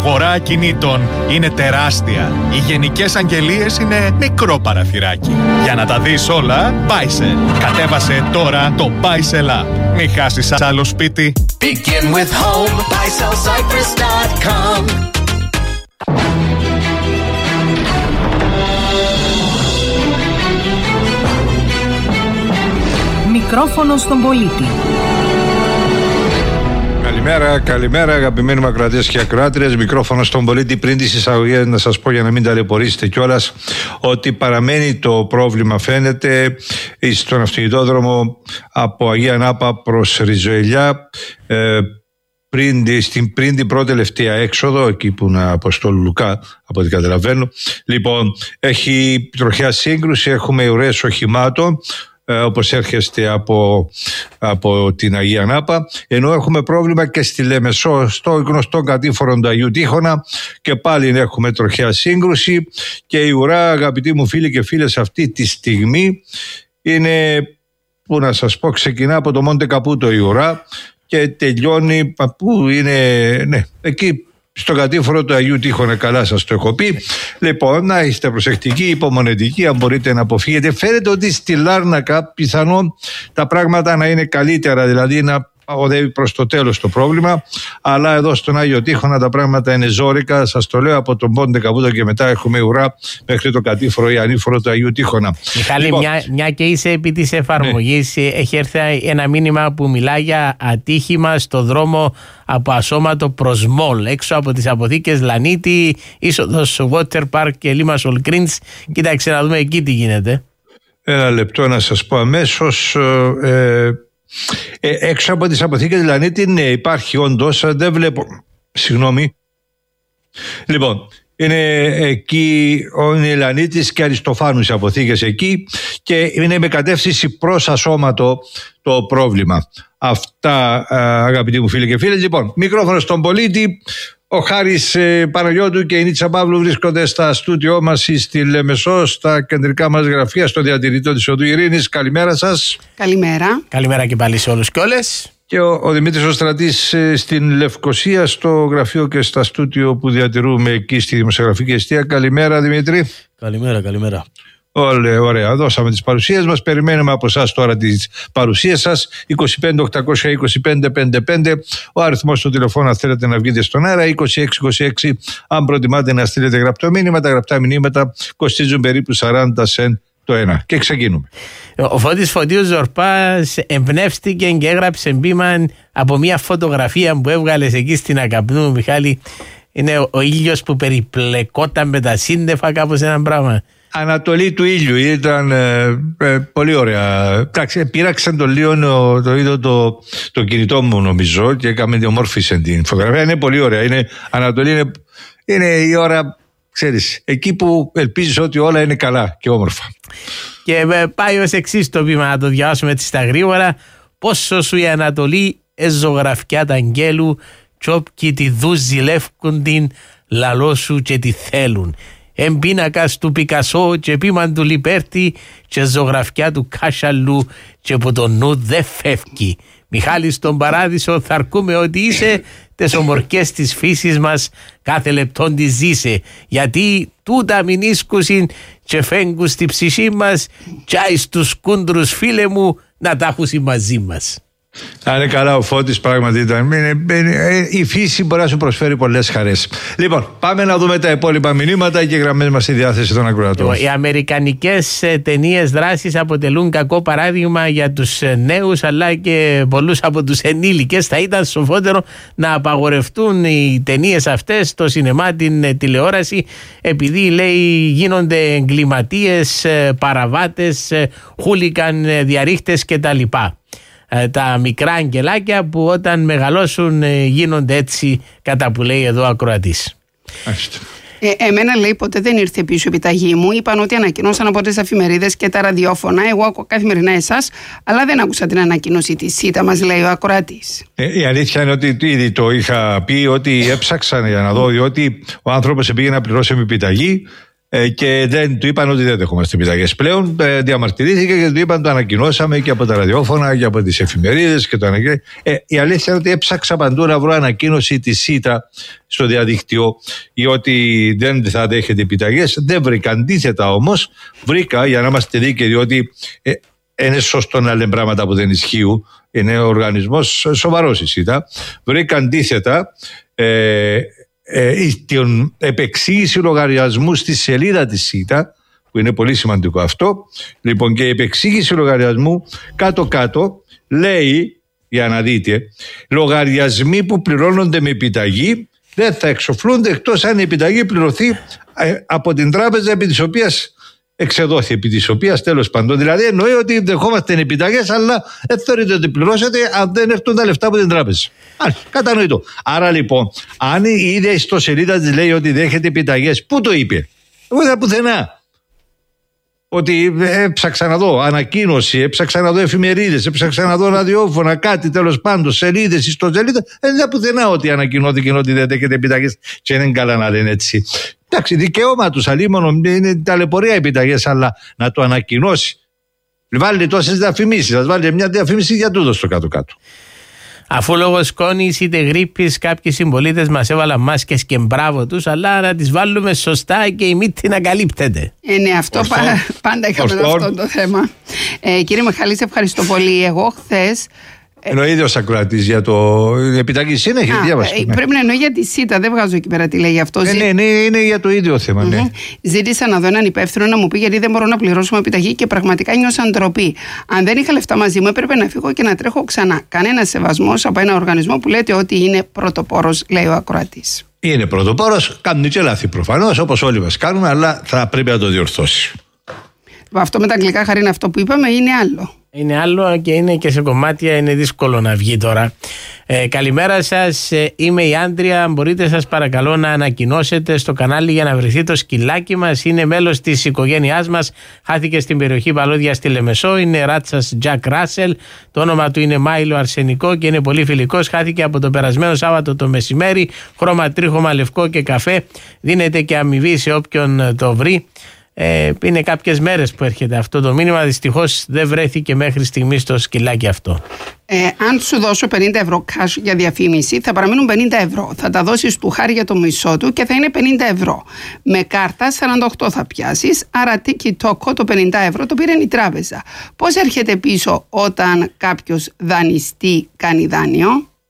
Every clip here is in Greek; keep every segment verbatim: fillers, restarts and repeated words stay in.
Αγορά ακινήτων είναι τεράστια. Οι γενικές αγγελίες είναι μικρό παραθυράκι. Για να τα δεις όλα, Buysell. Κατέβασε τώρα το Buysell App. Μην χάσεις άλλο σπίτι. Begin with home. buy sell cyprus dot com. Μικρόφωνο στον πολίτη. Καλημέρα, καλημέρα αγαπημένοι μου ακροατές και ακροάτριες. Μικρόφωνο στον πολίτη. Πριν τις εισαγωγές να σας πω, για να μην ταλαιπωρήσετε κιόλας, ότι παραμένει το πρόβλημα, φαίνεται, στον αυτοκινητόδρομο από Αγία Νάπα προς Ριζοηλιά, ε, πριν, στην, πριν την πρώτη τελευταία έξοδο, εκεί που είναι Αποστόλου Λουκά, από ό,τι καταλαβαίνω. Λοιπόν, έχει τροχιά σύγκρουση, έχουμε ουρές οχημάτων, όπως έρχεστε από, από την Αγία Νάπα, ενώ έχουμε πρόβλημα και στη Λεμεσό, στο γνωστό κατήφορο του Αγίου Τείχονα, και πάλι έχουμε τροχιά σύγκρουση. Και η ουρά, αγαπητοί μου φίλοι και φίλες, αυτή τη στιγμή είναι, που να σας πω, ξεκινά από το Μόντε Καπούτο η ουρά και τελειώνει, που είναι, ναι, εκεί στο κατήφορο του Αγίου Τείχονα, καλά σας το έχω πει. Λοιπόν, να είστε προσεκτικοί, υπομονετικοί, αν μπορείτε να αποφύγετε. Φαίνεται ότι στη Λάρνακα πιθανόν τα πράγματα να είναι καλύτερα, δηλαδή να οδεύει προς το τέλος το πρόβλημα, αλλά εδώ στον Άγιο Τείχονα τα πράγματα είναι ζόρικα. Σας το λέω, από τον Πόντε Καπούτο και μετά έχουμε ουρά μέχρι το κατήφορο ή ανήφορο του Αγίου Τείχονα. Μιχάλη, λοιπόν, μια, μια και είσαι επί της εφαρμογής, ναι. Έχει έρθει ένα μήνυμα που μιλάει για ατύχημα στο δρόμο από Ασώματο προς Μολ, έξω από τις αποθήκες Λανίτη, είσοδος Water Park και Limassol Greens. Κοίταξε να δούμε εκεί τι γίνεται. Ένα λεπτό να σας πω αμέσως. ε, Ε, έξω από τις αποθήκες Λανίτη, ναι, υπάρχει όντως, δεν βλέπω, συγγνώμη, λοιπόν, είναι εκεί ο Λανίτης και Αριστοφάνους οι αποθήκες εκεί, και είναι με κατεύθυνση προς Ασώματο το πρόβλημα. Αυτά, αγαπητοί μου φίλοι και φίλες. Λοιπόν, μικρόφωνο στον πολίτη. Ο Χάρης ε, Παναγιώτου και η Νίτσα Παύλου βρίσκονται στα στούντιό μας στη Λεμεσό, στα κεντρικά μας γραφεία, στο διατηρητό της Οδού Ειρήνης. Καλημέρα σας. Καλημέρα. Καλημέρα και πάλι σε όλους και όλες. Και ο, ο Δημήτρης ο Στρατής ε, στην Λευκοσία, στο γραφείο και στα στούντιο που διατηρούμε εκεί στη Δημοσιογραφική Εστία. Καλημέρα, Δημήτρη. Καλημέρα, καλημέρα. Ωραία, ωραία. Δώσαμε τις παρουσίες μας. Περιμένουμε από εσάς τώρα τις παρουσίες σας. είκοσι πέντε οκτακόσια είκοσι πέντε πενήντα πέντε ο αριθμός του τηλεφώνου, αν θέλετε να βγείτε στον αέρα. είκοσι έξι είκοσι έξι αν προτιμάτε να στείλετε γραπτό μήνυμα. Τα γραπτά μηνύματα κοστίζουν περίπου σαράντα σεντ το ένα. Και ξεκινούμε. Ο Φώτης Φωτίου Ζορπάς εμπνεύστηκε και έγραψε μπήμα από μια φωτογραφία που έβγαλες εκεί στην Ακαπνού, Μιχάλη. Είναι ο ήλιος που περιπλεκόταν με τα σύννεφα, κάπως ένα πράγμα. Ανατολή του ήλιου, ήταν ε, ε, πολύ ωραία. Εντάξει, πήραξαν το λίγο, το είδο το, το κινητό μου νομίζω και έκαμε την ομόρφησε την φωτογραφία. Είναι πολύ ωραία. Είναι, Ανατολή είναι, είναι η ώρα, ξέρεις, εκεί που ελπίζεις ότι όλα είναι καλά και όμορφα. Και ε, πάει ως εξής το βήμα, να το διαβάσουμε έτσι στα γρήγορα. Πόσο σου η Ανατολή εζωγραφιά τα αγγέλου, τσόπκι τη δου ζηλεύκουν την, λαλό σου και τη θέλουν. Εμπίνακας του Πικασό και πίμαν του Λιπέρτη και ζωγραφιά του Κάσαλου και που το νου δε φεύγει. Μιχάλη, στον παράδεισο θα αρκούμε ότι είσαι, τες ομορκές της φύσης μας κάθε λεπτόν τη ζήσε, γιατί τούτα μην ίσκουσιν και φέγγουν στη ψυχή μας κι άι στους κούντρους φίλε μου να τα έχουσιν μαζί μας. Αν είναι καλά ο Φώτης, πράγματι ήταν. Η φύση μπορεί να σου προσφέρει πολλές χαρές. Λοιπόν, πάμε να δούμε τα υπόλοιπα μηνύματα και γραμμές μας στη διάθεση των ακροατών. Οι αμερικανικές ταινίες δράσης αποτελούν κακό παράδειγμα για τους νέους αλλά και πολλούς από τους ενήλικες. Θα ήταν σοφότερο να απαγορευτούν οι ταινίες αυτές στο σινεμά, την τηλεόραση, επειδή λέει γίνονται εγκληματίες, παραβάτες, χούλικαν, διαρρήχτες κτλ. Τα μικρά αγγελάκια που όταν μεγαλώσουν γίνονται έτσι, κατά που λέει εδώ ο ακροατής. Ε, εμένα λέει ποτέ δεν ήρθε πίσω η επιταγή μου. Είπαν ότι ανακοινώσαν από τις εφημερίδες και τα ραδιόφωνα. Εγώ ακούω καθημερινά εσάς, αλλά δεν άκουσα την ανακοίνωση της ΣΥΤΑ, μας λέει ο ακροατής. Ε, η αλήθεια είναι ότι ήδη το είχα πει, ότι έψαξαν για να δω, διότι ο άνθρωπος πήγε να πληρώσει με επιταγή. Ε, και δεν του είπαν ότι δεν δεχόμαστε επιταγές πλέον. Ε, διαμαρτυρήθηκε και του είπαν, το ανακοινώσαμε και από τα ραδιόφωνα και από τις εφημερίδες και το ανακοινώσαμε. Ε, η αλήθεια είναι ότι έψαξα παντού να βρω ανακοίνωση της ΣΥΤΑ στο διαδίκτυο ή ότι δεν θα δέχεται επιταγές. Δεν βρήκα. Αντίθετα όμως, βρήκα, για να είμαστε δίκαιοι, διότι ε, είναι σωστό να λέμε πράγματα που δεν ισχύουν. Είναι ο οργανισμός σοβαρός η ΣΥΤΑ. Βρήκα αντίθετα ε, ε, την επεξήγηση λογαριασμού στη σελίδα της ΣΥΤΑ, που είναι πολύ σημαντικό αυτό. Λοιπόν, και η επεξήγηση λογαριασμού κάτω-κάτω λέει, για να δείτε, λογαριασμοί που πληρώνονται με επιταγή δεν θα εξοφλούνται εκτός αν η επιταγή πληρωθεί ε, από την τράπεζα επί της οποίας εξεδόθη, επί της οποίας τέλος πάντων. Δηλαδή εννοεί ότι δεχόμαστε επιταγές, αλλά δεν θεωρείτε ότι πληρώσετε αν δεν έρθουν τα λεφτά από την τράπεζα. Άρα, κατανοητό. Άρα λοιπόν, αν η ίδια ιστοσελίδα της λέει ότι δέχεται επιταγές, πού το είπε? Εγώ δεν πουθενά. Ότι έψαξα να δω ανακοίνωση, έψαξα να δω εφημερίδες, έψαξα να δω ραδιόφωνα, κάτι τέλος πάντων, σελίδες, ιστοσελίδες. Δεν είδα πουθενά ότι ανακοινώθηκε ότι δεν δέχεται επιταγές και δεν είναι καλά να λένε έτσι. Εντάξει, δικαίωμα τους, αλίμονο, είναι ταλαιπωρία επιταγές, αλλά να το ανακοινώσει. Βάλτε τόσες διαφημίσεις, ας βάλετε μια διαφήμιση για τούτο στο κάτω-κάτω. Αφού λόγω σκόνης είτε γρίπης κάποιοι συμπολίτες μας έβαλαν μάσκες και μπράβο τους, αλλά να τις βάλουμε σωστά και η μύτη να καλύπτεται. Ε, ναι, αυτό πα, πάντα είχαμε αυτό το θέμα. Ε, κύριε Μιχαλή, σε ευχαριστώ πολύ. Εγώ χθες. Είναι ο ίδιος ακροατής για το επιταγή συνέχεια. Ε, πρέπει να εννοεί για τη ΣΥΤΑ, δεν βγάζω εκεί πέρα τι λέει αυτό. Ε, ναι, ναι, είναι για το ίδιο θέμα. Ναι. Mm-hmm. Ζήτησα να δω έναν υπεύθυνο να μου πει γιατί δεν μπορώ να πληρώσω επιταγή και πραγματικά νιώσα ντροπή. Αν δεν είχα λεφτά μαζί μου, έπρεπε να φύγω και να τρέχω ξανά. Κανένα σεβασμός από ένα οργανισμό που λέτε ότι είναι πρωτοπόρος, λέει ο ακροατής. Είναι πρωτοπόρος, κάνουν και λάθη προφανώς, όπως όλοι μας κάνουμε, αλλά θα πρέπει να το διορθώσει. Αυτό με τα αγγλικά, χάρη είναι αυτό που είπαμε, είναι άλλο. Είναι άλλο και είναι και σε κομμάτια, είναι δύσκολο να βγει τώρα. Ε, καλημέρα σας, ε, είμαι η Άντρια. Μπορείτε σας παρακαλώ να ανακοινώσετε στο κανάλι για να βρεθεί το σκυλάκι μας. Είναι μέλος της οικογένειάς μας. Χάθηκε στην περιοχή Βαλώδια στη Λεμεσό. Είναι ράτσας Τζακ Ράσελ. Το όνομα του είναι Μάιλο Αρσενικό και είναι πολύ φιλικός. Χάθηκε από το περασμένο Σάββατο το μεσημέρι. Χρώμα τρίχωμα λευκό και καφέ. Δίνεται και αμοιβή σε όποιον το βρει. Ε, είναι κάποιες μέρες που έρχεται αυτό το μήνυμα. Δυστυχώς δεν βρέθηκε μέχρι στιγμής το σκυλάκι αυτό. Ε, αν σου δώσω πενήντα ευρώ cash για διαφήμιση, θα παραμείνουν πενήντα ευρώ. Θα τα δώσεις του Χάρη για το μισό του και θα είναι πενήντα ευρώ. Με κάρτα σαράντα οκτώ θα πιάσεις. Άρα TikTok το πενήντα ευρώ το πήρε η τράπεζα. Πώς έρχεται πίσω όταν κάποιος δανειστή κάνει δάνειο?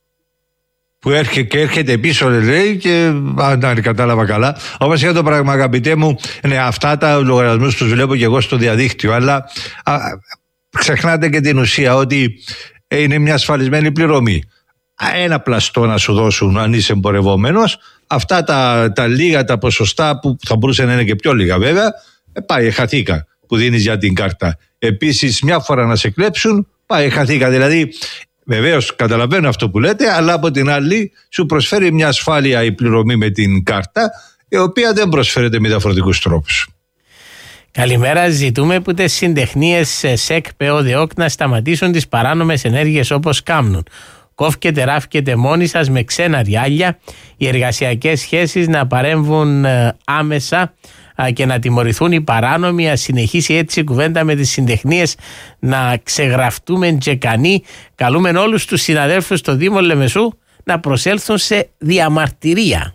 Που έρχεται και έρχεται πίσω, λέει, και αν κατάλαβα καλά. Όπως για το πράγμα, αγαπητέ μου, ναι, αυτά τα λογαριασμούς τους βλέπω και εγώ στο διαδίκτυο, αλλά α, ξεχνάτε και την ουσία ότι είναι μια ασφαλισμένη πληρωμή. Ένα πλαστό να σου δώσουν αν είσαι εμπορευόμενος, αυτά τα, τα λίγα, τα ποσοστά που θα μπορούσε να είναι και πιο λίγα βέβαια, πάει, χαθήκα που δίνεις για την κάρτα. Επίσης, μια φορά να σε κλέψουν, πάει, χαθήκα. Δηλαδή, βεβαίως καταλαβαίνω αυτό που λέτε, αλλά από την άλλη σου προσφέρει μια ασφάλεια η πληρωμή με την κάρτα, η οποία δεν προσφέρεται με διαφορετικούς τρόπους. Καλημέρα. Ζητούμε που τις συντεχνίες ΣΕΚ, ΠΕΟ, ΔΕΟΚ να σταματήσουν τις παράνομες ενέργειες όπως κάμνουν. Κόφκετε, ράφκετε μόνοι σας με ξένα διάλια. Οι εργασιακές σχέσεις να παρέμβουν άμεσα και να τιμωρηθούν οι παράνομοι. Ας συνεχίσει έτσι η κουβέντα με τις συντεχνίες να ξεγραφτούμε τζεκανοί. Καλούμε όλους τους συναδέλφους στο Δήμο Λεμεσού να προσέλθουν σε διαμαρτυρία.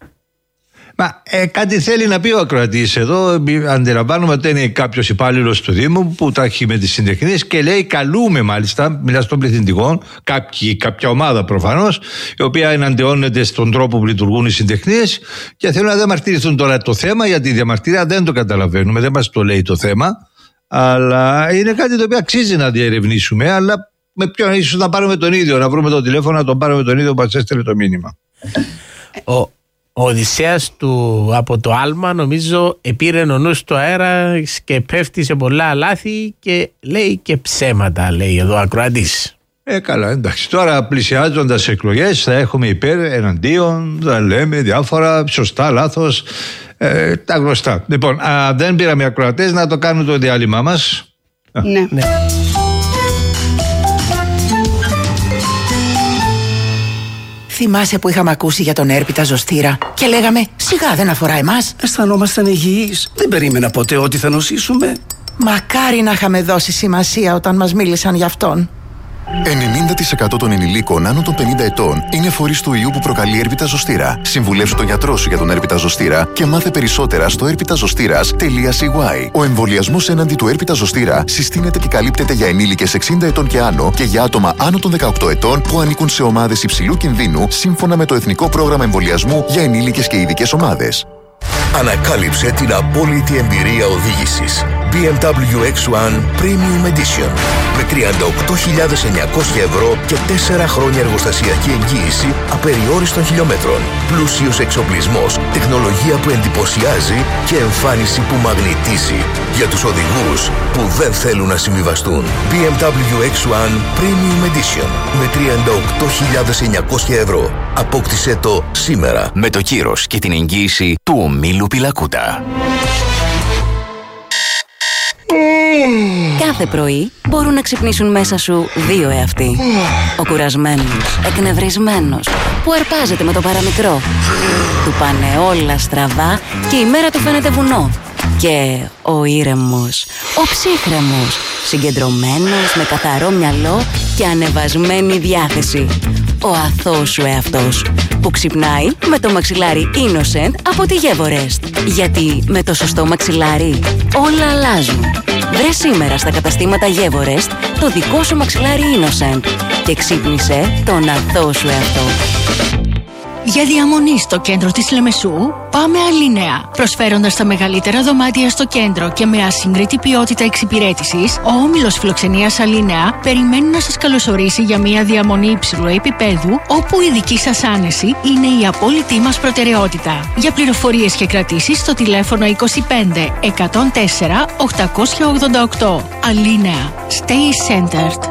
Μα ε, κάτι θέλει να πει ο ακροατής εδώ. Αντιλαμβάνομαι ότι είναι κάποιος υπάλληλος του Δήμου που τα έχει με τις συντεχνίες και λέει καλούμε, μάλιστα, μιλά στον πληθυντικό, κάποιοι, κάποια ομάδα προφανώς, η οποία εναντιώνεται στον τρόπο που λειτουργούν οι συντεχνίες και θέλουν να διαμαρτυρηθούν. Τώρα το θέμα για τη διαμαρτυρία δεν το καταλαβαίνουμε, δεν μας το λέει το θέμα, αλλά είναι κάτι το οποίο αξίζει να διερευνήσουμε, αλλά με ποιον, ίσως να πάρουμε τον ίδιο, να βρούμε το τηλέφωνο, να τον πάρουμε τον ίδιο που μας έστειλε το μήνυμα. Ο Ο Οδυσσέας του από το άλμα νομίζω επήρε ο νους στο αέρα και πέφτει σε πολλά λάθη και λέει και ψέματα, λέει εδώ ακροατής. Ε, καλά, εντάξει. Τώρα πλησιάζοντας εκλογές θα έχουμε υπέρ, εναντίον, θα λέμε διάφορα, σωστά, λάθος, ε, τα γνωστά. Λοιπόν, α, δεν πήραμε ακροατές, να το κάνουμε το διάλειμμα μας. Ναι. ναι. Θυμάσαι που είχαμε ακούσει για τον έρπιτα ζωστήρα και λέγαμε σιγά δεν αφορά εμάς. Αισθανόμασταν υγιείς. Δεν περίμενα ποτέ ότι θα νοσήσουμε. Μακάρι να είχαμε δώσει σημασία όταν μας μίλησαν γι' αυτόν. ενενήντα τοις εκατό των ενηλίκων άνω των πενήντα ετών είναι φορείς του ιού που προκαλεί έρπιτα ζωστήρα. Συμβουλεύσου τον γιατρό σου για τον έρπιτα ζωστήρα και μάθε περισσότερα στο έρπιτα ζωστήρας τελεία σι γουάι. Ο εμβολιασμός έναντι του έρπιτα ζωστήρα συστήνεται και καλύπτεται για ενήλικες εξήντα ετών και άνω και για άτομα άνω των δεκαοκτώ ετών που ανήκουν σε ομάδες υψηλού κινδύνου σύμφωνα με το Εθνικό Πρόγραμμα Εμβολιασμού για ενήλικες και ειδικές ομάδες. Ανακάλυψε την απόλυτη εμπειρία οδήγησης μπι εμ ντάμπλιου εξ ουάν Premium Edition με τριάντα οκτώ χιλιάδες εννιακόσια ευρώ και τέσσερα χρόνια εργοστασιακή εγγύηση απεριόριστων χιλιόμετρων. Πλούσιος εξοπλισμός, τεχνολογία που εντυπωσιάζει και εμφάνιση που μαγνητίζει για τους οδηγούς που δεν θέλουν να συμβιβαστούν. μπι εμ ντάμπλιου εξ ουάν Premium Edition με τριάντα οκτώ χιλιάδες εννιακόσια ευρώ. Απόκτησε το σήμερα με το κύρος και την εγγύηση του ομίλου Πιλακούτα. Κάθε πρωί μπορούν να ξυπνήσουν μέσα σου δύο εαυτοί. Ο κουρασμένος, εκνευρισμένος, που αρπάζεται με το παραμικρό. Του πάνε όλα στραβά και η μέρα του φαίνεται βουνό. Και ο ήρεμος, ο ψύχρεμος, συγκεντρωμένος με καθαρό μυαλό και ανεβασμένη διάθεση. Ο αθώος σου εαυτός που ξυπνάει με το μαξιλάρι Innocent από τη Gevorest. Γιατί με το σωστό μαξιλάρι όλα αλλάζουν. Βρε σήμερα στα καταστήματα Gevorest το δικό σου μαξιλάρι Innocent και ξύπνησε τον αθώο σου εαυτό. Για διαμονή στο κέντρο της Λεμεσού, πάμε Αλίνεα. Προσφέροντας τα μεγαλύτερα δωμάτια στο κέντρο και με ασύγκριτη ποιότητα εξυπηρέτησης, ο όμιλος φιλοξενίας Αλίνεα περιμένει να σας καλωσορίσει για μια διαμονή υψηλού επίπεδου, όπου η δική σας άνεση είναι η απόλυτη μας προτεραιότητα. Για πληροφορίες και κρατήσεις στο τηλέφωνο είκοσι πέντε εκατόν τέσσερα οκτακόσια ογδόντα οκτώ. Αλίνεα. Stay centered.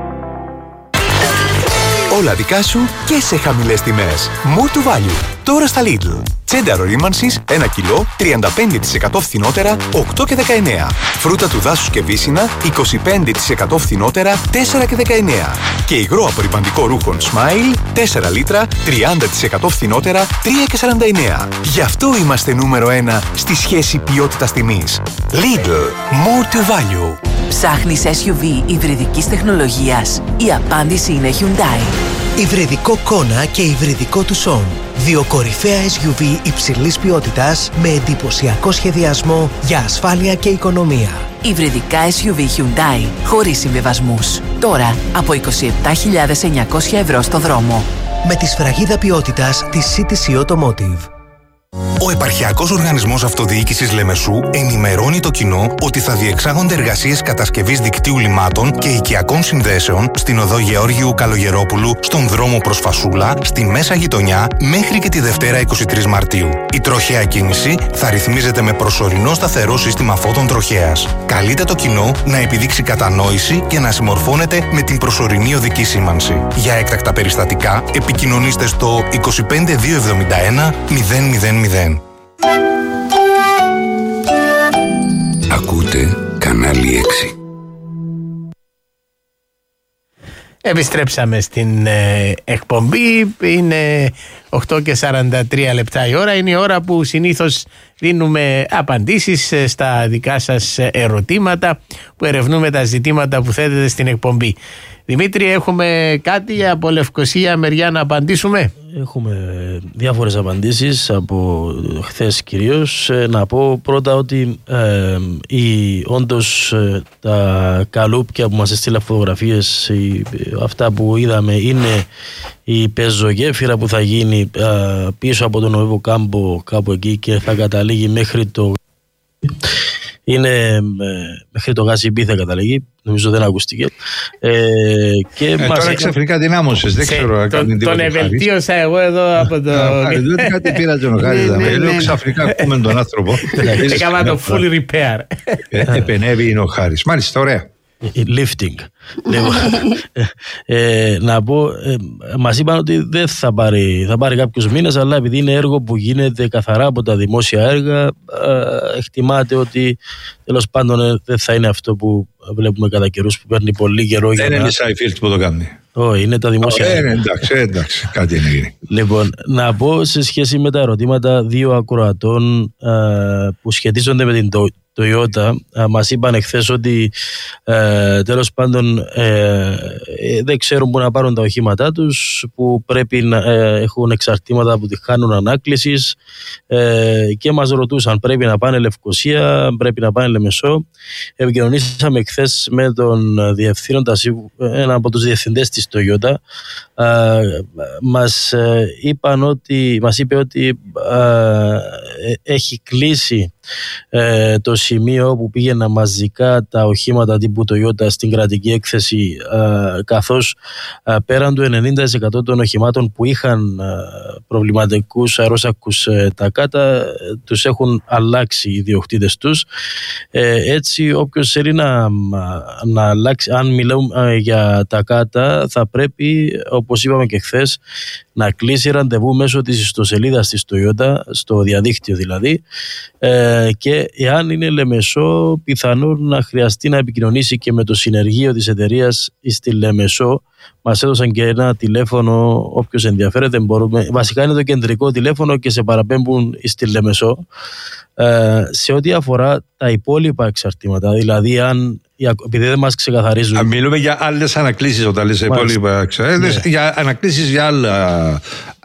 Όλα δικά σου και σε χαμηλές τιμές. More to value. Τώρα στα Lidl. Τσένταρο ρήμανσης ένα κιλό, τριάντα πέντε τοις εκατό φθηνότερα, οκτώ και δεκαεννέα. Φρούτα του δάσους και βύσσινα, είκοσι πέντε τοις εκατό φθηνότερα, τέσσερα και δεκαεννέα. Και υγρό απορρυπαντικό ρούχων Smile, τέσσερα λίτρα, τριάντα τοις εκατό φθηνότερα, τρία και σαράντα εννέα. Γι' αυτό είμαστε νούμερο ένα στη σχέση ποιότητας τιμής. Lidl. More to value. Ψάχνεις ες γιου βι υβριδικής τεχνολογίας? Η απάντηση είναι Hyundai. Υβριδικό Kona και υβριδικό Tucson. Δύο κορυφαία ες γιου βι υψηλής ποιότητας με εντυπωσιακό σχεδιασμό για ασφάλεια και οικονομία. Υβριδικά ες γιου βι Hyundai χωρίς συμβιβασμούς. Τώρα από είκοσι επτά χιλιάδες εννιακόσια ευρώ στο δρόμο. Με τη σφραγίδα ποιότητας της σι τι σι Automotive. Ο Επαρχιακός Οργανισμός Αυτοδιοίκησης Λεμεσού ενημερώνει το κοινό ότι θα διεξάγονται εργασίες κατασκευής δικτύου λιμάτων και οικιακών συνδέσεων στην οδό Γεώργιου Καλογερόπουλου, στον δρόμο προς Φασούλα, στη Μέσα Γειτονιά, μέχρι και τη Δευτέρα είκοσι τρεις Μαρτίου. Η τροχαία κίνηση θα ρυθμίζεται με προσωρινό σταθερό σύστημα φώτων τροχέας. Καλείται το κοινό να επιδείξει κατανόηση και να συμμορφώνεται με την προσωρινή οδική σήμανση. Για έκτακτα περιστατικά, επικοινωνήστε στο είκοσι πέντε διακόσια εβδομήντα ένα μηδέν μηδέν μηδέν. Ακούτε κανάλι έξι. Επιστρέψαμε στην ε, εκπομπή. Είναι οκτώ και σαράντα τρία λεπτά η ώρα. Είναι η ώρα που συνήθως δίνουμε απαντήσεις στα δικά σας ερωτήματα, που ερευνούμε τα ζητήματα που θέτετε στην εκπομπή. Δημήτρη, έχουμε κάτι από Λευκοσία μεριά να απαντήσουμε? Έχουμε διάφορες απαντήσεις από χθες κυρίως. Να πω πρώτα ότι ε, η, όντως ε, τα καλούπια που μας έστειλαν φωτογραφίες, η, αυτά που είδαμε είναι η πεζογέφυρα που θα γίνει ε, πίσω από τον Οβέβο Κάμπο, κάπου εκεί, και θα καταλήγει μέχρι το... Είναι ε, μέχρι το Γάσιμπι θα καταλήγει. Νομίζω δεν ακούστηκε. Ε, και ε, τώρα έκανε... ξαφνικά δυνάμωσες. Δεν ξέρω αν κάνει τίποτα. Τον ευελτίωσα εγώ εδώ από το... Δεν κάτι πήρα τον Χάρη. Λέω ξαφνικά ακούμε τον άνθρωπο. Έκανα το full repair. Επενεύει είναι ο Χάρης. Μάλιστα, ωραία. lifting. Λοιπόν, ε, να πω, ε, μας είπαν ότι δεν θα πάρει, θα πάρει κάποιους μήνες, αλλά επειδή είναι έργο που γίνεται καθαρά από τα δημόσια έργα, ε, εκτιμάται ότι τέλος πάντων δεν θα είναι αυτό που βλέπουμε κατά καιρούς που παίρνει πολύ καιρό. Δεν για είναι να... η Σάιφιλτ που το κάνει. Όχι, είναι τα δημόσια έργα. έργα. Ε, εντάξει, εντάξει, κάτι είναι γίνει. Λοιπόν, να πω σε σχέση με τα ερωτήματα δύο ακροατών ε, που σχετίζονται με την Toyota, ε, μας είπαν εχθές ότι ε, τέλος πάντων ε, ε, δεν ξέρουν που να πάρουν τα οχήματά τους, που πρέπει να ε, έχουν εξαρτήματα που τη χάνουν ανάκλησης, ε, και μας ρωτούσαν πρέπει να πάνε Λευκοσία, πρέπει να πάνε Λεμεσό. Επικοινωνήσαμε εχθές με τον διευθύνοντα, ένα από τους διευθυντές της Toyota. Ε, μας, ε, είπαν ότι, μας είπε ότι ε, έχει κλείσει ε, το σημείο όπου πήγαιναν μαζικά τα οχήματα τύπου Toyota στην κρατική έκθεση, ε, καθώς ε, πέραν του ενενήντα τοις εκατό των οχημάτων που είχαν ε, προβληματικούς αερόσακους ε, τακάτα, ε, τους έχουν αλλάξει οι ιδιοκτήτες τους. Ε, έτσι όποιος θέλει να, να αλλάξει, αν μιλάμε ε, για τακάτα, θα πρέπει, όπως είπαμε και χθες, να κλείσει ραντεβού μέσω της ιστοσελίδας της Toyota, στο διαδίκτυο δηλαδή, ε, και εάν είναι Λεμεσό, πιθανόν να χρειαστεί να επικοινωνήσει και με το συνεργείο της εταιρείας στη Λεμεσό. Μας έδωσαν και ένα τηλέφωνο, όποιος ενδιαφέρεται μπορούμε, βασικά είναι το κεντρικό τηλέφωνο και σε παραπέμπουν στη Λεμεσό. Ε, σε ό,τι αφορά τα υπόλοιπα εξαρτήματα, δηλαδή αν, επειδή δεν μας ξεκαθαρίζουν. Α, μιλούμε για άλλες ανακλήσεις όταν λες υπόλοιπα εξαρτήματα, ναι. Για ανακλήσεις για άλλα,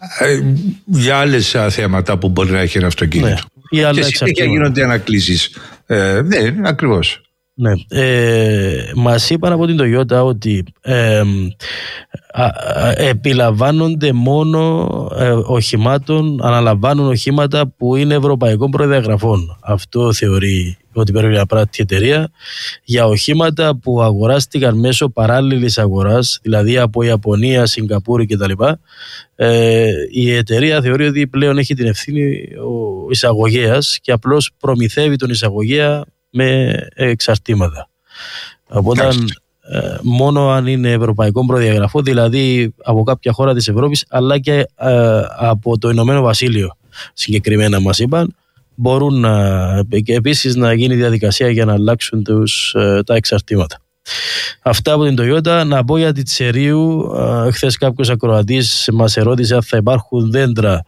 για άλλες θέματα που μπορεί να έχει ένα αυτοκίνητο. Ναι. Και συνέχεια γίνονται ανακλήσεις. Ε, ναι, ακριβώς. Ναι. Ε, μας είπαν από την Toyota ότι ε, α, α, επιλαμβάνονται μόνο ε, οχημάτων, αναλαμβάνουν οχήματα που είναι ευρωπαϊκών προδιαγραφών. Αυτό θεωρεί ότι πρέπει να πράττει η εταιρεία. Για οχήματα που αγοράστηκαν μέσω παράλληλης αγοράς, δηλαδή από Ιαπωνία, Σιγκαπούρη κτλ., ε, η εταιρεία θεωρεί ότι πλέον έχει την ευθύνη ο εισαγωγέας και απλώς προμηθεύει τον εισαγωγέα με εξαρτήματα. Οπότε ε, μόνο αν είναι ευρωπαϊκό προδιαγραφό, δηλαδή από κάποια χώρα της Ευρώπης, αλλά και ε, από το Ηνωμένο Βασίλειο συγκεκριμένα μας είπαν, μπορούν να, και επίσης να γίνει διαδικασία για να αλλάξουν τους, ε, τα εξαρτήματα. Αυτά από την Toyota. Να πω για τη Τσερίου. Χθες κάποιος ακροατής μας ερώτησε αν θα υπάρχουν δέντρα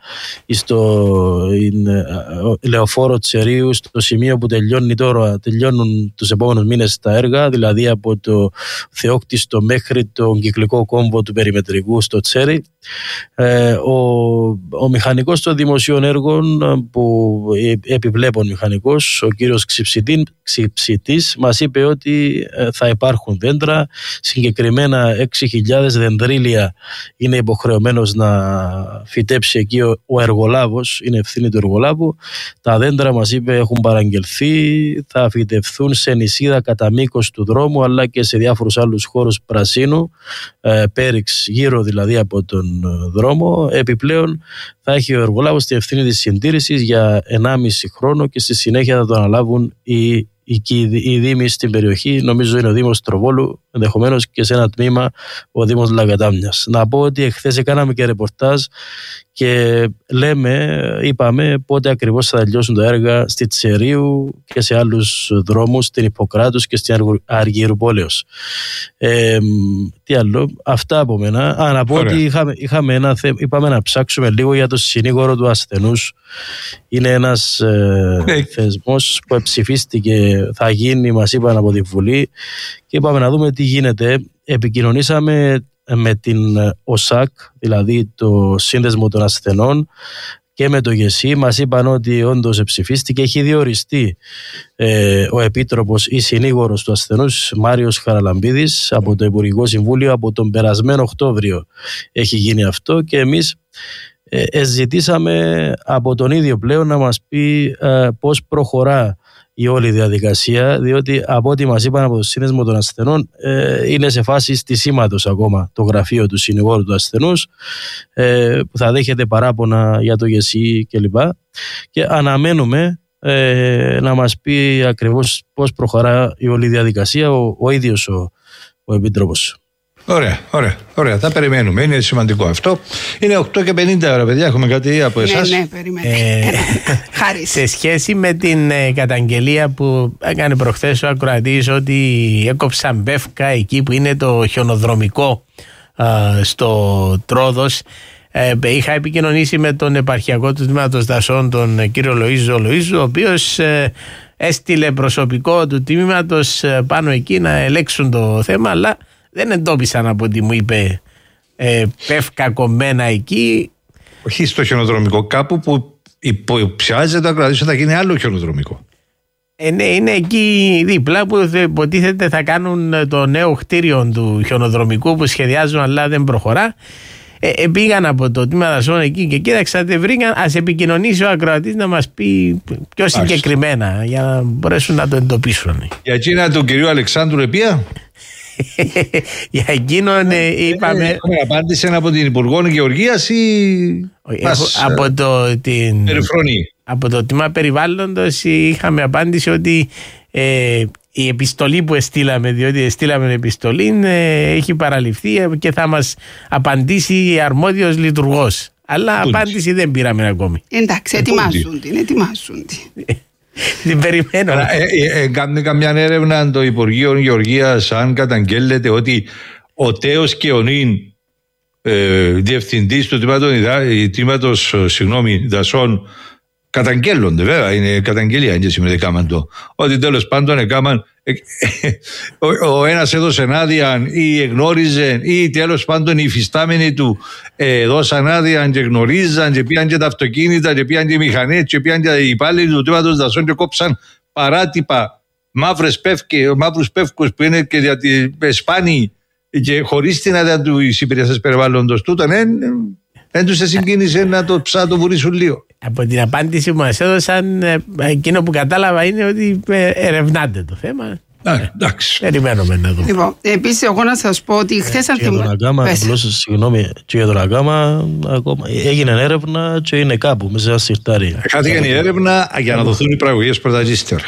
στο λεωφόρο Τσερίου, στο σημείο που τελειώνει τώρα, τελειώνουν τους επόμενους μήνες τα έργα, δηλαδή από το Θεόκτιστο μέχρι τον κυκλικό κόμβο του περιμετρικού στο Τσέρι. Ε, ο, ο μηχανικός των δημοσίων έργων, που επιβλέπων μηχανικός, ο κύριος Ξυψητής, μας είπε ότι θα υπάρχουν δέντρα, συγκεκριμένα έξι χιλιάδες δεντρίλια είναι υποχρεωμένος να φυτέψει εκεί ο, ο εργολάβος, είναι ευθύνη του εργολάβου. Τα δέντρα, μας είπε, έχουν παραγγελθεί, θα φυτευθούν σε νησίδα κατά μήκος του δρόμου, αλλά και σε διάφορους άλλους χώρους πρασίνου, ε, πέριξ γύρω δηλαδή από τον δρόμο. Επιπλέον θα έχει ο εργολάβος την ευθύνη της συντήρησης για ενάμιση χρόνο και στη συνέχεια θα το αναλάβουν οι οι δήμοι στην περιοχή, νομίζω είναι ο Δήμος Τροβόλου, ενδεχομένως και σε ένα τμήμα ο Δήμος Λαγκατάμνιας. Να πω ότι εχθές έκαναμε και ρεπορτάζ και λέμε, είπαμε πότε ακριβώς θα τελειώσουν τα έργα στη Τσερίου και σε άλλους δρόμους, στην Ιπποκράτους και στην Αργυρουπόλεως. Ε, τι άλλο, αυτά από μένα. Α, να πω Ωραία. ότι είχαμε, είχαμε ένα θέμα, είπαμε να ψάξουμε λίγο για το συνήγορο του ασθενούς. Είναι ένας ε, ναι. θεσμός που ψηφίστηκε, θα γίνει, μας είπαν, από τη Βουλή, και είπαμε να δούμε τι γίνεται. Επικοινωνήσαμε με την ΟΣΑΚ, δηλαδή το Σύνδεσμο των Ασθενών, και με το ΓΕΣΥ. Μας είπαν ότι όντως ψηφίστηκε, έχει διοριστεί ε, ο Επίτροπος ή συνήγορος του ασθενούς Μάριος Χαραλαμπίδης από το Υπουργικό Συμβούλιο. Από τον περασμένο Οκτώβριο έχει γίνει αυτό και εμείς ε, ζητήσαμε από τον ίδιο πλέον να μας πει ε, πώς προχωρά η όλη διαδικασία, διότι από ό,τι μας είπαν από το Σύνδεσμο των Ασθενών ε, είναι σε φάση στισίματος ακόμα το γραφείο του συνηγόρου του ασθενούς, ε, που θα δέχεται παράπονα για το ΓΕΣΥ κλπ. Και αναμένουμε ε, να μας πει ακριβώς πώς προχωρά η όλη διαδικασία ο, ο ίδιος ο, ο Επίτροπος. Ωραία, ωραία, ωραία. Θα περιμένουμε. Είναι σημαντικό αυτό. Είναι οκτώ και πενήντα ώρα, παιδιά. Έχουμε κάτι από εσάς? Ναι, ναι, περιμένουμε. Ε, Χάρη. Σε σχέση με την ε, καταγγελία που έκανε προχθές ο ακροατής ότι έκοψαν πεύκα εκεί που είναι το χιονοδρομικό ε, στο Τρόδος, ε, είχα επικοινωνήσει με τον επαρχιακό του τμήματος δασών, τον ε, κύριο Λοΐζο Λοΐζου, ο οποίος ε, έστειλε προσωπικό του τμήματος ε, πάνω εκεί να ελέγξουν το θέμα, αλλά δεν εντόπισαν από ό,τι μου είπε ε, πεύκα κομμένα εκεί. Όχι στο χιονοδρομικό, κάπου που υποψιάζεται να κρατήσει θα γίνει άλλο χιονοδρομικό. Ε, ναι, είναι εκεί δίπλα που υποτίθεται θα κάνουν το νέο κτίριο του χιονοδρομικού που σχεδιάζουν, αλλά δεν προχωρά. Ε, ε, πήγαν από το τμήμα δασών εκεί και κοίταξαν, δεν βρήκαν. Ας επικοινωνήσει ο ακροατής να μας πει πιο συγκεκριμένα για να μπορέσουν να το εντοπίσουν. Για εκείνα του κυρίου Αλεξάνδρου Επία. Για εκείνον ε, είπαμε. Έχουμε απάντηση από την Υπουργό Γεωργίας ή μας, από το, την, περιφρονεί. Από το τμήμα περιβάλλοντος είχαμε απάντηση ότι ε, η επιστολή που εστήλαμε, διότι εστήλαμε επιστολή, ε, έχει παραληφθεί και θα μας απαντήσει αρμόδιος λειτουργός. Αλλά Τούντι. απάντηση δεν πήραμε ακόμη. Εντάξει, ετοιμάζουν την, ετοιμάζουν την. Την περιμένω. Κάνει καμιά έρευνα το Υπουργείο Γεωργίας αν καταγγέλλεται ότι ο Τέος και ο Νίν ε, διευθυντής του τμήματος δασών καταγγέλλονται, βέβαια είναι καταγγελία, είναι σήμερα κάμαν το, ότι τέλος πάντων έκαναν, ε, ε, ο, ο ένας έδωσε άδεια ή εγνώριζε ή τέλος πάντων οι υφιστάμενοι του ε, δώσαν άδεια και γνωρίζαν και πήγαν και τα αυτοκίνητα και πήγαν και οι μηχανές και πήγαν και οι υπάλληλοι του τμήματος δασών και κόψαν παράτυπα μαύρες πεύκες, μαύρους πεύκους που είναι και για τη σπάνιοι και χωρίς την άδεια του υπηρεσίας περιβάλλοντος τούτο, ναι, δεν τους συγκίνησε να το ψά το βουρήσουν λίγο. Από την απάντηση που μας έδωσαν, εκείνο που κατάλαβα είναι ότι ερευνάται το θέμα. Α, εντάξει. Περιμένουμε να δούμε. Λοιπόν, επίσης εγώ να σας πω ότι χθες αν θυμάμαι. Συγγνώμη, και για τον Αγκάμα έγινε έρευνα και είναι κάπου μέσα στα συρτάρια. Χάθηκε η έρευνα για να δοθούν οι πραγωγίες πρωταγίστερα.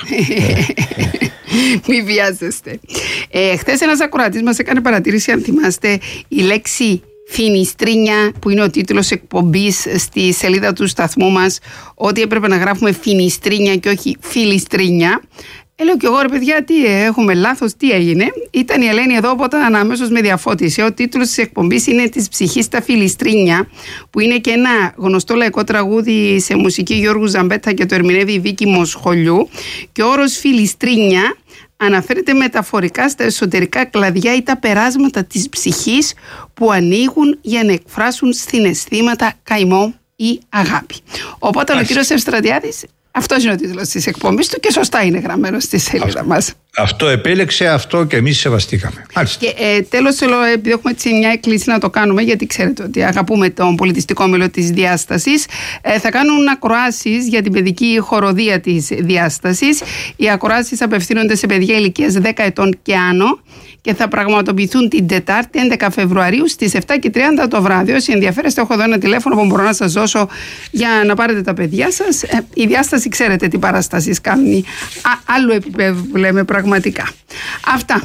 Μη βιάζεστε. Ε, χθες ένας ακροατής μας έκανε παρατήρηση, αν θυμάστε, η λέξη Φινιστρίνια, που είναι ο τίτλος εκπομπής στη σελίδα του σταθμού μας, ότι έπρεπε να γράφουμε Φινιστρίνια και όχι Φιλιστρίνια. Ε, λέω και εγώ, ρε παιδιά, τι έχουμε λάθος, τι έγινε? Ήταν η Ελένη εδώ, οπότε αμέσως με διαφώτισε. Ο τίτλος της εκπομπής είναι «Της ψυχής στα Φιλιστρίνια», που είναι και ένα γνωστό λαϊκό τραγούδι σε μουσική Γιώργου Ζαμπέτα και το ερμηνεύει η Βίκη Μοσχολιού. Και ο όρος Φιλιστρίνια αναφέρεται μεταφορικά στα εσωτερικά κλαδιά ή τα περάσματα της ψυχής που ανοίγουν για να εκφράσουν συναισθήματα, καημό ή αγάπη. Οπότε Άς. ο κύριος Ευστρατιάδης, αυτός είναι ο τίτλος της εκπομπής του και σωστά είναι γραμμένο στη σελίδα μας. Αυτό επέλεξε, αυτό και εμείς σεβαστήκαμε. Και ε, τέλος, επειδή έχουμε έτσι μια έκκληση να το κάνουμε, γιατί ξέρετε ότι αγαπούμε τον πολιτιστικό μήλο της Διάστασης, ε, θα κάνουν ακροάσεις για την παιδική χοροδία της Διάστασης. Οι ακροάσεις απευθύνονται σε παιδιά ηλικίας δέκα ετών και άνω και θα πραγματοποιηθούν την Τετάρτη έντεκα Φεβρουαρίου στις επτά και τριάντα το βράδυ. Όσοι ενδιαφέρεστε, έχω εδώ ένα τηλέφωνο που μπορώ να σας δώσω για να πάρετε τα παιδιά σας. Ε, η Διάσταση, ξέρετε τι παραστάσεις κάνει. Α, άλλο επίπεδο που λέμε πραγματικά. Αυτά.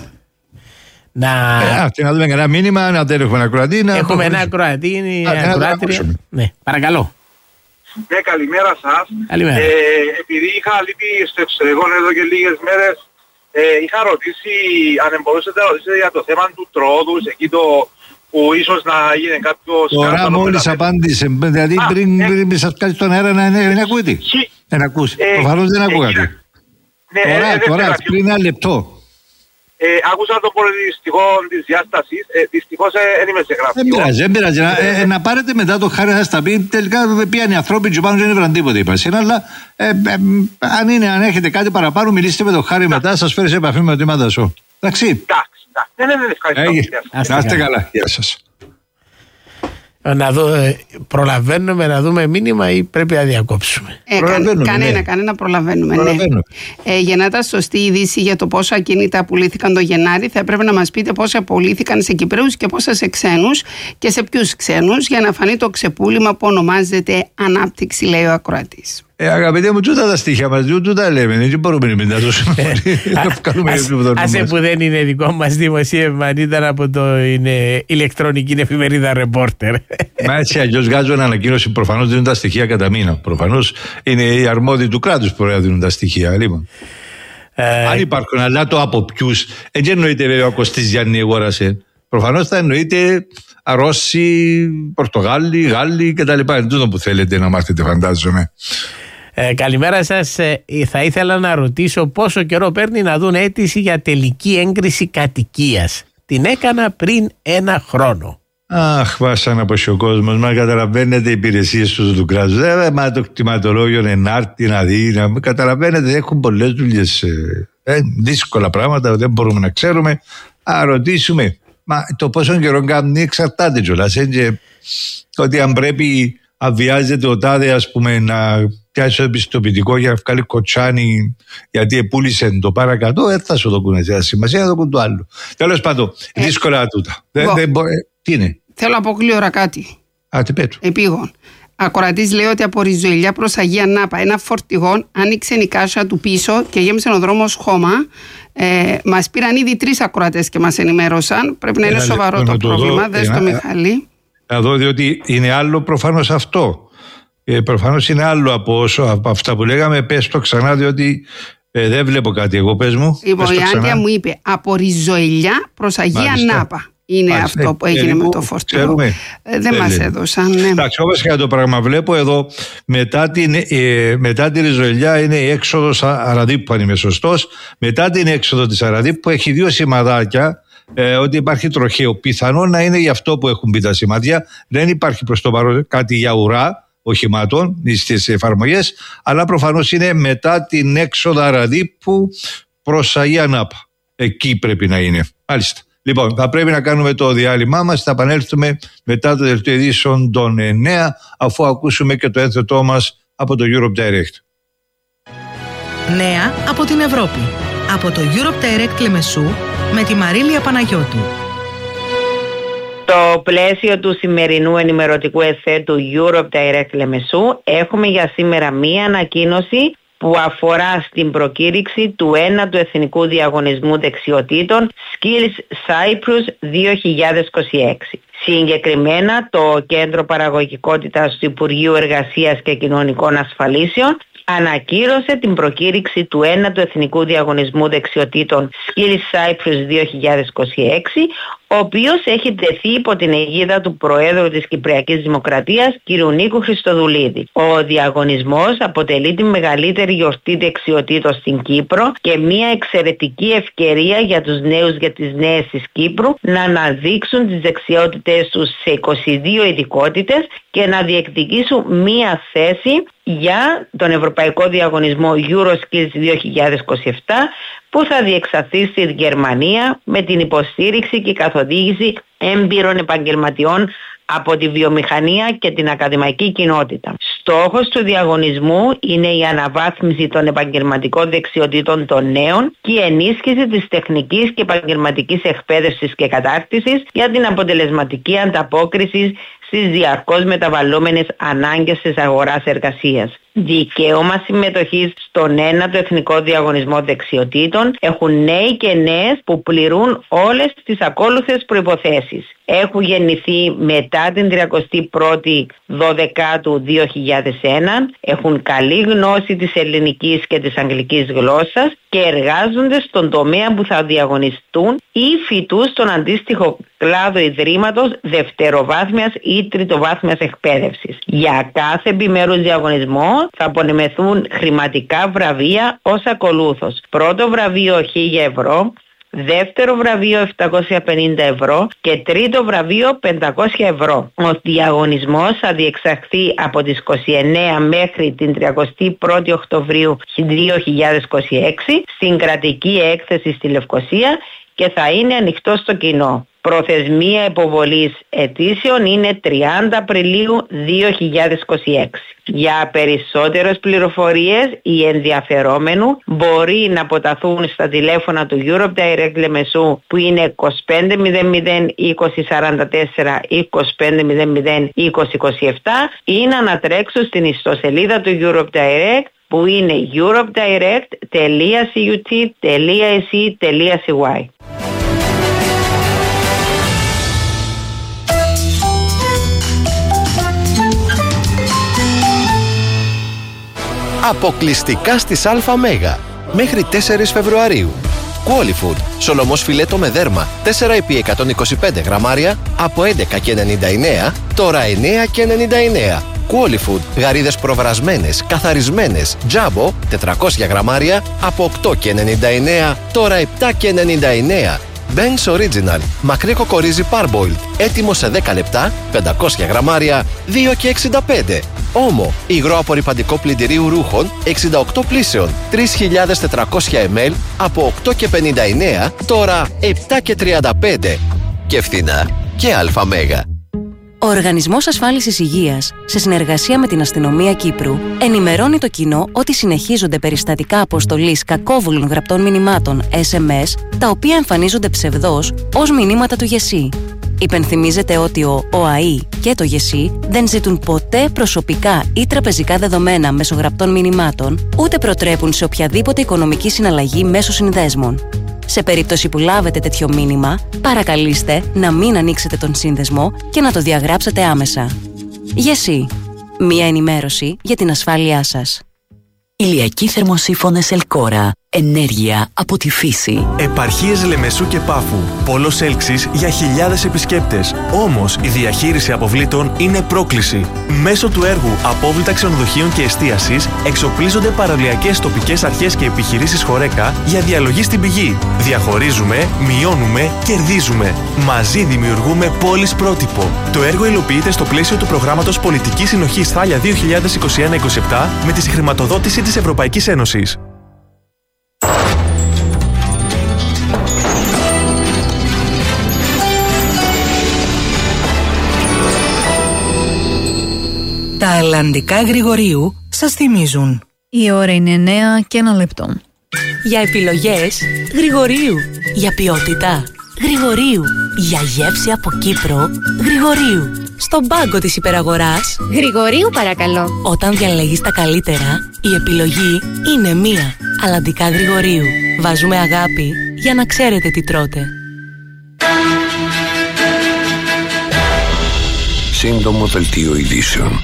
Να... Ε, να δούμε ένα μήνυμα, να έχουμε ένα ακροατή. Να έχουμε το... ένα ακροατή, είναι η ακροάτρια. Ναι, παρακαλώ. Ναι, καλημέρα σας. Καλημέρα. Ε, επειδή είχα λείπει στο εξωτερικό εδώ και λίγες μέρες, ε, είχα ρωτήσει αν μπορούσατε να ρωτήσετε για το θέμα του Τρόδους, εκεί το που ίσως να γίνει κάποιος... Τώρα μόλις απάντησε, δηλαδή Α, πριν, ε, πριν σας κάνει στον αέρα να είναι ακούγεται. Δεν ακούσει. Ε, Προφανώς δεν ακούγατε. Ναι, τώρα, ε, τώρα, πριν ένα λεπτό. Ε, άκουσα το πολιτιστικό της Διάστασης, ε, δυστυχώς δεν ε, είμαι σε γραφείο. Δεν πειράζει, δεν πειράζει. Ε, ε, να πάρετε μετά το χάρη, θα τα πει. Τελικά πήγαν οι ανθρώποι και πάνω δεν έβραν τίποτα, είπα. Αλλά ε, ε, ε, αν, είναι, αν έχετε κάτι παραπάνω, μιλήστε με το χάρη μετά, σας φέρει σε επαφή με το τίμα δασό. Εντάξει. Εντάξει, ναι, ναι, ναι, ευχαριστώ. Να είστε καλά. Γεια σας. Να δω, προλαβαίνουμε να δούμε μήνυμα ή πρέπει να διακόψουμε? Ε, κανένα, ναι. κανένα προλαβαίνουμε. προλαβαίνουμε. Ναι. Ε, για να ήταν σωστή είδηση για το πόσα ακίνητα πουλήθηκαν το Γενάρη, θα έπρεπε να μας πείτε πόσα πουλήθηκαν σε Κυπραίους και πόσα σε ξένους και σε ποιους ξένους, για να φανεί το ξεπούλημα που ονομάζεται ανάπτυξη, λέει ο ακροατής. Ε, αγαπητέ μου, τούτα τα στοιχεία μας, τούτα λέμε, δεν μπορούμε να τα δώσουμε. Άσε που δεν είναι δικό μας δημοσίευμα, ήταν από το είναι, ηλεκτρονική εφημερίδα Reporter. Μα έτσι αλλιώς βγάζουν ανακοίνωση, προφανώς δίνουν τα στοιχεία κατά μήνα. Προφανώς είναι οι αρμόδιοι του κράτους που πρέπει να δίνουν τα στοιχεία. Λοιπόν. Ε, Αν υπάρχουν, αλλά το από ποιους, δεν εννοείται βέβαια ο Κωστής Γιάννη αγόρασε. Προφανώς θα εννοείται Ρώσοι, Πορτογάλοι, Γάλλοι κτλ. Είναι τούτο που θέλετε να μάθετε, φαντάζομαι. Ε, καλημέρα σας. Ε, θα ήθελα να ρωτήσω πόσο καιρό παίρνει να δουν αίτηση για τελική έγκριση κατοικίας. Την έκανα πριν ένα χρόνο. Αχ, βάσαν από ο κόσμος, μα καταλαβαίνετε οι υπηρεσίες του του κράτους. Ε, μα το κτηματολόγιο ενάρτη να δει, να καταλαβαίνετε, έχουν πολλές δουλειές. Ε, δύσκολα πράγματα, δεν μπορούμε να ξέρουμε. Α, ρωτήσουμε. Μα το πόσο καιρό κάνει εξαρτάται κιόλας. Ότι αν πρέπει αβιάζεται ο τάδε, ας πούμε, να πιάσει το επιστοποιητικό για να βγάλει κοτσάνι γιατί επούλησε το παρακατώ, δεν θα σου το πούνε σε σημασία, θα το πούν το άλλο. Τέλος πάντων, ε, δύσκολα τούτα. Δεν, δεν μπο... Τι είναι? Θέλω να πω γλύωρα κάτι. Α, τι πέτω. Επίγον. Ακροατής λέει ότι από Ριζοηλιά προς Αγία Νάπα ένα φορτηγό άνοιξε η κάσα του πίσω και γέμισε ο δρόμος χώμα. Ε, μας πήραν ήδη τρεις ακροατές και μας ενημέρωσαν. Πρέπει να είναι ένα, σοβαρό το, το πρόβλημα. Δες το, Μιχάλη. Να δω, διότι είναι άλλο προφανώς αυτό. Ε, προφανώς είναι άλλο από, όσο, από αυτά που λέγαμε. Πες το ξανά, διότι ε, δεν βλέπω κάτι. Εγώ πες μου. Λοιπόν, η Άντια μου είπε από Ριζοηλιά προς Αγία Μάλιστα. Νάπα. Είναι Μάλιστα. αυτό που έγινε ε, με το φορτηγό. Ε, δεν μας έδωσαν. Ναι. Εντάξει, όπως και το πράγμα βλέπω εδώ, μετά την, ε, μετά τη Ριζοηλιά είναι η έξοδος Αραδίπου, αν είμαι σωστός. Μετά την έξοδο της Αραδίπου έχει δύο σημαδάκια. Ε, ότι υπάρχει τροχαίο. Πιθανό να είναι γι' αυτό που έχουν μπει τα σημάδια. Δεν υπάρχει προς το παρόν κάτι για ουρά οχημάτων στις εφαρμογές, αλλά προφανώς είναι μετά την έξοδο Αραδίπου προς Αγία Νάπα. Εκεί πρέπει να είναι. Μάλιστα. Λοιπόν, θα πρέπει να κάνουμε το διάλειμμά μας. Θα επανέλθουμε μετά το δελτίο ειδήσεων των εννέα, αφού ακούσουμε και το ένθετό μας από το Europe Direct. Νέα από την Ευρώπη. Από το Europe Direct Λεμεσού με τη Μαρίλια Παναγιώτου. Στο πλαίσιο του σημερινού ενημερωτικού εσέ του Europe Direct Λεμεσού έχουμε για σήμερα μία ανακοίνωση που αφορά στην προκήρυξη του ένατου Εθνικού Διαγωνισμού Δεξιοτήτων Skills Cyprus δύο χιλιάδες είκοσι έξι. Συγκεκριμένα το Κέντρο Παραγωγικότητας του Υπουργείου Εργασίας και Κοινωνικών Ασφαλίσεων ανακοίνωσε την προκήρυξη του ένατου Εθνικού Διαγωνισμού Δεξιοτήτων Skills Cyprus δύο χιλιάδες είκοσι έξι, ο οποίος έχει τεθεί υπό την αιγίδα του Προέδρου της Κυπριακής Δημοκρατίας, κ. Νίκου Χριστοδουλίδη. Ο διαγωνισμός αποτελεί τη μεγαλύτερη γιορτή δεξιοτήτων στην Κύπρο και μια εξαιρετική ευκαιρία για τους νέους και τις νέες της Κύπρου να αναδείξουν τις δεξιότητες τους σε είκοσι δύο ειδικότητες και να διεκδικήσουν μια θέση για τον Ευρωπαϊκό Διαγωνισμό EuroSkills δύο χιλιάδες είκοσι επτά που θα διεξαχθεί στη Γερμανία με την υποστήριξη και καθοδήγηση έμπειρων επαγγελματιών από τη βιομηχανία και την ακαδημαϊκή κοινότητα. Στόχος του διαγωνισμού είναι η αναβάθμιση των επαγγελματικών δεξιοτήτων των νέων και η ενίσχυση της τεχνικής και επαγγελματικής εκπαίδευσης και κατάρτισης για την αποτελεσματική ανταπόκριση στις διαρκώς μεταβαλλόμενες ανάγκες της αγοράς εργασίας. Δικαίωμα συμμετοχής στον ένατο Εθνικό Διαγωνισμό Δεξιοτήτων έχουν νέοι και νέες που πληρούν όλες τις ακόλουθες προϋποθέσεις. Έχουν γεννηθεί μετά την τριακοστή πρώτη Δωδεκάτου δύο χιλιάδες ένα, έχουν καλή γνώση της ελληνικής και της αγγλικής γλώσσας και εργάζονται στον τομέα που θα διαγωνιστούν ή φοιτούν στον αντίστοιχο κλάδο ιδρύματος δευτεροβάθμιας ή τριτοβάθμιας εκπαίδευσης. Για κάθε επιμέρους διαγωνισμό θα απονεμεθούν χρηματικά βραβεία ως ακολούθως. Πρώτο βραβείο χίλια ευρώ, δεύτερο βραβείο επτακόσια πενήντα ευρώ και τρίτο βραβείο πεντακόσια ευρώ. Ο διαγωνισμός θα διεξαχθεί από τις είκοσι εννέα μέχρι την τριακοστή πρώτη Οκτωβρίου δύο χιλιάδες είκοσι έξι στην κρατική έκθεση στη Λευκοσία και θα είναι ανοιχτό στο κοινό. Προθεσμία υποβολής αιτήσεων είναι τριάντα Απριλίου δύο χιλιάδες είκοσι έξι. Για περισσότερες πληροφορίες οι ενδιαφερόμενοι μπορεί να αποταθούν στα τηλέφωνα του Europe Direct Λεμεσού που είναι είκοσι πέντε μηδέν μηδέν είκοσι σαράντα τέσσερα είκοσι πέντε μηδέν μηδέν είκοσι είκοσι επτά ή να ανατρέξουν στην ιστοσελίδα του Europe Direct που είναι europe direct τελεία cut τελεία e τελεία c y. Αποκλειστικά στις ΑΜΕΓΑ μέχρι τέσσερις Φεβρουαρίου. Qualifood, σολομός φιλέτο με δέρμα τέσσερα επί εκατόν είκοσι πέντε γραμμάρια από έντεκα και ενενήντα εννέα, τώρα εννέα και ενενήντα εννέα. Qualifood, γαρίδες προβρασμένες, καθαρισμένες, Jumbo, τετρακόσια γραμμάρια από οκτώ και ενενήντα εννέα, τώρα επτά και ενενήντα εννέα. Ben's Original, μακρύ κοκορίζι Parboiled, έτοιμο σε δέκα λεπτά, πεντακόσια γραμμάρια, δύο και εξήντα πέντε. Όμο, υγρό απορρυπαντικό πλυντηρίου ρούχων, εξήντα οκτώ πλύσεων, τρεις χιλιάδες τετρακόσια μιλιλίτρα από οκτώ και πενήντα εννέα, τώρα επτά και τριάντα πέντε. Και φθηνά και ΑΜΕΓΑ. Ο Οργανισμός Ασφάλισης Υγείας, σε συνεργασία με την Αστυνομία Κύπρου, ενημερώνει το κοινό ότι συνεχίζονται περιστατικά αποστολής κακόβουλων γραπτών μηνυμάτων ες εμ ες, τα οποία εμφανίζονται ψευδώς ως μηνύματα του ΓΕΣΥ. Υπενθυμίζεται ότι ο ΟΑΗ και το ΓΕΣΥ δεν ζητούν ποτέ προσωπικά ή τραπεζικά δεδομένα μέσω γραπτών μηνυμάτων, ούτε προτρέπουν σε οποιαδήποτε οικονομική συναλλαγή μέσω συνδέσμων. Σε περίπτωση που λάβετε τέτοιο μήνυμα, παρακαλείστε να μην ανοίξετε τον σύνδεσμο και να το διαγράψετε άμεσα. ΓΕΣΥ. Μία ενημέρωση για την ασφάλειά σας. Ηλιακοί θερμοσύφωνες Ελκόρα. Ενέργεια από τη φύση. Επαρχίες Λεμεσού και Πάφου. Πόλος έλξης για χιλιάδες επισκέπτες. Όμως η διαχείριση αποβλήτων είναι πρόκληση. Μέσω του έργου Απόβλητα Ξενοδοχείων και Εστίασης εξοπλίζονται παραλιακές τοπικές αρχές και επιχειρήσεις Χορέκα για διαλογή στην πηγή. Διαχωρίζουμε, μειώνουμε, κερδίζουμε. Μαζί δημιουργούμε πόλεις πρότυπο. Το έργο υλοποιείται στο πλαίσιο του προγράμματος Πολιτικής Συνοχής Θάλια δύο χιλιάδες είκοσι ένα είκοσι επτά με τη συγχρηματοδότηση της Ευρωπαϊκής Ένωσης. Τα Ελλαντικά Γρηγορίου σας θυμίζουν. Η ώρα είναι εννέα και ένα λεπτό. Για επιλογές Γρηγορίου. Για ποιότητα Γρηγορίου. Για γεύση από Κύπρο Γρηγορίου. Στον πάγκο της υπεραγοράς Γρηγορίου παρακαλώ. Όταν διαλέγεις τα καλύτερα, η επιλογή είναι μία. Αλλαντικά Γρηγορίου. Βάζουμε αγάπη για να ξέρετε τι τρώτε. Σύντομο δελτίο ειδήσεων.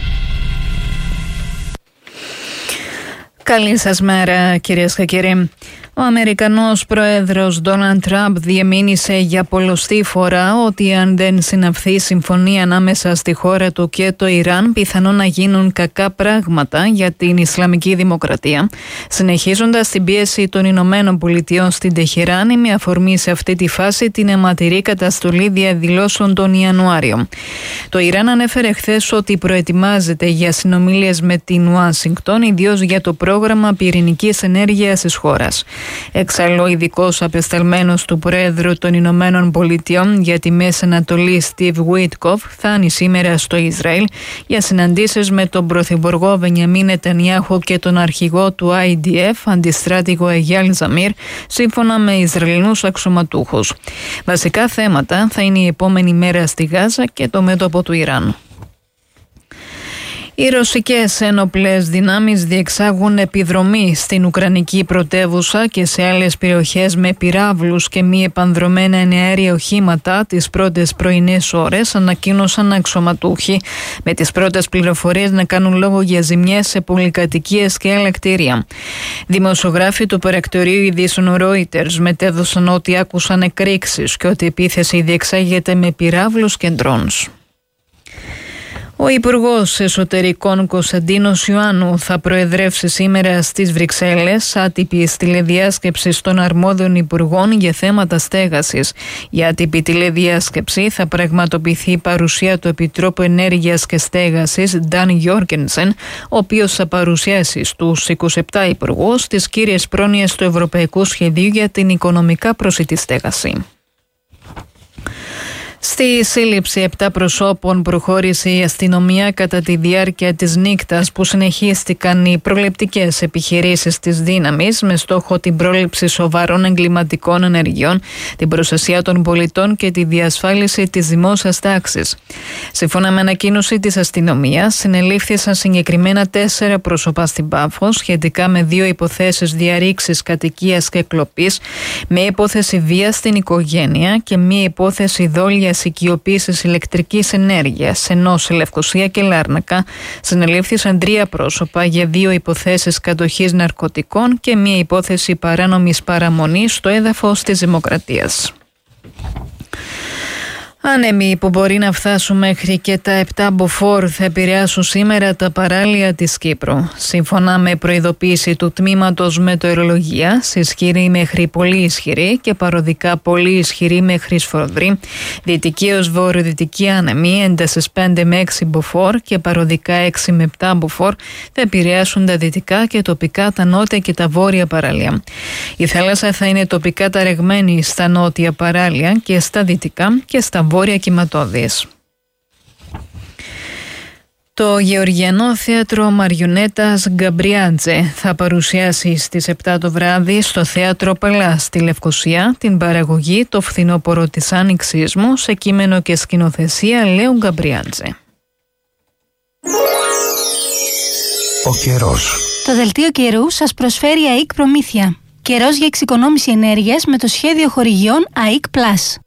Καλή σας μέρα κυρίες και κύριοι. Ο Αμερικανός πρόεδρος Ντόναλντ Τραμπ διεμήνυσε για πολλοστή φορά ότι αν δεν συναυθεί συμφωνία ανάμεσα στη χώρα του και το Ιράν, πιθανόν να γίνουν κακά πράγματα για την Ισλαμική Δημοκρατία, συνεχίζοντας την πίεση των Ηνωμένων Πολιτειών στην Τεχεράνη με αφορμή σε αυτή τη φάση την αιματηρή καταστολή διαδηλώσεων τον Ιανουάριο. Το Ιράν ανέφερε χθες ότι προετοιμάζεται για συνομιλίες με την Ουάσιγκτον, ιδίως για το πρόγραμμα πυρηνικής ενέργειας της χώρας. Εξάλλου, ο ειδικός απεσταλμένος του Προέδρου των Ηνωμένων Πολιτειών για τη Μέση Ανατολή, Στιβ Βουίτκοφ, φτάνει σήμερα στο Ισραήλ για συναντήσεις με τον Πρωθυπουργό Μπενιαμίν Νετανιάχου και τον αρχηγό του άι ντι εφ, αντιστράτηγο Εγιάλ Ζαμίρ, σύμφωνα με Ισραηλινούς αξιωματούχους. Βασικά θέματα θα είναι η επόμενη μέρα στη Γάζα και το μέτωπο του Ιράν. Οι ρωσικές ένοπλες δυνάμεις διεξάγουν επιδρομή στην Ουκρανική πρωτεύουσα και σε άλλες περιοχές με πυράβλους και μη επανδρομένα εναέρια οχήματα τις πρώτες πρωινές ώρες, ανακοίνωσαν αξιωματούχοι, με τις πρώτες πληροφορίες να κάνουν λόγο για ζημιές σε πολυκατοικίες και άλλα κτίρια. Δημοσιογράφοι του Πρακτορείου Ειδήσεων Reuters μετέδωσαν ότι άκουσαν εκρήξεις και ότι η επίθεση διεξάγεται με πυράβλους και ντρόνς. Ο Υπουργός Εσωτερικών Κωνσταντίνος Ιωάννου θα προεδρεύσει σήμερα στις Βρυξέλλες άτυπη τηλεδιάσκεψη των αρμόδιων υπουργών για θέματα στέγασης. Η άτυπη τηλεδιάσκεψη θα πραγματοποιηθεί η παρουσία του Επιτρόπου Ενέργειας και Στέγασης Νταν Γιόργκενσεν, ο οποίος θα παρουσιάσει στους είκοσι επτά υπουργούς τις κύριες πρόνοιες του Ευρωπαϊκού Σχεδίου για την οικονομικά προσιτή στέγαση. Στη σύλληψη επτά προσώπων προχώρησε η αστυνομία κατά τη διάρκεια της νύκτας που συνεχίστηκαν οι προληπτικές επιχειρήσεις της δύναμης με στόχο την πρόληψη σοβαρών εγκληματικών ενεργειών, την προστασία των πολιτών και τη διασφάλιση της δημόσιας τάξης. Σύμφωνα με ανακοίνωση της αστυνομίας, συνελήφθησαν συγκεκριμένα τέσσερα πρόσωπα στην Πάφο σχετικά με δύο υποθέσεις διαρρήξης κατοικίας και κλοπής, μία υπόθεση βίας στην οικογένεια και μία υπόθεση δόλειας οικειοποίησης ηλεκτρικής ενέργειας, ενώ σε Λευκοσία και Λάρνακα συνελήφθησαν τρία πρόσωπα για δύο υποθέσεις κατοχής ναρκωτικών και μία υπόθεση παράνομης παραμονής στο έδαφος της Δημοκρατίας. Άνεμοι που μπορεί να φτάσουν μέχρι και τα επτά μποφόρ θα επηρεάσουν σήμερα τα παράλια της Κύπρου. Σύμφωνα με προειδοποίηση του Τμήματος Μετεωρολογίας, ισχυρή μέχρι πολύ ισχυρή και παροδικά πολύ ισχυρή μέχρι σφοδρή, δυτική ως βορειοδυτική άνεμη έντασης πέντε με έξι μποφόρ και παροδικά έξι με επτά μποφόρ θα επηρεάσουν τα δυτικά και τοπικά τα νότια και τα βόρεια παράλια. Η θάλασσα θα είναι τοπικά ταραγμένη στα νότια παράλια και στα δυτικά και στα βόρεια κυματώδης. Το Γεωργιανό Θέατρο Μαριονέτας Γκαμπριάντζε θα παρουσιάσει στις επτά το βράδυ στο Θέατρο Παλά στη Λευκοσία την παραγωγή «Το φθινόπωρο της Άνοιξής μου» σε κείμενο και σκηνοθεσία Λέου Γκαμπριάντζε. Ο καιρός. Το δελτίο καιρού σας προσφέρει ΑΕΚ Προμήθεια. Καιρός για εξοικονόμηση ενέργειας με το σχέδιο χορηγιών ΑΕΚ Plus.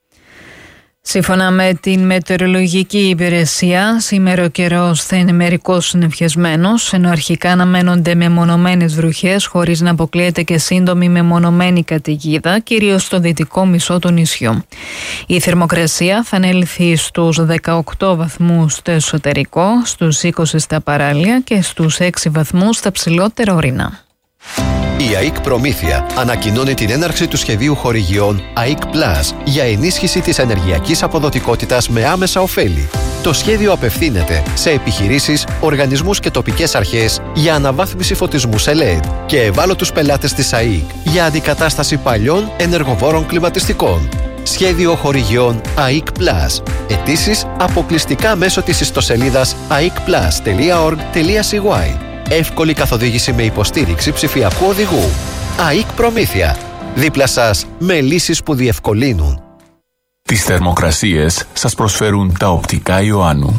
Σύμφωνα με την μετεωρολογική υπηρεσία, σήμερα ο καιρός θα είναι μερικώς συννεφιασμένος, ενώ αρχικά αναμένονται μεμονωμένες βροχές χωρίς να αποκλείεται και σύντομη μεμονωμένη καταιγίδα, κυρίως στο δυτικό μισό του νησιού. Η θερμοκρασία θα ανέλθει στους δεκαοκτώ βαθμούς στο εσωτερικό, στους είκοσι στα παράλια και στους έξι βαθμούς στα ψηλότερα ορεινά. Η ΑΕΚ Προμήθεια ανακοινώνει την έναρξη του σχεδίου χορηγιών ΑΕΚ Plus για ενίσχυση της ενεργειακής αποδοτικότητας με άμεσα ωφέλη. Το σχέδιο απευθύνεται σε επιχειρήσεις, οργανισμούς και τοπικές αρχές για αναβάθμιση φωτισμού σε ελ ι ντι και ευάλωτους πελάτες της ΑΕΚ για αντικατάσταση παλιών ενεργοβόρων κλιματιστικών. Σχέδιο χορηγιών ΑΕΚ Plus. Αιτήσεις αποκλειστικά μέσω της ιστοσελίδας έι άι κ πλας τελεία οργκ τελεία σι γουάι. Εύκολη καθοδήγηση με υποστήριξη ψηφιακού οδηγού. ΑΕΚ Προμήθεια. Δίπλα σας με λύσεις που διευκολύνουν. Τις θερμοκρασίες σας προσφέρουν τα οπτικά Ιωάννου.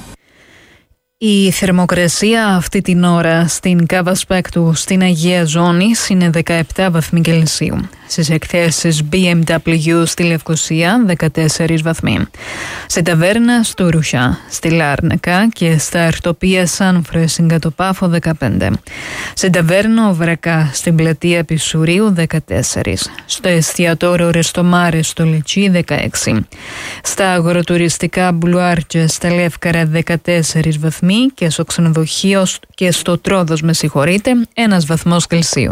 Η θερμοκρασία αυτή την ώρα στην Κάβα Σπέκτου στην Αγία Ζώνη είναι δεκαεπτά βαθμοί Κελσίου. Στις εκθέσεις μπι εμ ντάμπλιου στη Λευκοσία δεκατέσσερις βαθμοί. Σε ταβέρνα στο Ρουσιά, στη Λάρνακα και στα Αρτοπία Σάνφρε στην Κατοπάφο δεκαπέντε. Σε ταβέρνα Βρακά στην πλατεία Πισουρίου δεκατέσσερα. Στο εστιατόριο Ρεστομάρε στο Λιτσί δεκαέξι. Στα αγροτουριστικά Μπλουάρτζε στα Λεύκαρα δεκατέσσερις βαθμοί και στο ξενοδοχείο και στο Τρόδος, με συγχωρείτε, ένας βαθμός Κελσίου.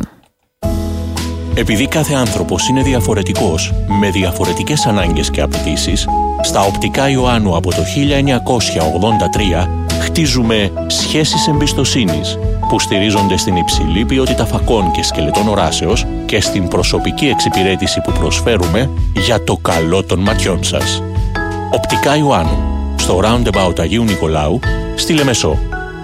Επειδή κάθε άνθρωπος είναι διαφορετικός, με διαφορετικές ανάγκες και απαιτήσεις, στα οπτικά Ιωάννου από το χίλια εννιακόσια ογδόντα τρία χτίζουμε σχέσεις εμπιστοσύνης που στηρίζονται στην υψηλή ποιότητα φακών και σκελετών οράσεως και στην προσωπική εξυπηρέτηση που προσφέρουμε για το καλό των ματιών σας. Οπτικά Ιωάννου, στο Roundabout Αγίου Νικολάου, στη Λεμεσό.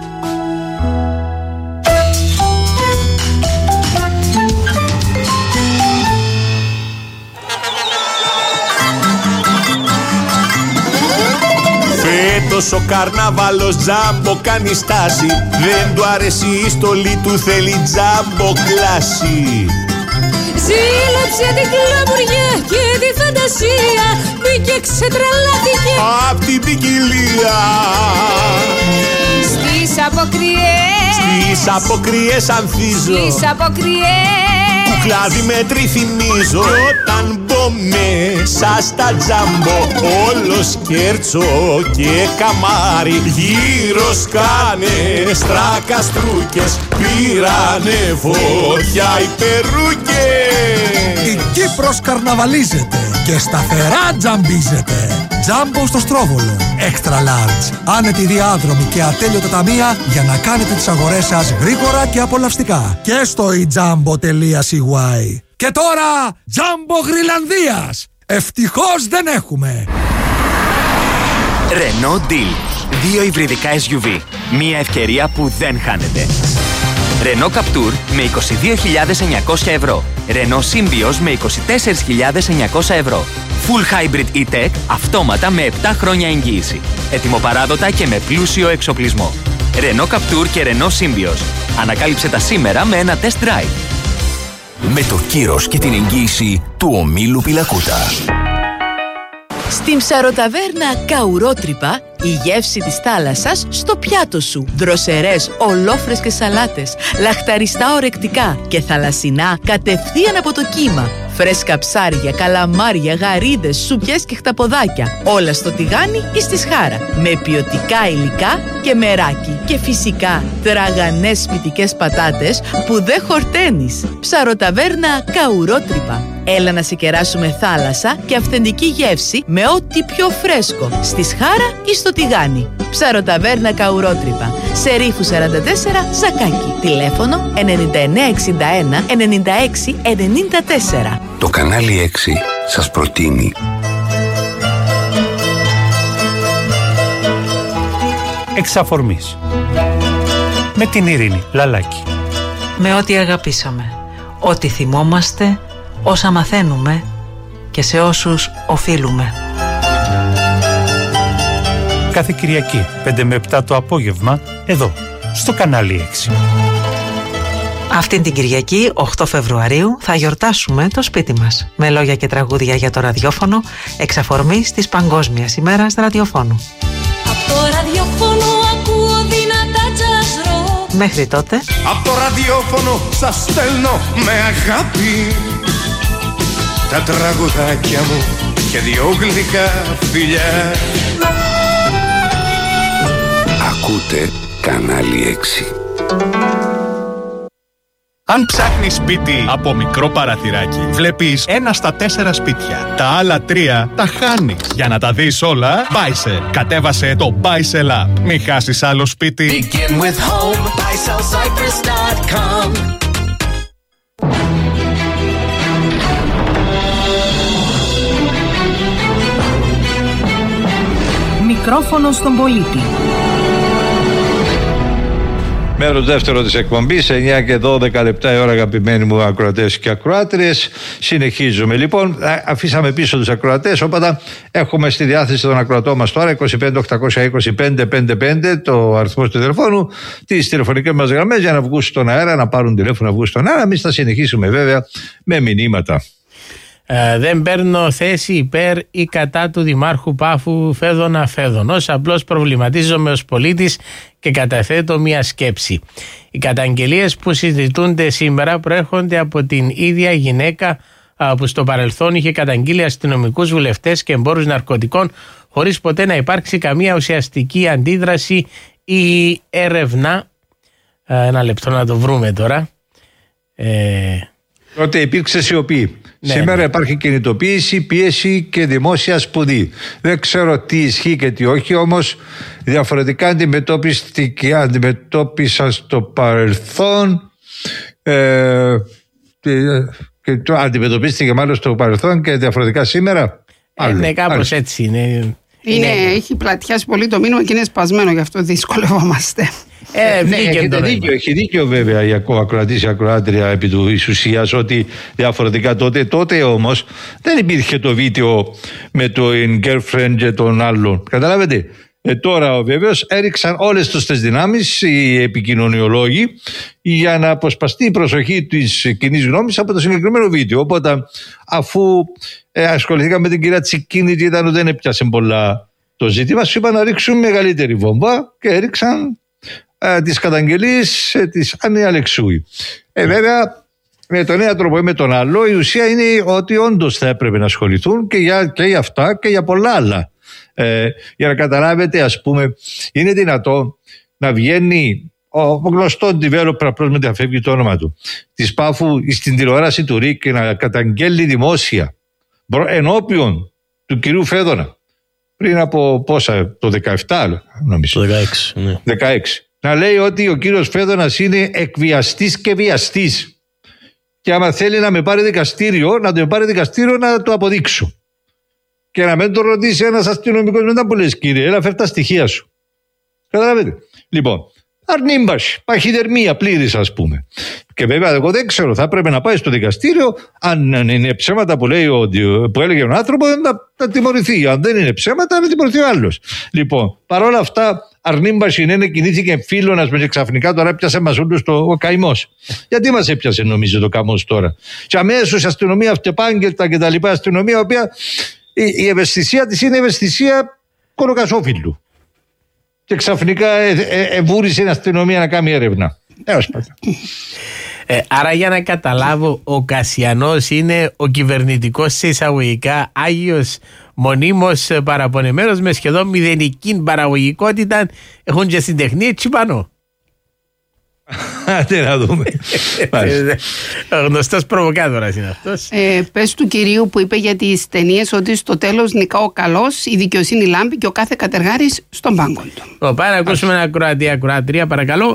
Φέτος ο καρναβάλος τζάμπο κάνει στάση. Δεν του αρέσει η στολή του, θέλει τζάμπο κλάση. Ζήλεψε την κλαμουριά και τη φαντασία, μπήκε ξετρελάθηκε απ' την ποικιλία. Στις αποκριές, στις αποκριές ανθίζω, στις αποκριές, κουκλάδι με τριθυμίζω. Κι όταν μπω μέσα στα τζάμπο, όλο σκέρτσο και καμάρι, γύρω σκάνε στρακαστρούκες, πήρανε φωτιά οι περούκες. Η Κύπρος καρναβαλίζεται και σταθερά τζαμπίζεται. Τζάμπο στο Στρόβολο. Extra large. Άνετοι διάδρομοι και ατέλειωτα ταμεία για να κάνετε τις αγορές σας γρήγορα και απολαυστικά. Και στο e jambo τελεία σι γουάι. Και τώρα, Τζάμπο Γρυλανδίας. Ευτυχώς δεν έχουμε. Renault Deal. Δύο υβριδικά ες γιου βι. Μία ευκαιρία που δεν χάνεται. Renault Captur με είκοσι δύο χιλιάδες εννιακόσια ευρώ. Renault Symbioz με είκοσι τέσσερις χιλιάδες εννιακόσια ευρώ. Full Hybrid E-Tech αυτόματα με επτά χρόνια εγγύηση. Ετοιμοπαράδοτα και με πλούσιο εξοπλισμό. Renault Captur και Renault Symbioz. Ανακάλυψε τα σήμερα με ένα test drive. Με το κύρος και την εγγύηση του ομίλου Πιλακούτα. Στην ψαροταβέρνα Καουρότρυπα, η γεύση της θάλασσας στο πιάτο σου. Δροσερές, ολόφρεσκες σαλάτες, λαχταριστά ορεκτικά και θαλασσινά κατευθείαν από το κύμα. Φρέσκα ψάρια, καλαμάρια, γαρίδες, σουπιές και χταποδάκια. Όλα στο τηγάνι ή στη σχάρα. Με ποιοτικά υλικά και μεράκι. Και φυσικά τραγανές σπιτικές πατάτες που δεν χορταίνεις. Ψαροταβέρνα Καουρότρυπα. Έλα να σε κεράσουμε θάλασσα και αυθεντική γεύση με ό,τι πιο φρέσκο. Στη σχάρα ή στο τηγάνι. Ψαροταβέρνα Καουρότρυπα. Σε Ρήφου σαράντα τέσσερα, Ζακάκι. Τηλέφωνο εννιά εννιά εξήντα ένα ενενήντα έξι ενενήντα τέσσερα. Το κανάλι έξι σας προτείνει Εξαφορμής με την Ειρήνη Λαλάκη. Με ό,τι αγαπήσαμε, ό,τι θυμόμαστε, όσα μαθαίνουμε και σε όσους οφείλουμε. Κάθε Κυριακή πέντε με επτά το απόγευμα εδώ στο κανάλι έξι. Αυτήν την Κυριακή, οκτώ Φεβρουαρίου, θα γιορτάσουμε το σπίτι μας με λόγια και τραγούδια για το ραδιόφωνο, εξαφορμής της Παγκόσμιας ημέρας ραδιοφώνου. Από το ραδιόφωνο ακούω δυνατά jazz rock. Μέχρι τότε, από το ραδιόφωνο σας στέλνω με αγάπη τα τραγουδάκια μου και δυο γλυκά φιλιά. Ακούτε κανάλι έξι. Αν ψάχνεις σπίτι από μικρό παραθυράκι, βλέπεις ένα στα τέσσερα σπίτια. Τα άλλα τρία τα χάνεις. Για να τα δεις όλα, Buysell. Κατέβασε το Buysell App. Μην χάσεις άλλο σπίτι. Begin with home, buy sell cypress dot com. Μικρόφωνο στον πολίτη. Μέρος δεύτερο της εκπομπής, εννιά και δώδεκα λεπτά η ώρα, αγαπημένοι μου ακροατές και ακροάτριες. Συνεχίζουμε λοιπόν. Αφήσαμε πίσω τους ακροατές, οπότε έχουμε στη διάθεση των ακροατών μας τώρα είκοσι πέντε οκτακόσια είκοσι πέντε πενήντα πέντε το αριθμό του τηλεφώνου, τις τηλεφωνικές μας γραμμές για να βγουν στον αέρα, να πάρουν τηλέφωνο να βγουν στον αέρα. Εμείς θα συνεχίσουμε βέβαια με μηνύματα. Ε, δεν παίρνω θέση υπέρ ή κατά του Δημάρχου Πάφου Φέδωνα Φέδωνος. Απλώς προβληματίζομαι ως πολίτης και καταθέτω μια σκέψη. Οι καταγγελίες που συζητούνται σήμερα προέρχονται από την ίδια γυναίκα α, που στο παρελθόν είχε καταγγείλει αστυνομικούς, βουλευτές και εμπόρους ναρκωτικών, χωρίς ποτέ να υπάρξει καμία ουσιαστική αντίδραση ή έρευνα. Ε, ένα λεπτό να το βρούμε τώρα. Ε, Τότε υπήρξε σιωπή. Ναι, Σήμερα ναι. υπάρχει κινητοποίηση, πίεση και δημόσια σπουδή. Δεν ξέρω τι ισχύει και τι όχι, όμως διαφορετικά αντιμετώπισα στο παρελθόν ε, και το αντιμετωπίστηκε μάλλον στο παρελθόν και διαφορετικά σήμερα. Ε, ναι, κάπως έτσι είναι. Είναι, έχει πλατιάσει πολύ το μήνυμα και είναι σπασμένο, γι' αυτό δυσκολευόμαστε. Ε, ναι, έχετε δίκιο, έχει δίκιο βέβαια η ακροατής, η ακροάτρια επί του ουσίας ότι διαφορετικά τότε, τότε όμως δεν υπήρχε το βίντεο με το girlfriend και τον άλλον. Καταλάβετε. Ε, τώρα βέβαιως έριξαν όλες τους τις δυνάμεις οι επικοινωνιολόγοι για να αποσπαστεί η προσοχή της κοινής γνώμης από το συγκεκριμένο βίντεο. Οπότε αφού ε, ασχοληθήκαμε με την κυρία Τσικίνη και ήταν ότι δεν έπιασε πολλά το ζήτημα, σου είπαν να ρίξουν μεγαλύτερη βόμβα και έριξαν ε, τις καταγγελίες ε, της Άννη Αλεξούη. Ε, βέβαια με τον ένα τρόπο ή με τον άλλο η ουσία είναι ότι όντως θα έπρεπε να ασχοληθούν και για, και για αυτά και για πολλά άλλα. Ε, για να καταλάβετε, ας πούμε, είναι δυνατό να βγαίνει ο γνωστό developer, απλώς με διαφεύγει το όνομα του, της Πάφου στην τηλεόραση του ΡΙΚ και να καταγγέλει δημόσια ενώπιον του κυρίου Φέδωνα πριν από πόσα, το δεκαεπτά νομίζω, το δεκαέξι, ναι. δεκαέξι, να λέει ότι ο κύριος Φέδωνας είναι εκβιαστής και βιαστής και άμα θέλει να με πάρει δικαστήριο, να το πάρει δικαστήριο να το αποδείξω. Και να μην το ρωτήσει ένας αστυνομικός μετά που λες, κύριε, έλα φέρ' τα στοιχεία σου. Καταλαβαίνετε. Λοιπόν, αρνήμπαση, παχυδερμία πλήρης, ας πούμε. Και βέβαια, εγώ δεν ξέρω, θα πρέπει να πάει στο δικαστήριο. Αν είναι ψέματα που, λέει ο, που έλεγε ο άνθρωπος, να, να τιμωρηθεί. Αν δεν είναι ψέματα, να τιμωρηθεί ο άλλος. Λοιπόν, παρόλα αυτά, αρνήμπαση είναι, κινήθηκε φίλωνας με ξαφνικά τώρα έπιασε μας όλους το, ο καημός. Γιατί μας έπιασε, νομίζω, το καημός τώρα. Και αμέσως η αστυνομία, αυτεπάγγελτα και τα λοιπά, αστυνομία, η οποία η, η ευαισθησία της είναι ευαισθησία κολοκασόφυλλου. Και ξαφνικά εβούρισε η αστυνομία να κάνει έρευνα. Έως πάντα. Ε, άρα για να καταλάβω, ο Κασιανός είναι ο κυβερνητικός σε εισαγωγικά Άγιος μονίμως παραπονεμένος με σχεδόν μηδενική παραγωγικότητα. Έχουν και συντεχνία έτσι πάνω. Τι να δούμε. Ο γνωστός προβοκάτορας είναι αυτός. Ε, πες του κυρίου που είπε για τις ταινίες ότι στο τέλος νικά ο καλός, η δικαιοσύνη λάμπει και ο κάθε κατεργάρης στον πάγκο του. Πάμε να ακούσουμε ένα Κροατία, Κροατρία, παρακαλώ.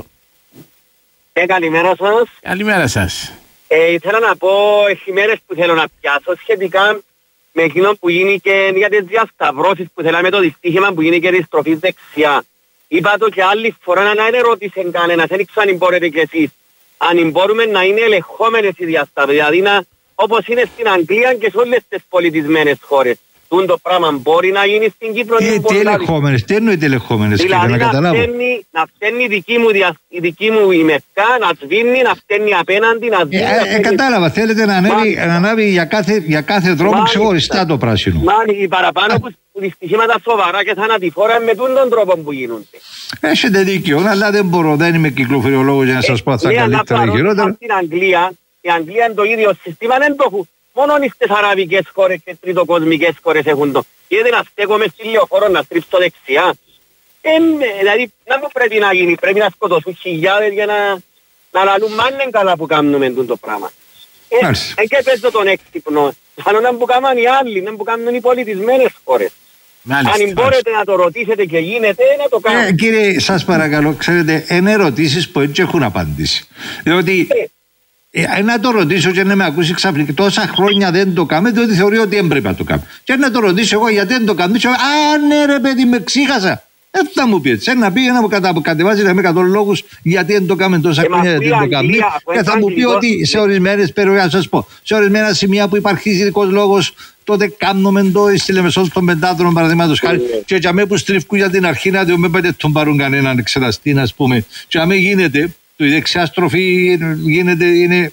Ε, καλημέρα σας. Καλημέρα σας. Ε, ήθελα να πω εφημέρες που θέλω να πιάσω σχετικά με εκείνο που γίνει και για τις διασταυρώσεις που θέλαμε το δυστύχημα που γίνει και τη στροφή δεξιά. Είπα το και άλλη φορά να είναι ερώτησε κανένας, δεν ξέρω αν μπορείτε και εσείς. Αν μπορούμε να είναι ελεγχόμενες οι διασταυρώσεις, δηλαδή να, όπως είναι στην Αγγλία και σε όλες τις πολιτισμένες χώρες. Τούν το πράγμα μπορεί να γίνει στην Κύπρο. Ε, τι ελεγχόμενες, τι εννοείται ελεγχόμενες, δηλαδή κύριε, να καταλάβω. Φταίνει, να φταίνει η δική μου, δια, η δική μου η μευκά, να σβήνει, να φταίνει απέναντι, να σβήνει. Ε, ε, ε, κατάλαβα, θέλετε να ανέβει, να ανάβει για, κάθε, για κάθε δρόμο ξεχωριστά το πράσινο. Μάλιστα, οι παραπάνω που δυστυχήματα σοβαρά και θανατηφόρα με τον τρόπο που γίνονται. Έχετε δίκιο, αλλά δεν μπορώ, δεν είμαι κυκλοφοριολόγος για να σας πω αυτά καλύτερα ή χειρότερα. Στην Αγγλία, η Αγγλία είναι το ίδιο σύστημα, δεν το έχουν. Μόνο στις αραβικές χώρες και τριτοκοσμικές χώρες έχουν το. Γιατί να στέκομαι στη λεωφόρο να στρίψω δεξιά. Ε, δηλαδή, να μου πρέπει να γίνει, πρέπει να σκοτώσουν χιλιάδες για να, να λαλούν μάνεν καλά που κάνουμε το πράγμα. Ε, ε, και παίζω τον έξυπνο. Αλλά να που κάνουν οι άλλοι, να που κάνουν οι πολιτισμένες χώρες. Μάλιστα, αν μπορείτε να το ρωτήσετε και γίνεται, να το κάνετε. Ε, κύριε, σας παρακαλώ, ξέρετε, είναι ερωτήσεις που έτσι έχουν απάντηση. Διότι ε, ε, να το ρωτήσω και να με ακούσει ξαφνικά τόσα χρόνια δεν το κάνω, διότι θεωρεί ότι δεν πρέπει να το κάνω. Και να το ρωτήσω εγώ γιατί δεν το κάνω, α, ναι, ρε παιδί, με ξύχασα. Δεν θα μου πει έτσι. Να πει να μου κατεβάζει να με εκατό λόγους γιατί δεν το κάνουμε τόσα χρόνια, γιατί δεν το κάνουμε. Και θα μου πει ότι σε ορισμένες περιοχές, σας πω, σε ορισμένα σημεία που υπάρχει ειδικός λόγος, τότε κάνουμε το στη Λεμεσό των Πεντάδρων, παραδείγματος χάρη. Και για μένα που στρίφκουν για την αρχή να δει, με πέντε τον πάρουν κανέναν εξεταστή, α πούμε. Και για μένα γίνεται, η δεξιά στροφή γίνεται, είναι.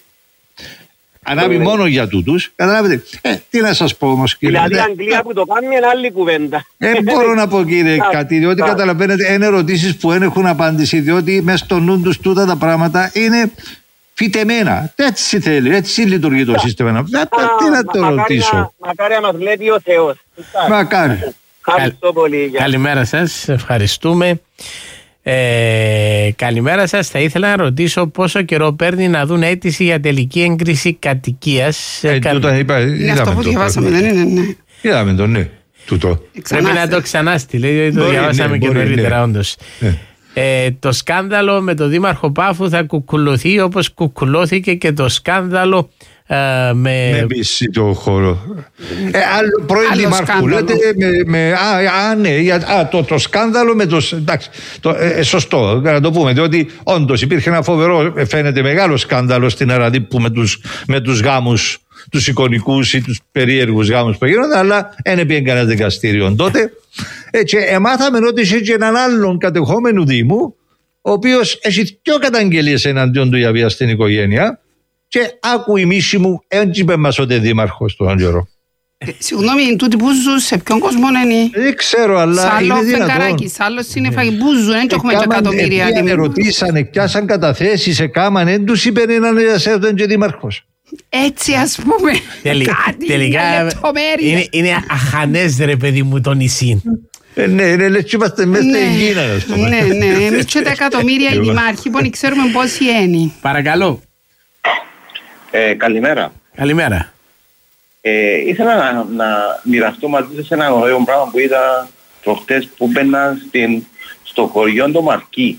Ανάβει μόνο για τούτους. Καταλάβετε. Ε, τι να σας πω όμως, κύριε. Δηλαδή, η Αγγλία που το κάνει είναι άλλη κουβέντα. Ε, μπορώ να πω, κύριε, κάτι, διότι καταλαβαίνετε, είναι ερωτήσεις που δεν έχουν απάντηση, διότι μέσα στο νου τους τούτα τα πράγματα είναι φυτεμένα. Έτσι θέλει, έτσι λειτουργεί το σύστημα. Τι να το ρωτήσω. Μακάρι να μας βλέπει ο Θεός. Μακάρι. Ευχαριστώ πολύ. Καλημέρα σας, ευχαριστούμε. Ε, καλημέρα σας. Θα ήθελα να ρωτήσω πόσο καιρό παίρνει να δουν αίτηση για τελική έγκριση κατοικίας. Ε, κα... τούτα, είπα, είναι αυτό που διαβάσαμε, δεν είναι, ναι. Είδαμε το, ναι. Τούτο. Πρέπει να το ξανά στείλει, γιατί το διαβάσαμε ναι, και μπορεί, νωρίτερα, ναι. Όντως. Ναι. Ε, το σκάνδαλο με το Δήμαρχο Πάφου θα κουκουλωθεί όπως κουκουλώθηκε και το σκάνδαλο Uh, με... με μπήσει το χώρο. Ε, άλλο πρώην Δημάρχου λέτε με, με, α, α, ναι, α, το, το σκάνδαλο με το, εντάξει, το, ε, σωστό να το πούμε, διότι όντως υπήρχε ένα φοβερό, φαίνεται μεγάλο σκάνδαλο στην Αραδίππου με τους, με τους γάμους, τους εικονικούς ή τους περίεργους γάμους που γίνονται, αλλά δεν έπιε κανένα δικαστήριο τότε. Ε, και εμάθαμε ότι είχε και έναν άλλον κατεχόμενο Δήμου, ο οποίος έχει πιο καταγγελίες εναντίον του για βία στην οικογένεια. Και άκου η μίση μου, έτσι είπε μας ότι δήμαρχος του Άντζορο. Ε, συγγνώμη, τούτοι που ζουν σε ποιον κόσμο είναι? Δεν ξέρω, αλλά είναι δυνατόν. Φεγγαράκης, άλλος είναι φαγιμπούζου, δεν έχουμε και εκατομμύρια. Εκάμαν, ρωτήσανε, πιάσαν καταθέσεις, εκάμαν, δεν τους είπαν έναν ήταν και δήμαρχος. Έτσι ας πούμε, κάτι, τελικά, είναι, είναι αχανές ρε παιδί μου το νησί. Ε, ναι, ναι, λες και είμαστε μέσα στην Κίνα. Ναι, ναι, εμείς και τα εκατομμύρια οι δημάρχοι, που ξέρουμε πόσοι είναι. Παρακαλώ. Ε, καλημέρα. Καλημέρα. Ε, ήθελα να, να μοιραστώ μαζί σας ένα ωραίο πράγμα που είδα προχτές που μπαίνα στο χωριό το Μαρκή.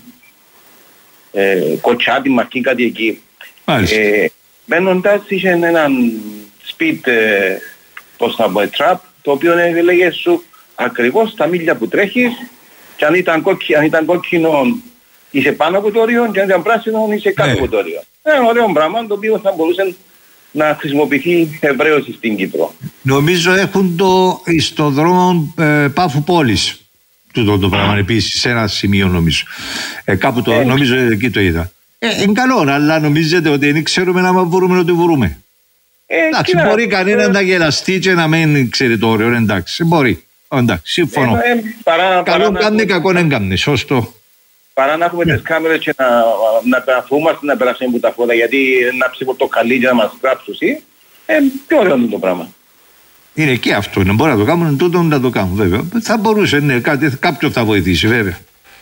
Ε, Κοτσάτι, Μαρκή, κάτι εκεί. Ε, μπαίνοντας είχε έναν σπίτι, ε, πώς θα πω, τραπ, το οποίο έλεγε σου ακριβώς τα μίλια που τρέχεις και αν ήταν, κόκκι, αν ήταν κόκκινο είσαι πάνω από το όριο και αν ήταν πράσινο είσαι κάτω από το όριο. Ένα ωραίο πράγμα το οποίο θα μπορούσε να χρησιμοποιηθεί ευρέως στην Κύπρο. Νομίζω έχουν το στο δρόμο ε, Πάφου Πόλης τούτο το πράγμα επίσης σε ένα σημείο νομίζω. Ε, κάπου το, ε, νομίζω εκεί το είδα. Ε, είναι καλό, αλλά νομίζετε ότι δεν ξέρουμε να μπορούμε να το βρούμε. Ε, εντάξει, μπορεί ε, κανένα ε, να γελαστεί και να μην ξέρει το όριο, εντάξει, μπορεί. Εντάξει, συμφωνώ. Ε, ε, παρά, καλό κάνει, κακό δεν κάνει, σωστό. Παρά να έχουμε yeah. τις κάμερες και να, να περαφούμαστε να περάσουμε από τα φώτα, γιατί να ψήφω το καλή για να μας γράψουν, ε, πιο ωραίο είναι το πράγμα. Είναι και αυτό, να μπορεί να το κάνουν, τούτο να το κάνουν βέβαια. Θα μπορούσε, ναι, κάτι, κάποιο θα βοηθήσει βέβαια.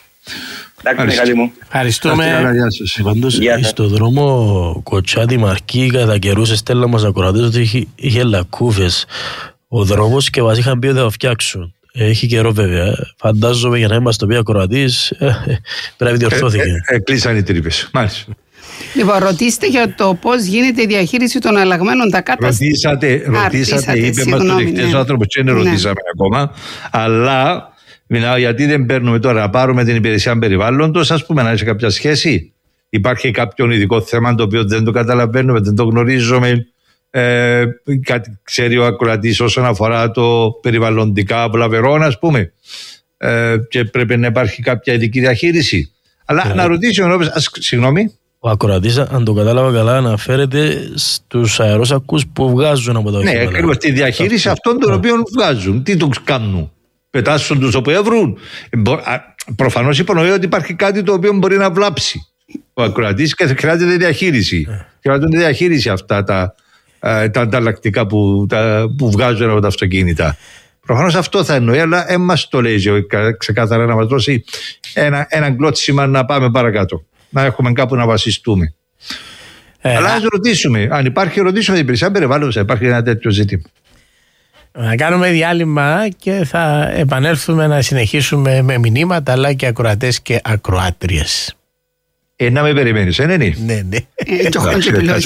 Εντάξει, καλή μου. Ευχαριστούμε. Πάντως, στον δρόμο Κοτσάτη Μαρκή κατά καιρούς στέλνα μας ακροατές ότι είχε, είχε λακκούφες ο δρόμος και μας είχαν πει ότι θα το φτιάξουν. Έχει καιρό βέβαια. Φαντάζομαι για να είμαστε πει ακροατής πρέπει διορθώθηκε. Ε, ε, ε, κλείσαν οι τρύπες. Μάλιστα. Λοιπόν, ρωτήστε για το πώς γίνεται η διαχείριση των αλλαγμένων τα καταστήματα. Ρωτήσατε, ρωτήσατε, είπε μας το δεχτές ο άνθρωπος και δεν ρωτήσαμε ακόμα, αλλά μιλάω γιατί δεν παίρνουμε τώρα να πάρουμε την υπηρεσία περιβάλλοντος, ας πούμε, να έχει κάποια σχέση. Υπάρχει κάποιο ειδικό θέμα το οποίο δεν το καταλαβαίνουμε, δεν το γνωρίζουμε. Ε, κάτι ξέρει ο ακροατής όσον αφορά το περιβαλλοντικά βλαβερών, ας πούμε, ε, και πρέπει να υπάρχει κάποια ειδική διαχείριση. Αλλά ε, να ρωτήσει ο Νόπες, συγγνώμη. Ο ακροατής, αν το κατάλαβα καλά, αναφέρεται στους αερόσακκους που βγάζουν από τα οχήματα. Ναι, ακριβώς τη διαχείριση αυτών των οποίων βγάζουν. Τι το κάνουν, πετάσουν τους όπου έβρουν. Προφανώς υπονοεί ότι υπάρχει κάτι το οποίο μπορεί να βλάψει ο ακροατής και χρειάζεται διαχείριση. Χρειάζεται διαχείριση αυτά τα. τα ανταλλακτικά που, τα, που βγάζουν από τα αυτοκίνητα. Προφανώς αυτό θα εννοεί, αλλά δεν μας το λέει ξεκάθαρα να μας δώσει ένα, ένα γκλώτσιμα να πάμε παρακάτω. Να έχουμε κάπου να βασιστούμε. Ε, αλλά ας ρωτήσουμε, αν υπάρχει, ρωτήσουμε την υπηρεσία περιβάλλοντος, υπάρχει ένα τέτοιο ζήτημα. Να κάνουμε διάλειμμα και θα επανέλθουμε να συνεχίσουμε με μηνύματα, αλλά και ακροατές και ακροάτριες. Ε, να με περιμένεις, ε, ναι, ναι. Ναι, ναι. Ε, το έχω επιλογή.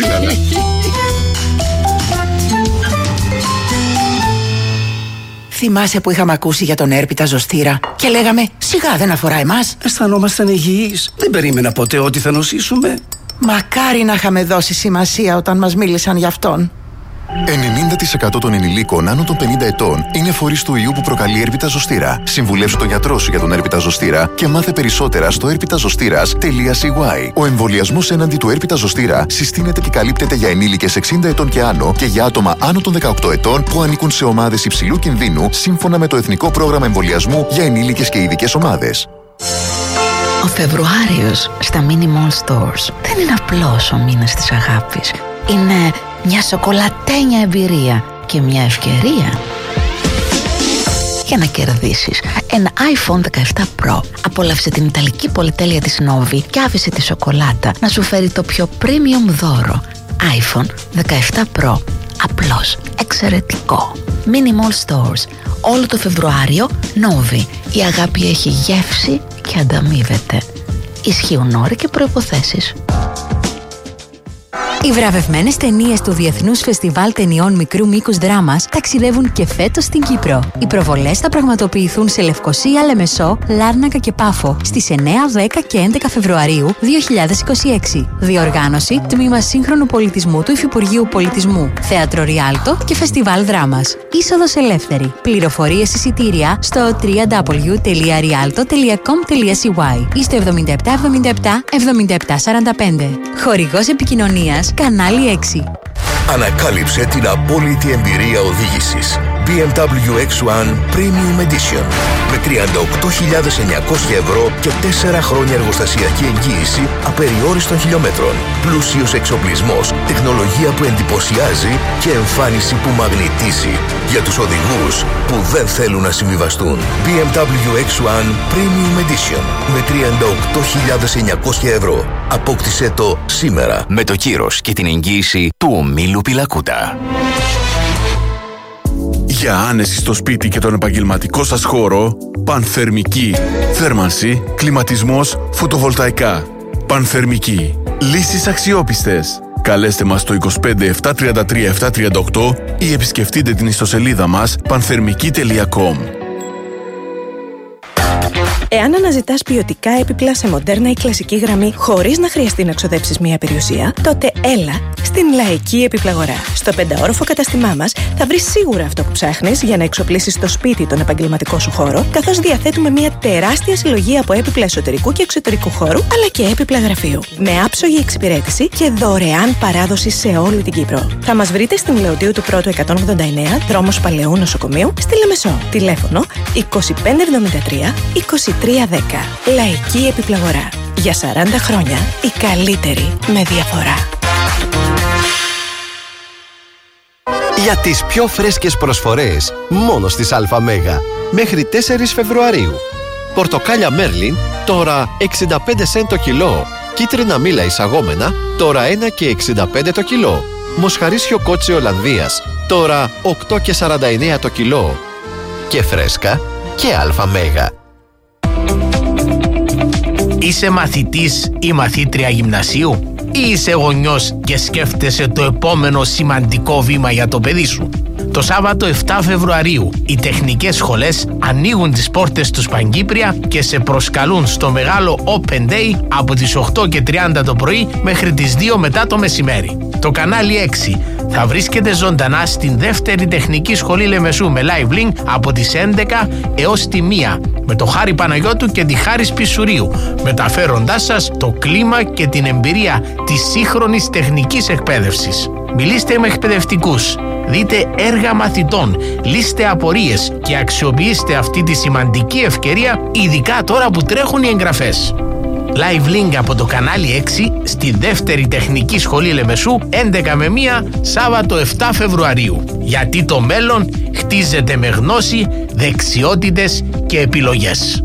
Θυμάσαι που είχαμε ακούσει για τον έρπιτα ζωστήρα και λέγαμε σιγά δεν αφορά εμάς. Αισθανόμασταν υγιείς. Δεν περίμενα ποτέ ότι θα νοσήσουμε. Μακάρι να είχαμε δώσει σημασία όταν μας μίλησαν γι' αυτόν. ενενήντα τοις εκατό των ενηλίκων άνω των πενήντα ετών είναι φορείς του ιού που προκαλεί έρπιτα ζωστήρα. Συμβουλεύσου τον γιατρό σου για τον έρπιτα ζωστήρα και μάθε περισσότερα στο έρπιτα ζωστήρας τελεία σι γουάι. Ο εμβολιασμός έναντι του έρπιτα ζωστήρα συστήνεται και καλύπτεται για ενήλικες εξήντα ετών και άνω και για άτομα άνω των δεκαοκτώ ετών που ανήκουν σε ομάδες υψηλού κινδύνου σύμφωνα με το Εθνικό Πρόγραμμα Εμβολιασμού για ενήλικες και ειδικές ομάδες. Ο Φεβρουάριος στα Mini Mall Stores δεν είναι απλώς ο μήνας της αγάπης. Είναι μια σοκολατένια εμπειρία και μια ευκαιρία για να κερδίσεις ένα άιφον δεκαεπτά Pro. Απόλαυσε την ιταλική πολυτέλεια της Novi και άφησε τη σοκολάτα να σου φέρει το πιο premium δώρο. άιφον δεκαεπτά Pro. Απλώς εξαιρετικό. Mini Mall Stores. Όλο το Φεβρουάριο Novi. Η αγάπη έχει γεύση και ανταμείβεται. Ισχύουν όροι και προϋποθέσεις. Οι βραβευμένες ταινίες του Διεθνούς Φεστιβάλ Ταινιών Μικρού Μήκους Δράμας ταξιδεύουν και φέτος στην Κύπρο. Οι προβολές θα πραγματοποιηθούν σε Λευκοσία, Λεμεσό, Λάρνακα και Πάφο στις εννέα, δέκα και έντεκα Φεβρουαρίου δύο χιλιάδες είκοσι έξι. Διοργάνωση Τμήμα Σύγχρονου Πολιτισμού του Υφυπουργείου Πολιτισμού, Θέατρο Ριάλτο και Φεστιβάλ Δράμας. Είσοδος ελεύθερη. Πληροφορίες εισιτήρια στο double-u double-u double-u τελεία rialto τελεία com τελεία σι γουάι ή στο εβδομήντα επτά εβδομήντα επτά εβδομήντα επτά σαράντα πέντε. Χορηγός επικοινωνίας Κανάλι έξι. Ανακάλυψε την απόλυτη εμπειρία οδήγησης μπι εμ ντάμπλιου εξ ουάν Premium Edition με τριάντα οκτώ χιλιάδες εννιακόσια ευρώ και τέσσερα χρόνια εργοστασιακή εγγύηση απεριόριστων χιλιόμετρων. Πλούσιος εξοπλισμός, τεχνολογία που εντυπωσιάζει και εμφάνιση που μαγνητίζει για τους οδηγούς που δεν θέλουν να συμβιβαστούν. μπι εμ ντάμπλιου εξ ουάν Premium Edition με τριάντα οκτώ χιλιάδες εννιακόσια ευρώ. Απόκτησέ το σήμερα με το κύρος και την εγγύηση του ομίλου Πιλακούτα. Για άνεση στο σπίτι και τον επαγγελματικό σας χώρο, Πανθερμική. Θέρμανση, κλιματισμός, φωτοβολταϊκά. Πανθερμική. Λύσεις αξιόπιστες. Καλέστε μας στο είκοσι πέντε επτακόσια τριάντα τρία επτακόσια τριάντα οκτώ ή επισκεφτείτε την ιστοσελίδα μας πανθερμική τελεία κομ. Εάν αναζητάς ποιοτικά έπιπλα σε μοντέρνα ή κλασική γραμμή χωρίς να χρειαστεί να ξοδέψεις μία περιουσία, τότε έλα στην Λαϊκή Επιπλαγορά. Στο πενταόροφο καταστημά μας θα βρεις σίγουρα αυτό που ψάχνεις για να εξοπλίσεις στο σπίτι τον επαγγελματικό σου χώρο, καθώς διαθέτουμε μία τεράστια συλλογή από έπιπλα εσωτερικού και εξωτερικού χώρου, αλλά και έπιπλα γραφείου. Με άψογη εξυπηρέτηση και δωρεάν παράδοση σε όλη την Κύπρο. Θα μας βρείτε στην Λεωτίου του Πρώτου εκατόν ογδόντα εννέα, δρόμος Παλαιού Νοσοκομείου, στη Λεμεσό. Τηλέφωνο είκοσι πέντε εβδομήντα τρία είκοσι τρία δέκα. Λαϊκή Επιπλαγορά. Για σαράντα χρόνια η καλύτερη με διαφορά. Για τις πιο φρέσκες προσφορές, μόνο στις ΑΜΕΓΑ. Μέχρι τέσσερις Φεβρουαρίου. Πορτοκάλια Μέρλιν, τώρα εξήντα πέντε σεντ το κιλό. Κίτρινα μήλα εισαγόμενα, τώρα ένα και εξήντα πέντε το κιλό. Μοσχαρίσιο κότσι Ολλανδίας, τώρα οκτώ και σαράντα εννέα το κιλό. Και φρέσκα και ΑΜΕΓΑ. Είσαι μαθητής ή μαθήτρια γυμνασίου ή είσαι γονιός και σκέφτεσαι το επόμενο σημαντικό βήμα για το παιδί σου? Το Σάββατο επτά Φεβρουαρίου οι τεχνικές σχολές ανοίγουν τις πόρτες τους Παγκύπρια και σε προσκαλούν στο μεγάλο Open Day από τις οκτώ και τριάντα το πρωί μέχρι τις δύο μετά το μεσημέρι. Το κανάλι έξι θα βρίσκεται ζωντανά στην δεύτερη τεχνική σχολή Λεμεσού με live link από τις έντεκα έως τη μία με το Χάρη Παναγιώτου και τη Χάρη Πισουρίου, μεταφέροντάς σας το κλίμα και την εμπειρία της σύγχρονης τεχνικής εκπαίδευσης. Μιλήστε με εκπαιδευτικούς, δείτε έργα μαθητών, λύστε απορίες και αξιοποιήστε αυτή τη σημαντική ευκαιρία, ειδικά τώρα που τρέχουν οι εγγραφές. Live link από το κανάλι έξι στη δεύτερη τεχνική σχολή Λεμεσού έντεκα με μία Σάββατο επτά Φεβρουαρίου. Γιατί το μέλλον χτίζεται με γνώση, δεξιότητες και επιλογές.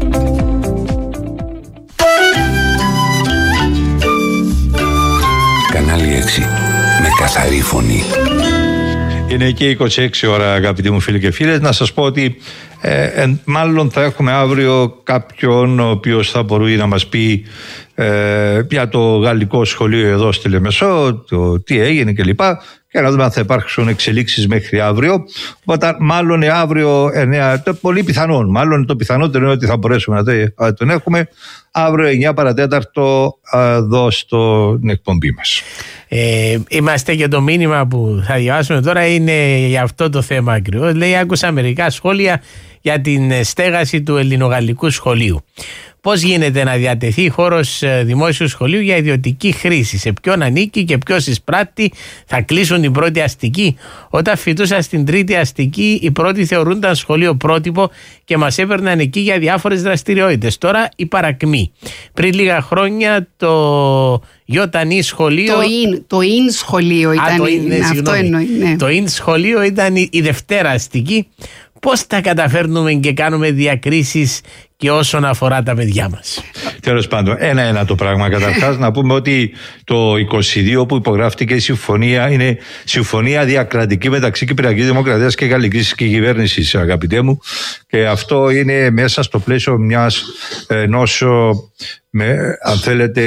Κανάλι έξι με καθαρή φωνή. Είναι και είκοσι έξι ώρα, αγαπητοί μου φίλοι και φίλες. Να σας πω ότι ε, ε, μάλλον θα έχουμε αύριο κάποιον ο οποίος θα μπορεί να μας πει ε, για το γαλλικό σχολείο εδώ στη Λεμεσό, το τι έγινε κλπ. Και να δούμε αν θα υπάρξουν εξελίξεις μέχρι αύριο. Οπότε μάλλον αύριο εννέα, το πολύ πιθανόν, μάλλον το πιθανότερο είναι ότι θα μπορέσουμε να τον έχουμε αύριο εννιά παρατέταρτο εδώ στην εκπομπή μας. Ε, είμαστε και το μήνυμα που θα διαβάσουμε τώρα είναι για αυτό το θέμα ακριβώς. Λέει, άκουσα μερικά σχόλια για την στέγαση του ελληνογαλλικού σχολείου. Πώς γίνεται να διατεθεί χώρος δημόσιου σχολείου για ιδιωτική χρήση? Σε ποιον ανήκει και ποιος εισπράττει? Θα κλείσουν την πρώτη αστική? Όταν φοιτούσα στην τρίτη αστική, η πρώτη θεωρούνταν σχολείο πρότυπο και μας έπαιρναν εκεί για διάφορες δραστηριότητες. Τώρα η παρακμή. Πριν λίγα χρόνια το Γιώτανη σχολείο. Το ΙΝ, το ΙΝ σχολείο ήταν. Α, το ΙΝ, ναι, αυτό εννοεί. Ναι. Το ΙΝ σχολείο ήταν η δευτέρα αστική. Πώς τα καταφέρνουμε και κάνουμε διακρίσεις και όσον αφορά τα παιδιά μας? Τέλος πάντων, ένα-ένα το πράγμα. Καταρχάς, να πούμε ότι το είκοσι δύο που υπογράφτηκε η συμφωνία είναι συμφωνία διακρατική μεταξύ Κυπριακής Δημοκρατίας και Γαλλικής Κυβέρνησης, αγαπητέ μου. Και αυτό είναι μέσα στο πλαίσιο μιας ενός, με, αν θέλετε,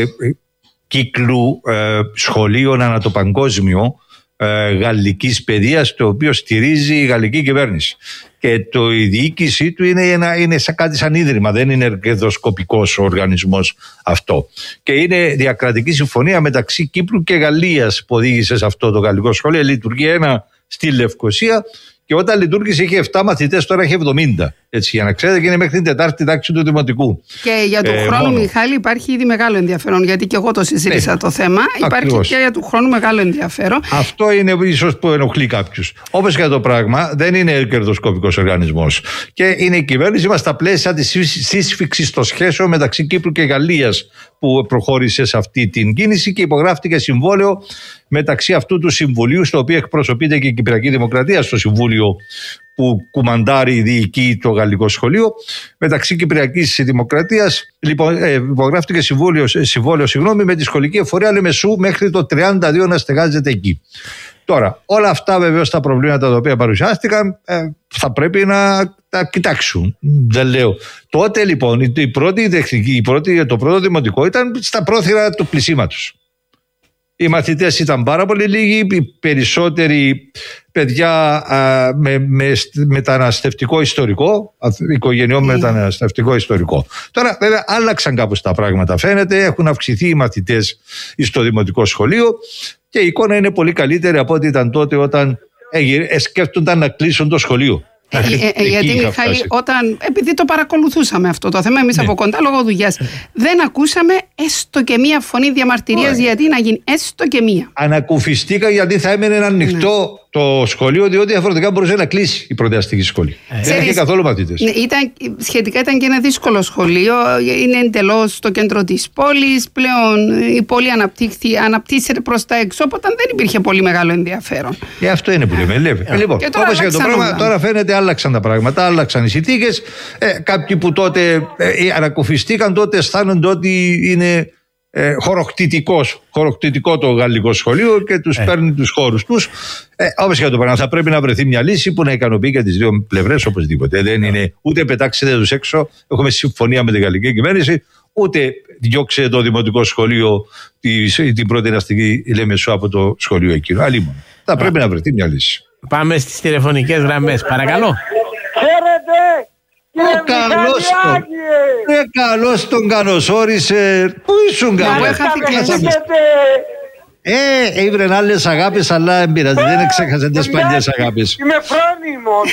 κύκλου ε, σχολείων ανά το παγκόσμιο ε, γαλλικής παιδείας, το οποίο στηρίζει η γαλλική κυβέρνηση. Και το, η διοίκησή του είναι, ένα, είναι σαν κάτι σαν ίδρυμα, δεν είναι κερδοσκοπικός ο οργανισμός αυτό. Και είναι διακρατική συμφωνία μεταξύ Κύπρου και Γαλλίας που οδήγησε σε αυτό το γαλλικό σχολείο. Λειτουργεί ένα στη Λευκοσία και όταν λειτουργήσε είχε επτά μαθητές, τώρα έχει εβδομήντα. Έτσι, για να ξέρετε, και είναι μέχρι την τετάρτη τάξη του δημοτικού. Και για του ε, χρόνου, μόνο. Μιχάλη, υπάρχει ήδη μεγάλο ενδιαφέρον, γιατί και εγώ το συζήτησα ναι, το θέμα. Υπάρχει ακριβώς. Και για του χρόνου μεγάλο ενδιαφέρον. Αυτό είναι ίσως που ενοχλεί κάποιους. Όπως και το πράγμα, δεν είναι κερδοσκοπικός οργανισμός. Και είναι η κυβέρνηση μας στα πλαίσια της σύσφυξης των σχέσεων μεταξύ Κύπρου και Γαλλίας που προχώρησε σε αυτή την κίνηση και υπογράφτηκε συμβόλαιο μεταξύ αυτού του συμβουλίου, στο οποίο εκπροσωπείται και η Κυπριακή Δημοκρατία στο συμβούλιο που κουμαντάρει, διοικεί το γαλλικό σχολείο, μεταξύ Κυπριακής Δημοκρατίας. Λοιπόν, ε, υπογράφτηκε συμβόλαιο, συμβόλαιο συγγνώμη, με τη σχολική εφορία Λεμεσού μέχρι το τριάντα δύο να στεγάζεται εκεί. Τώρα, όλα αυτά βεβαίως τα προβλήματα τα οποία παρουσιάστηκαν ε, θα πρέπει να τα κοιτάξουν. Δεν λέω. Τότε λοιπόν η πρώτη, η πρώτη, το πρώτο δημοτικό ήταν στα πρόθυρα του πλησίματος. Οι μαθητές ήταν πάρα πολύ λίγοι, οι περισσότεροι παιδιά α, με, με μεταναστευτικό ιστορικό, οικογενειών mm. μεταναστευτικό ιστορικό. Τώρα βέβαια άλλαξαν κάπως τα πράγματα, φαίνεται, έχουν αυξηθεί οι μαθητές στο δημοτικό σχολείο και η εικόνα είναι πολύ καλύτερη από ό,τι ήταν τότε όταν ε, σκέφτονταν να κλείσουν το σχολείο. Ε, ε, ε, γιατί Μιχάλη, όταν, επειδή το παρακολουθούσαμε αυτό το θέμα εμείς ναι. από κοντά λόγω δουλειάς, δεν ακούσαμε έστω και μία φωνή διαμαρτυρίας γιατί να γίνει έστω και μία. Ανακουφιστήκα γιατί θα έμενε ανοιχτό ναι. το σχολείο, διότι διαφορετικά μπορούσε να κλείσει η πρωτεαστική σχολή. Ε. Δεν είχε καθόλου μαθητές. Ναι, ήταν, σχετικά ήταν και ένα δύσκολο σχολείο, είναι εντελώς στο κέντρο της πόλης, πλέον η πόλη αναπτύσσεται προς τα έξω, οπότε δεν υπήρχε πολύ μεγάλο ενδιαφέρον. Ε, αυτό είναι που λέμε. λέμε. Ε. Λοιπόν, όπως και το πράγμα, τώρα φαίνεται άλλαξαν τα πράγματα, άλλαξαν οι συνθήκες. Ε, κάποιοι που τότε ε, ανακουφιστήκαν, τότε αισθάνονται ότι είναι ε, χωροκτητικός, χωροκτητικό το γαλλικό σχολείο και τους ε. παίρνει τους χώρους τους. Ε, όπως και το πράγμα, θα πρέπει να βρεθεί μια λύση που να ικανοποιεί και τις δύο πλευρές οπωσδήποτε. Δεν είναι ούτε πετάξετε τους έξω, έχουμε συμφωνία με την γαλλική κυβέρνηση, ούτε διώξε το δημοτικό σχολείο, την πρώτη αστική Λεμεσό από το σχολείο εκείνο. Αλλήμον. Θα πρέπει να βρεθεί μια λύση. Πάμε στις τηλεφωνικές γραμμές, παρακαλώ. Χαίρετε! Ο καλός τον, ε, καλώς τον καλωσόρισε. Πού ήσουν καλός? Ε, ήβρεν άλλες αγάπες, αλλά εμπειράζει, δεν εξέχασε τις παλιές αγάπες. Είμαι φρόνιμος.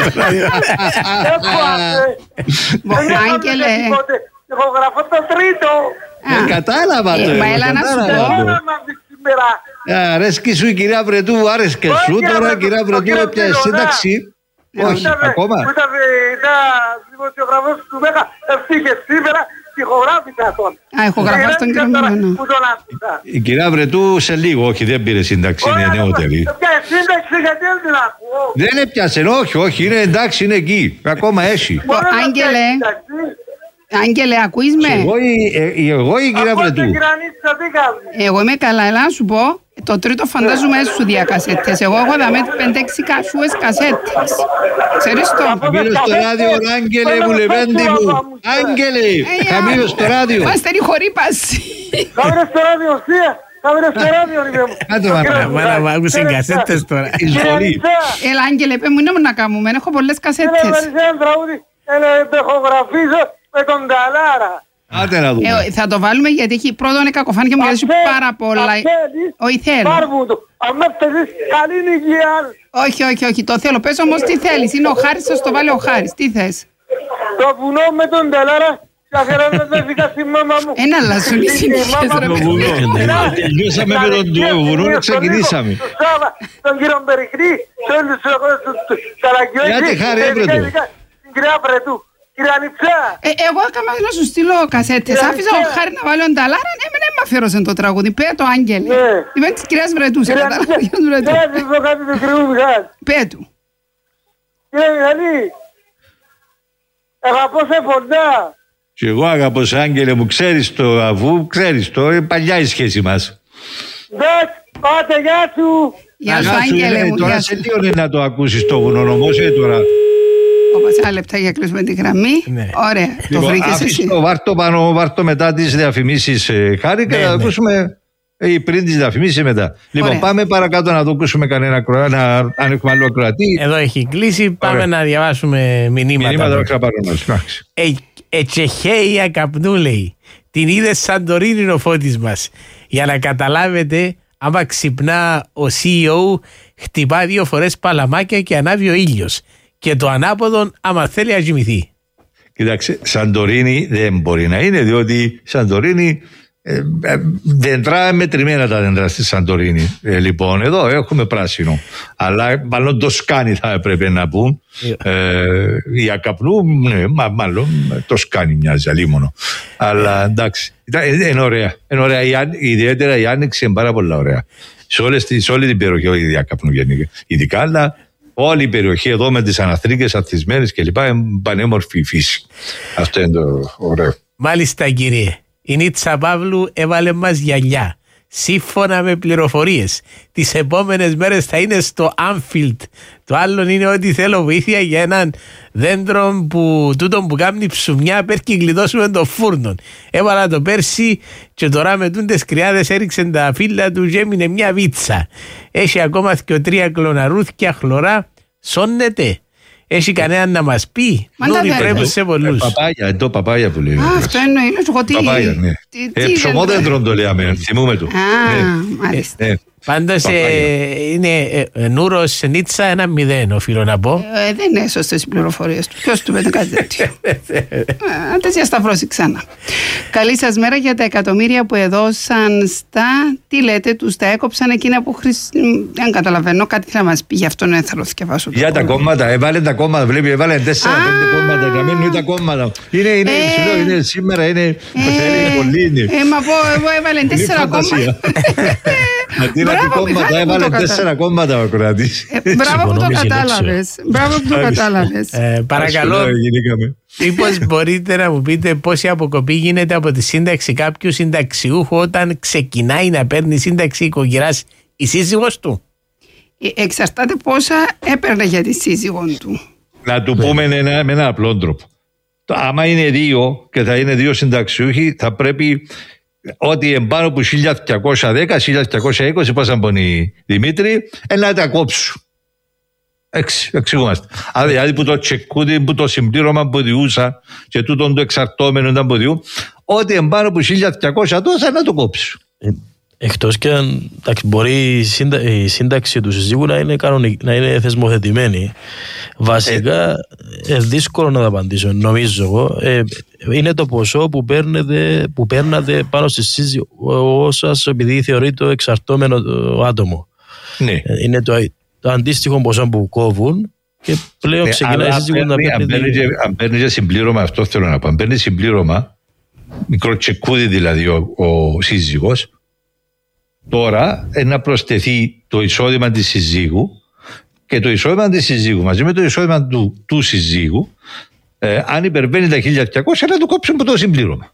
Άγγελε. Εγώ γράφω το τρίτο. Κατάλαβα το. Μα έλα να σου πω. Αρέσκει σου η κυρία Βρετού, άρεσκε σου. Τώρα η κυρία Βρετού έπιασε σύνταξη. Όχι, ακόμα. Που ήταν δημοσιογραφός του ΜΕΓΑ, ευτύχε σήμερα, ηχογράφησα τον. Α, ηχογραφάς τον κύριο Μιχαλή. Η κυρία Βρετού σε λίγο, όχι, δεν πήρε σύνταξη, είναι νεότερη. Έπιασε σύνταξη γιατί δεν την ακούω. Δεν έπιασε, όχι, όχι, είναι εντάξει, είναι εκεί. Ακόμα έχει. Άγγελε. Άγγελε, ακούεις με? Εγώ ή, εγώ ή η κυρία Βρετού? Εγώ είμαι καλά, έλα να σου πω. Το τρίτο φαντάζομαι σου διακασέτες. Εγώ έχω δαμε πέντε έξι κασούες κασέτες. Ξέρεις το? Χαμήλω στο ράδιο, Άγγελε μου, λεβέντη μου. Άγγελε, χαμήλω στο ράδιο. Μας στέλνει χορύπαση. Κάμερε στο ράδιο, ουσία. Κάμερε στο ράδιο, ρε μου. Κάτω μάνα μου, άκουσαν κασέτες τώρα. Έλα, Άγγελε, πέ μου, είναι να κάνουμε, έχω πολλές κασέτες. Με τον Ταλάρα. Άντε να δούμε. Ε, θα το βάλουμε γιατί έχει πρώτον είναι κακοφάνεια μου, γιατί έχει πάρα πολλά. Όχι θέλω. Πάρμου του. Αν με φταίσεις καλή νοικία. Όχι, όχι, όχι. Το θέλω. Πες όμως τι θέλεις. Είναι ο Χάρης, θα στο βάλει ο Χάρης. Τι θες? Το βουνό με τον Ταλάρα. Καθένα με δέθηκα στη μάμα μου. Ένα αλλάζουν οι συνήθειες ρε παιδιά. Τελειώσαμε με τον βουνό και ξεκινήσαμε. Τον κύριο Μπεριχρή. Γιατί Χάρη έπρεπε. Την κυρία Βρετού. Ε, εγώ έκανα να σου στείλω κασέτες. Άφησα ο Χάρη να βάλει τον Ταλάρα. Ναι, με μ' αφιέρωσε το τραγούδι. Πέ το Άγγελε. Είμαι της κυρίας Βρετού. Σε καταλάβει ο Βρετού. Πέ του. Κύριε Μιχαλή, αγαπώ σε ποντά. Και εγώ αγαπώ σε Άγγελε μου. Ξέρεις το, αφού ξέρεις το. Είναι παλιά η σχέση μας. Εντάξει, πάτε, γεια σου. Γεια σου Άγγελε μου. Τώρα σε τι ώρα να το ακούσεις το βουνό όμως, ε τώρα. Όπως άλλα λεπτά για κλείσουμε τη γραμμή. Ναι. Ωραία, το λοιπόν, βρήκες εσύ. Βάρτο πάνω, βάρτο μετά τις διαφημίσεις ε, Χάρη και ναι, θα ναι. ακούσουμε ή πριν τις διαφημίσεις μετά. Λοιπόν, ωραία. Πάμε παρακάτω να το ακούσουμε κανένα να, αν έχουμε άλλο ακροατή. Εδώ έχει κλείσει, πάμε ωραία. Να διαβάσουμε μηνύματα. Μηνύματα ξαπαρώνας. Ε, Ετσεχέια καπνού λέει. Την είδε Σαντορίνη ο Φώτης μας. Για να καταλάβετε, άμα ξυπνά ο σι ι ο, χτυπά δύο φορές παλαμάκια και ανάβει ο ήλιος. Και το ανάποδον άμα θέλει να κοιμηθεί. Κοιτάξτε, Σαντορίνη δεν μπορεί να είναι, διότι Σαντορίνη ε, ε, δέντρα μετρημένα τα δέντρα στη Σαντορίνη. Ε, λοιπόν, εδώ έχουμε πράσινο. Αλλά μάλλον το σκάνι θα έπρεπε να πούν. Ε, η ακαπνού, ναι, μα, μάλλον το σκάνι μοιάζει αλίμονο. Αλλά εντάξει, είναι ωραία. Είναι ωραία. Η, ιδιαίτερα η άνοιξη είναι πάρα πολύ ωραία. Σε, όλες, σε όλη την περιοχή, όχι η ακαπνού ειδικά, αλλά όλη η περιοχή εδώ με τις αναθρίκες αθισμένες και λοιπά είναι πανέμορφη η φύση. Αυτό είναι το ωραίο. Μάλιστα κύριε. Η Νίτσα Παύλου έβαλε μας γυαλιά. σύμφωνα με πληροφορίες. Τις επόμενες μέρες θα είναι στο Anfield. Το άλλο είναι ότι θέλω βοήθεια για έναν δέντρο που τούτον που κάνει ψουμιά πέρκει γλιτώσουμε το φούρνο. Έβαλα το πέρσι και τώρα με τούντες κρυάδες έριξε τα φύλλα του και έμεινε μια βίτσα. Έχει ακόμα και τρία κλωναρούθια χλωρά. Σώνεται. Έχει κανέναν να μας πει? Νούρι πρέπει σε πολλούς. Παπάγια, το παπάγια που λέει. Α, αυτό εννοεί. Εγώ τι... Παπάγια, ναι. Ψωμόδεντρον το λέμε, θυμούμε του. Α, μάλιστα. Πάντως είναι Νούρος Νίτσα ένα μηδέν, οφείλω να πω. Δεν είναι σωστές οι πληροφορίες του. Ποιος του πέτει κάτι τέτοιο? Αν τέτοια σταυρώσει ξανά. Καλή σας μέρα. Για τα εκατομμύρια που έδωσαν στα, τι λέτε, τους τα έκοψαν εκείνα που χρησιμοποιούν. Δεν καταλαβαίνω, κάτι θα μας πει, γι' αυτό δεν θέλω να θυκευάσω. Για τα κόμματα, έβαλε τα κόμματα, βλέπει, έβαλε τέσσερα πέντε κόμματα, να μείνουν τα κόμματα. Είναι σήμερα, είναι πολύ. Μα πω, έβαλε τέσσερα κόμματα. Αντί να πει κόμματα, έβαλε τέσσερα κόμματα ο Κροατής. Μπράβο που το κατάλαβες. Μπράβο που το κατάλαβες. Παρακαλώ, μήπως μπορείτε να μου πείτε πόση αποκοπή γίνεται από τη σύνταξη κάποιου συνταξιούχου όταν ξεκινάει να παίρνει σύνταξη οικογενειάς η σύζυγος του? Εξαρτάται πόσα έπαιρνε για τη σύζυγο του. Να του πούμε ένα, με ένα απλό τρόπο. Άμα είναι δύο και θα είναι δύο συνταξιούχοι, θα πρέπει ότι εμπάνω από χίλια διακόσια δέκα χίλια διακόσια είκοσι, πώς θα πονεί Δημήτρη, να τα κόψουν. Εξηγούμαστε. Δηλαδή που το τσεκούτι, που το συμπλήρωμα που διούσα και τούτον το εξαρτώμενο ήταν που διού, ότι εμπάνω από χίλια διακόσια τόσα να το κόψουν. Εκτός και αν μπορεί η, σύντα, η σύνταξη του συζύγου να είναι, κανονικ, να είναι θεσμοθετημένη. Βασικά, ε, δύσκολο να το απαντήσω, νομίζω εγώ. Ε, είναι το ποσό που, παίρνετε, που παίρνατε πάνω στη σύζυγό σας επειδή θεωρείται το εξαρτώμενο το άτομο. Ναι. Ε, είναι το, το αντίστοιχο ποσό που κόβουν και πλέον ναι, ξεκινάει η σύζυγος να παίρνει. Αν παίρνει για συμπλήρωμα, αυτό θέλω να πω. Αν παίρνει συμπλήρωμα, μικρό τσεκούδι δηλαδή ο, ο σύζυγος, τώρα να προσθεθεί το εισόδημα της συζύγου και το εισόδημα της συζύγου μαζί με το εισόδημα του, του συζύγου, ε, αν υπερβαίνει τα χίλια διακόσια, να το κόψουν από το συμπλήρωμα.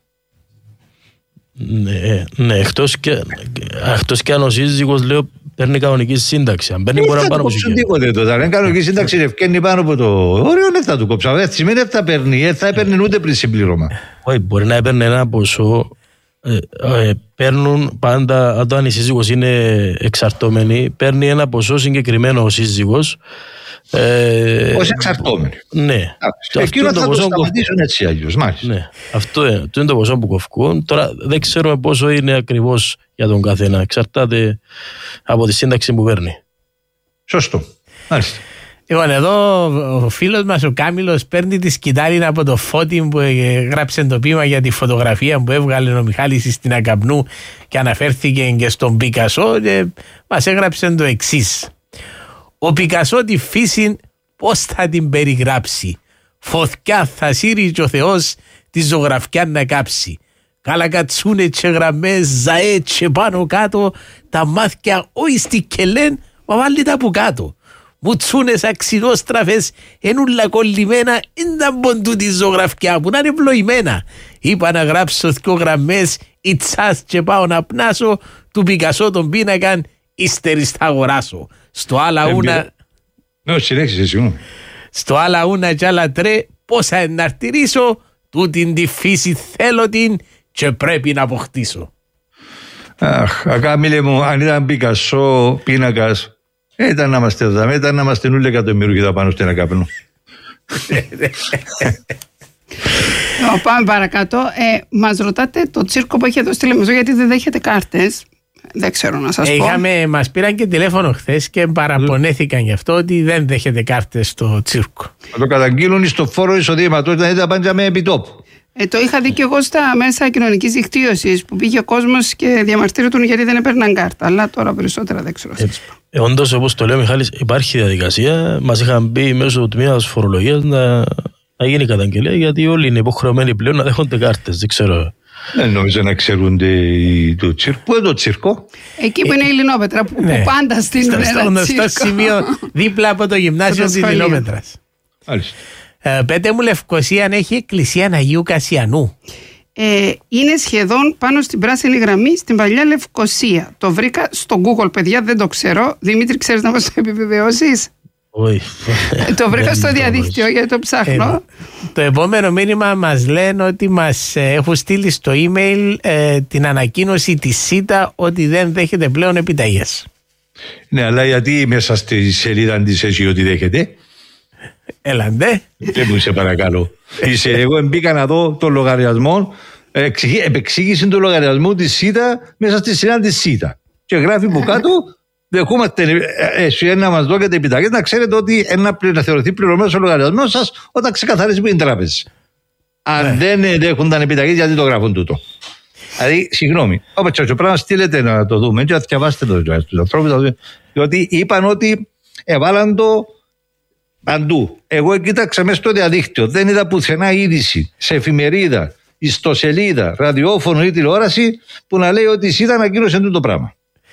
Ναι, ναι, εκτός και, εκτός και αν ο σύζυγος, λέω, παίρνει κανονική σύνταξη. Αν παίρνει μπορεί να πάνω από σύνταξη. Δεν θα το κόψουν τίποτε τώρα. Αν κανονική σύνταξη ευκένει πάνω από το όριο, δεν θα το κόψουν. Δεν σημαίνει ότι θα παίρνει, δεν θα έπαιρνε ούτε πριν συμπλήρωμα. Όχι, μπορεί να έπαιρνε ένα ποσό. Ε, ε, παίρνουν πάντα, όταν η σύζυγος είναι εξαρτώμενη, παίρνει ένα ποσό συγκεκριμένο ο σύζυγος. Ε, ως εξαρτώμενη. Ναι. Εκείνο θα το σταματήσουν έτσι αλλιώς. Ναι. Αυτό είναι, αυτό είναι το ποσό που κοφκούν. Τώρα δεν ξέρουμε πόσο είναι ακριβώς για τον καθένα. Εξαρτάται από τη σύνταξη που παίρνει. Σωστό. Μάλιστα. Λοιπόν, εδώ ο φίλος μας ο Κάμιλος παίρνει τη σκητάλη από το Φώτη που γράψε το ποίημα για τη φωτογραφία που έβγαλε ο Μιχάλης στην Ακαπνού και αναφέρθηκε και στον Πικασό και μας έγραψε το εξής. Ο Πικασό τη φύση πώς θα την περιγράψει? Φωθιά θα σύρει και ο Θεός τη ζωγραφιά να κάψει. Καλακατσούνε και γραμμές, ζαέ και πάνω κάτω, τα μάτια όχι στη κελέν, μα βάλει τα που κάτω. Μουτσούνες αξινόστραφες ενούλα κολλημένα, ήταν ποντού τη ζωγραφιά που να είναι πλοημένα. Είπα να γράψω δυο γραμμές, ιτσάς και πάω να πνάσω, του Πικασό τον πίνακαν, ύστερης θα αγοράσω. Στο άλλα ούνα... Ναι, συνέχισε, συγγνώμη. Στο άλλα ούνα κι άλλα τρέ, πόσα εναρτηρήσω, τούτην τη φύση θέλω την και πρέπει να αποκτήσω. Αχ, Ακάμιλε μου, αν ήταν Πικασό πίνακας, ήταν να είμαστε εδώ, ήταν να είμαστε νουλ εκατομμύρια πάνω στην Ακαπνού. Πάμε παρακάτω. Ε, μας ρωτάτε το τσίρκο που έχει εδώ στη Λεμεσό γιατί δεν δέχεται κάρτες. Δεν ξέρω να σας πω. Είχαμε, μας πήραν και τηλέφωνο χθες και παραπονέθηκαν γι' αυτό ότι δεν δέχεται κάρτες στο τσίρκο. Θα το καταγγείλουν στο φόρο εισοδήματος, δηλαδή τα πάντα με επιτόπου. Ε, το είχα δει και εγώ στα μέσα κοινωνικής δικτύωσης που πήγε ο κόσμος και διαμαρτύρονταν γιατί δεν έπαιρναν κάρτα. Αλλά τώρα περισσότερα δεν ξέρω. Ε, ε, όντως, όπως το λέει ο Μιχάλης, υπάρχει διαδικασία. Μας είχαν πει μέσω του τμήματος φορολογίας να, να γίνει καταγγελία γιατί όλοι είναι υποχρεωμένοι πλέον να δέχονται κάρτες. Δεν ξέρω. Δεν νομίζω να ξέρουν το τσίρκο. Πού είναι το τσίρκο? Εκεί που είναι η Λινόπετρα, που, ναι. που πάντα στείλουν ένα τσίρκο. Στο γνωστό σημείο δίπλα από το γυμνάσιο της Λινόπετρας. Μάλιστα. Ε, πέτε μου, Λευκοσία αν έχει εκκλησία Αγίου Κασιανού? Ε, είναι σχεδόν πάνω στην πράσινη γραμμή στην παλιά Λευκοσία. Το βρήκα στο Google, παιδιά, δεν το ξέρω. Δημήτρη, ξέρεις να μας το επιβεβαιώσεις? Όχι. Το βρήκα στο διαδίκτυο γιατί το ψάχνω. Ε, το επόμενο μήνυμα μας λένε ότι μας ε, έχουν στείλει στο email ε, την ανακοίνωση της ΣΥΤΑ ότι δεν δέχεται πλέον επιταγές. Ναι, αλλά γιατί μέσα στη σελίδα της εσύ ότι δέχεται? Έλαντε. Δεν μου σε παρακαλώ. Είσαι, εγώ μπήκα να δω το λογαριασμό, επεξήγηση του λογαριασμού της ΣΥΤΑ μέσα στη σελίδα της ΣΥΤΑ. Και γράφει από κάτω, δεχόμαστε εσύ να μας δώσετε επιταγές, να ξέρετε ότι να θεωρηθεί πληρωμένος ο λογαριασμός σας όταν ξεκαθαρίσει που είναι η τράπεζα. Αν δεν δέχονταν επιταγές, γιατί το γράφουν τούτο? Δηλαδή, συγγνώμη, όπως και πρέπει να στείλετε να το δούμε και να διαβάσετε το στους ανθρώπους, διότι είπαν ότι έβαλαν το παντού. Εγώ κοίταξα μέσα στο διαδίκτυο, δεν είδα πουθενά είδηση σε εφημερίδα, ιστοσελίδα, ραδιόφωνο ή τηλεόραση που να λέει ότι η ΣΥΤΑ ανακοίνωσε το πράγμα.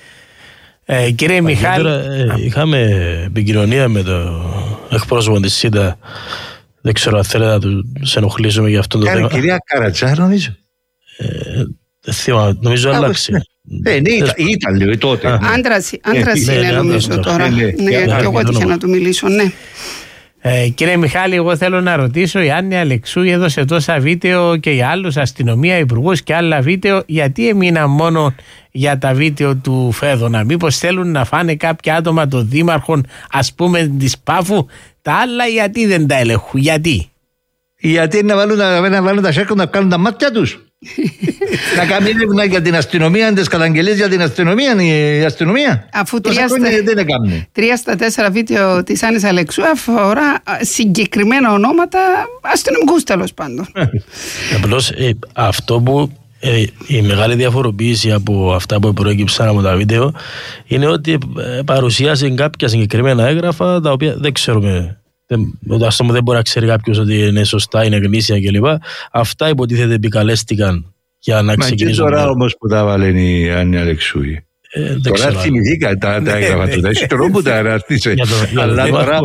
Ε, κύριε Μιχάλη, ε, είχαμε επικοινωνία με το εκπρόσωπο της ΣΥΤΑ. Δεν ξέρω αν θέλετε να του ενοχλήσουμε για αυτό το θέμα. Κυρία Καρατσά, νομίζω. Δεν θυμάμαι, νομίζω άλλαξε. Ναι, ήταν λίγο τότε. Άντρας είναι νομίζω τώρα. Ναι, και εγώ έτυχε να του μιλήσω, ναι. Ε, κύριε Μιχάλη, εγώ θέλω να ρωτήσω, η Άννη Αλεξού έδωσε τόσα βίντεο και για άλλους, αστυνομία, υπουργούς και άλλα βίντεο, γιατί έμειναν μόνο για τα βίντεο του Φέδωνα? Μήπως θέλουν να φάνε κάποια άτομα των δήμαρχων, ας πούμε της Πάφου? Τα άλλα γιατί δεν τα ελεγχούν, γιατί? Γιατί να βάλουν, να βάλουν τα σέρκα να κάνουν τα μάτια τους. Να κάνει έρευνα για την αστυνομία, τις καταγγελίες για την αστυνομία, η αστυνομία. Αφού τρία στα, τρία στα τέσσερα βίντεο της Άννης Αλεξού αφορά συγκεκριμένα ονόματα αστυνομικούς, τέλος πάντων. Απλώς ε, αυτό που ε, η μεγάλη διαφοροποίηση από αυτά που προέκυψαν από τα βίντεο είναι ότι ε, παρουσίασε κάποια συγκεκριμένα έγγραφα τα οποία δεν ξέρουμε. Ας πούμε, δεν μπορεί να ξέρει κάποιος ότι είναι σωστά, είναι γνήσια κλπ. Αυτά υποτίθεται επικαλέστηκαν για να ξεκινήσουν. Μα και τώρα όμως που τα βάλουν η Άννη Αλεξού. Ε, τώρα θυμηθήκα τα έγγραφα του. Έχει τρόπο που τα αναρτήσε. Αλλά τώρα,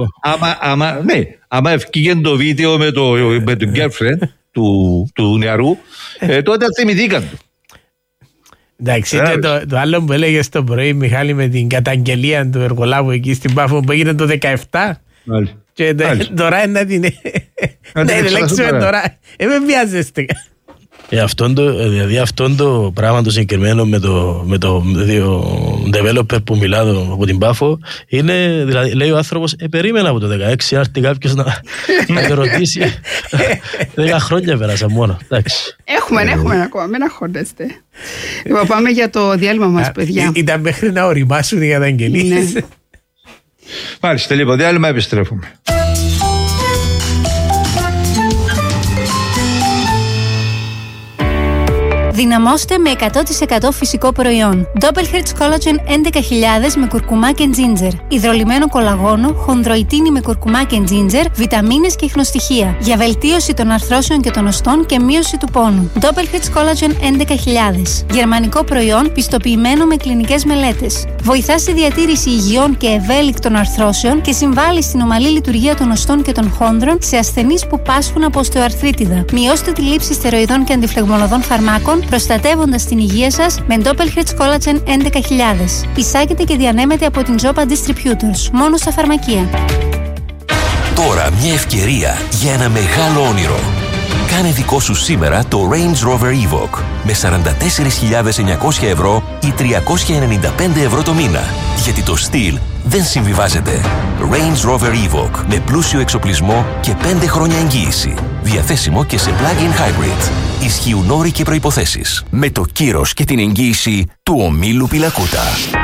άμα ευκήγε το βίντεο με το girlfriend του νεαρού, τότε θυμηθήκαν του. Εντάξει, και το, το άλλο που έλεγε το πρωί, Μιχάλη, με την καταγγελία του εργολάβου εκεί στην Πάφο που έγινε το δεκαεπτά. Μάλιστα. Και τώρα είναι να την ελέγξουμε τώρα. Ε, με βιάζεστε. Δηλαδή αυτό το πράγμα το συγκεκριμένο με το, με το developer που μιλά από την Πάφο είναι, δηλαδή λέει ο άνθρωπος, ε, περίμενα από το δεκαέξι να έρθει κάποιος να, να με ρωτήσει. Δέκα χρόνια πέρασαν μόνο. Έχουμε, έχουμε ακόμα, μην αγχώνεστε. Λοιπόν, πάμε για το διάλειμμα μας, παιδιά. Ήταν μέχρι να οριμάσουν οι καταγγελίες. Μάλιστα, λοιπόν, διάλειμμα, επιστρέφουμε. Δυναμώστε με εκατό τοις εκατό φυσικό προϊόν. Doppelhertz Collagen έντεκα χιλιάδες με κουρκουμά και ginger. Υδρολυμμένο κολαγόνο, χονδροϊτίνη με κουρκουμά και ginger, βιταμίνες και ιχνοστοιχεία. Για βελτίωση των αρθρώσεων και των οστών και μείωση του πόνου. Doppelhertz Collagen έντεκα χιλιάδες. Γερμανικό προϊόν πιστοποιημένο με κλινικές μελέτες. Βοηθά στη διατήρηση υγιών και ευέλικτων αρθρώσεων και συμβάλλει στην ομαλή λειτουργία των οστών και των χόνδρων σε ασθενείς που πάσχουν από οστεοαρθρίτιδα. Μειώστε τη λήψη στεροειδών και αντιφλεγμονωδών φαρμάκων, προστατεύοντας την υγεία σας με Doppelhertz Collagen έντεκα χιλιάδες. Εισάγεται και διανέμεται από την Zopa Distributors, μόνο στα φαρμακεία. Τώρα μια ευκαιρία για ένα μεγάλο όνειρο. Κάνε δικό σου σήμερα το Range Rover Evoque με σαράντα τέσσερις χιλιάδες εννιακόσια ευρώ ή τριακόσια ενενήντα πέντε ευρώ το μήνα. Γιατί το στυλ δεν συμβιβάζεται. Range Rover Evoque με πλούσιο εξοπλισμό και πέντε χρόνια εγγύηση. Διαθέσιμο και σε plug-in hybrid. Ισχύουν όροι και προϋποθέσεις. Με το κύρος και την εγγύηση του ομίλου Πιλακούτα.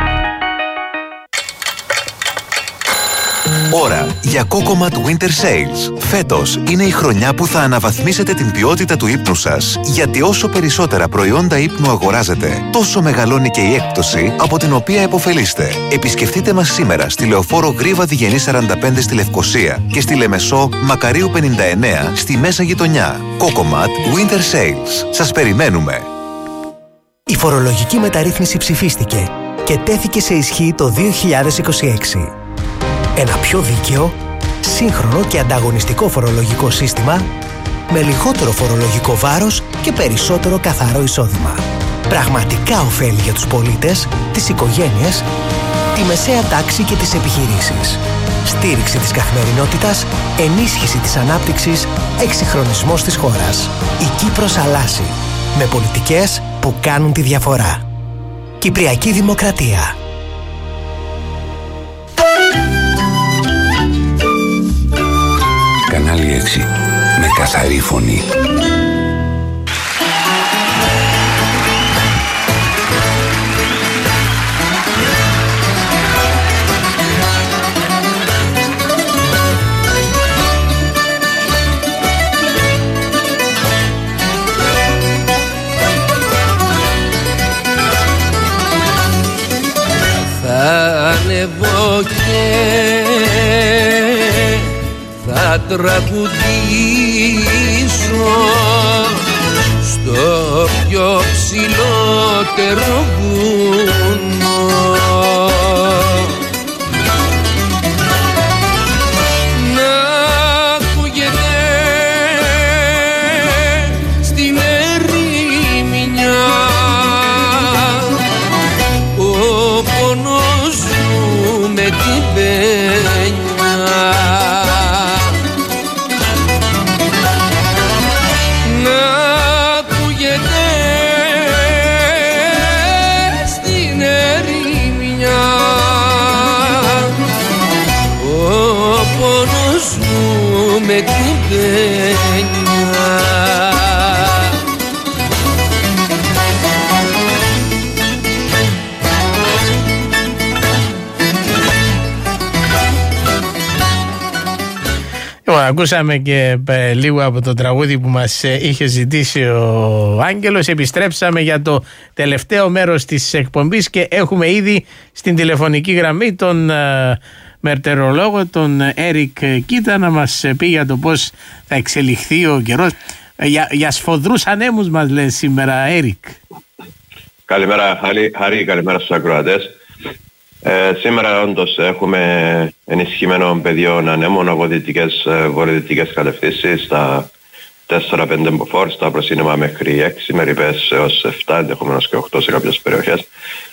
Ώρα για Cocomat Winter Sales. Φέτος είναι η χρονιά που θα αναβαθμίσετε την ποιότητα του ύπνου σας, γιατί όσο περισσότερα προϊόντα ύπνου αγοράζετε, τόσο μεγαλώνει και η έκπτωση από την οποία επωφελείστε. Επισκεφτείτε μας σήμερα στη Λεωφόρο Γρίβα Διγενή σαράντα πέντε στη Λευκοσία και στη Λεμεσό Μακαρίου πενήντα εννέα στη Μέσα Γειτονιά. Cocomat Winter Sales. Σας περιμένουμε. Η φορολογική μεταρρύθμιση ψηφίστηκε και τέθηκε σε ισχύ το δύο χιλιάδες είκοσι έξι. Ένα πιο δίκαιο, σύγχρονο και ανταγωνιστικό φορολογικό σύστημα με λιγότερο φορολογικό βάρος και περισσότερο καθαρό εισόδημα. Πραγματικά ωφέλη για τους πολίτες, τις οικογένειες, τη μεσαία τάξη και τις επιχειρήσεις. Στήριξη της καθημερινότητας, ενίσχυση της ανάπτυξης, εξυγχρονισμός της χώρας. Η Κύπρος αλλάζει. Με πολιτικές που κάνουν τη διαφορά. Κυπριακή Δημοκρατία. Κανάλι έξι. Με καθαρή φωνή. Θα ανεβώ και θα τραγουδήσω στο πιο ψηλότερο βουνό. Να ακούγεται στην ερημινιά ο πόνος μου με την πένια. Να ακούγεται στην ερημινιά ο πόνος μου με την πένια. Ακούσαμε και ε, λίγο από το τραγούδι που μας ε, είχε ζητήσει ο Άγγελος. Επιστρέψαμε για το τελευταίο μέρος της εκπομπής και έχουμε ήδη στην τηλεφωνική γραμμή τον ε, μετεωρολόγο, τον Έρικ Κίτα, να μας πει για το πώς θα εξελιχθεί ο καιρός. Ε, για, για σφοδρούς ανέμους μας λένε σήμερα, Έρικ. Καλημέρα Χαρή, Χαρή καλημέρα στους ακροατές. Ε, σήμερα όντως έχουμε ενισχυμένο πεδίο ανέμων από δυτικές, βορειοδυτικές κατευθύνσεις στα τέσσερα πέντε μποφόρ, στα προσύνεμα μέχρι έξι, με ρηπές έως επτά, ενδεχομένως και οκτώ σε κάποιες περιοχές.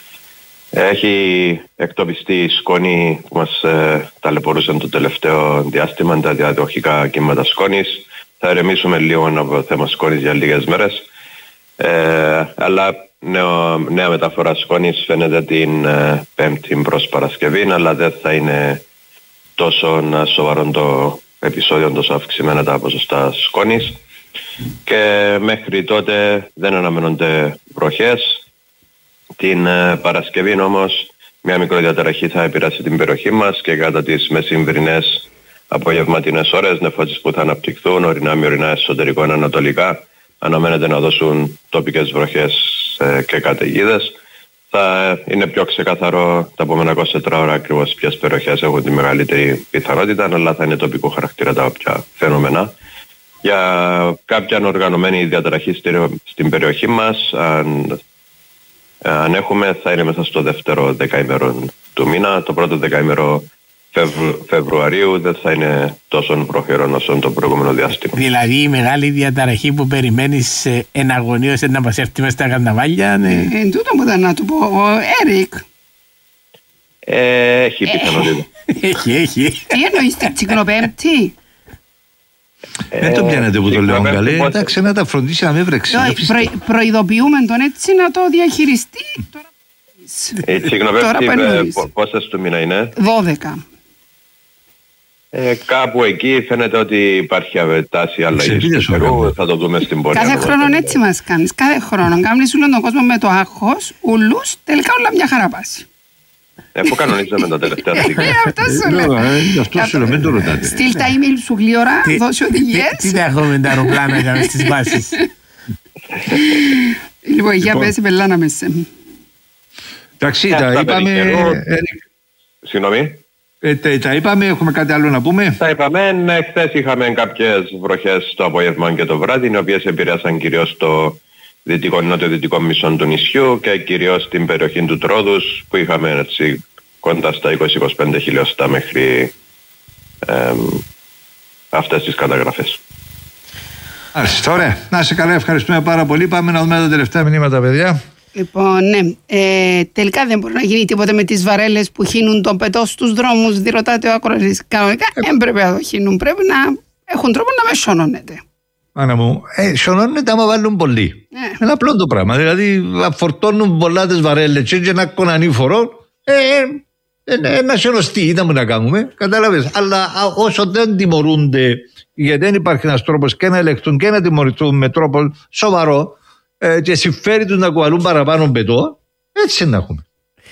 Έχει εκτοπιστεί η σκόνη που μας ε, ταλαιπωρούσαν το τελευταίο διάστημα, τα διαδοχικά κύματα σκόνης. Θα ερεμήσουμε λίγο από το θέμα σκόνης για λίγες μέρες. Ε, αλλά νέο, νέα μεταφορά σκόνης φαίνεται την ε, Πέμπτη προς Παρασκευή, αλλά δεν θα είναι τόσο σοβαρό το επεισόδιο, τόσο αυξημένα τα ποσοστά σκόνης. Και μέχρι τότε δεν αναμένονται βροχές. Την ε, Παρασκευή όμως μια μικροδιαταραχή θα επηρεάσει την περιοχή μας και κατά τις μεσημβρινές απογευματινές ώρες νεφώσεις που θα αναπτυχθούν ορεινά με ορεινά εσωτερικών ανατολικά αναμένεται να δώσουν τοπικές βροχές ε, και καταιγίδες. Θα ε, είναι πιο ξεκαθαρό τα επόμενα είκοσι τέσσερις ώρα ακριβώς ποιες περιοχές έχουν τη μεγαλύτερη πιθανότητα, αλλά θα είναι τοπικού χαρακτήρα τα όποια φαινόμενα. Για κάποια οργανωμένη διαταραχή στην περιοχή μας, αν, αν έχουμε, θα είναι μέσα στο δεύτερο δεκαήμερο του μήνα. Το πρώτο δεκαήμερο Φεβρου, Φεβρουαρίου δεν θα είναι τόσο προχειρό όσο το προηγούμενο διάστημα. Δηλαδή η μεγάλη διαταραχή που περιμένεις ε, εναγωνίως να μας έρθει μες στα καρναβάλια. Ναι. Ε, εν τούτο μου ήταν να του πω, ο Έρικ. Ε, έχει πιθανότητα. Έχει, έχει. Τι εννοείς την Τσικνοπέμπτη? Δεν το πιάνετε που το λέω καλέ. Εντάξει, να τα φροντίσει να μην βρέξει. Προειδοποιούμε τον έτσι να το διαχειριστεί. Η Τσικνοπέμπτη πόσες του μήνα είναι? δώδεκα. Ε, κάπου εκεί φαίνεται ότι υπάρχει τάση αλλαγής του καιρού. Θα το δούμε στην πορεία. Κάθε χρόνο έτσι μας κάνεις. Κάθε χρόνο κάνεις όλο τον κόσμο με το άγχος, ουλούς, τελικά όλα μια χαρά πάση. Αφού κανονίζαμε τα τελευταία στιγμή. Αυτό σου λέω. Αυτό σου λέω, μην το ρωτάτε. Στείλ τα email σου γλύωρα, δώσει οδηγίες. Τι θα έχουμε τα αεροπλάνα για στις βάσεις. Λοιπόν, για πες, πελάναμε σε. Εντάξει, τα είπαμε. Συγγνώμη. Ε, τα είπαμε, έχουμε κάτι άλλο να πούμε? Τα είπαμε, ναι, χθες είχαμε κάποιες βροχές το απόγευμα και το βράδυ, οι οποίες επηρέασαν κυρίως το δυτικό, νότιο-δυτικό μισό του νησιού και κυρίως την περιοχή του Τρόδους, που είχαμε έτσι κοντά στα είκοσι με είκοσι πέντε χιλιοστά μέχρι ε, αυτές τις καταγραφές. Άρα, ωραία. Να είσαι καλά, ευχαριστούμε πάρα πολύ. Πάμε να δούμε τα τελευταία μηνύματα, παιδιά. Λοιπόν, ναι. Ε, τελικά δεν μπορεί να γίνει τίποτα με τις βαρέλες που χύνουν τον πετό στους δρόμους, διερωτάται ο ακροατής. Κανονικά δεν πρέπει να το χύνουν. Πρέπει να έχουν τρόπο να με σώνονται. Μάνα μου, ε, σωνώνεται άμα βάλουν πολύ. Ναι. Είναι απλό το πράγμα. Δηλαδή, φορτώνουν πολλά τις βαρέλες και ένα κονανίφορο, ε, ε, ε, να σιωνοστεί, είδαμε να κάνουμε. Κατάλαβες. Αλλά α, όσο δεν τιμωρούνται, γιατί δεν υπάρχει ένας τρόπος και να ελεγχθούν και να τιμωρηθούν με τρόπο σοβαρό, ε, και συμφέρει τους να κουβαλούν παραπάνω πετώ, έτσι να έχουμε.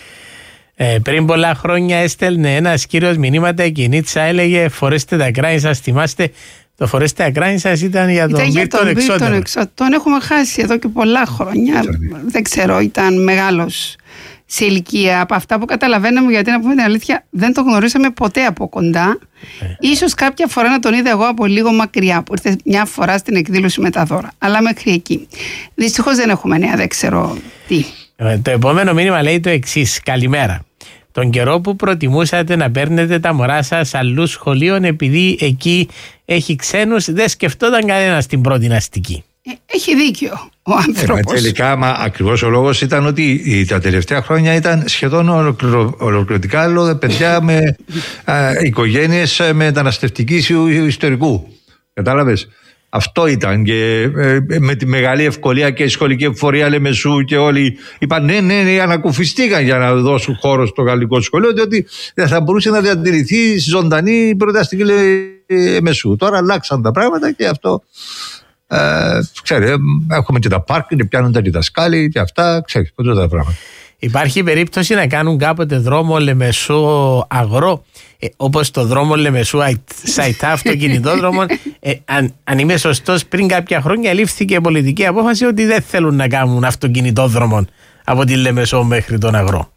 Ε, πριν πολλά χρόνια έστελνε ένας κύριος μηνύματα, η Κινίτσα έλεγε φορέστε τα κράνη σας, θυμάστε. Το φορέστε τα κράνη σας ήταν για τον Μύρτον Εξώτερο. Τον έχουμε χάσει εδώ και πολλά χρόνια. Δεν ξέρω, ήταν μεγάλος σε ηλικία. Από αυτά που καταλαβαίναμε, γιατί να πούμε την αλήθεια, δεν τον γνωρίσαμε ποτέ από κοντά. Ε. Ίσως κάποια φορά να τον είδα εγώ από λίγο μακριά, που ήρθε μια φορά στην εκδήλωση με τα δώρα. Αλλά μέχρι εκεί. Δυστυχώς δεν έχουμε νέα, δεν ξέρω τι. Ε, το επόμενο μήνυμα λέει το εξής. Καλημέρα. Τον καιρό που προτιμούσατε να παίρνετε τα μωρά σας αλλού σχολείων επειδή εκεί έχει ξένους, δεν σκεφτόταν κανένας την πρώτη αστική. Ε, έχει δίκιο ο άνθρωπος. Ε, τελικά, μα, ακριβώς ο λόγος ήταν ότι τα τελευταία χρόνια ήταν σχεδόν ολοκληρω, ολοκληρωτικά άλλο παιδιά με α, οικογένειες μεταναστευτικής ιστορικού. Κατάλαβες. Αυτό ήταν και ε, με τη μεγάλη ευκολία και η σχολική εφορία Λεμεσού και όλοι είπαν ναι, ναι, ναι, ανακουφιστήκαν για να δώσουν χώρο στο γαλλικό σχολείο, διότι δεν θα μπορούσε να διατηρηθεί ζωντανή η πρωταστική Λεμεσού. Τώρα αλλάξαν τα πράγματα και αυτό. Ε, ξέρετε, έχουμε και τα πάρκ και πιάνουν τα διδασκάλοι και αυτά, ξέρετε, ποτέ τα πράγματα. Υπάρχει περίπτωση να κάνουν κάποτε δρόμο Λεμεσού αγρό, ε, όπως το δρόμο Λεμεσού Σαϊτά, αυτοκινητόδρομο. ε, αν, αν είμαι σωστός, πριν κάποια χρόνια λήφθηκε πολιτική απόφαση ότι δεν θέλουν να κάνουν αυτοκινητόδρομο από τη Λεμεσό μέχρι τον αγρό.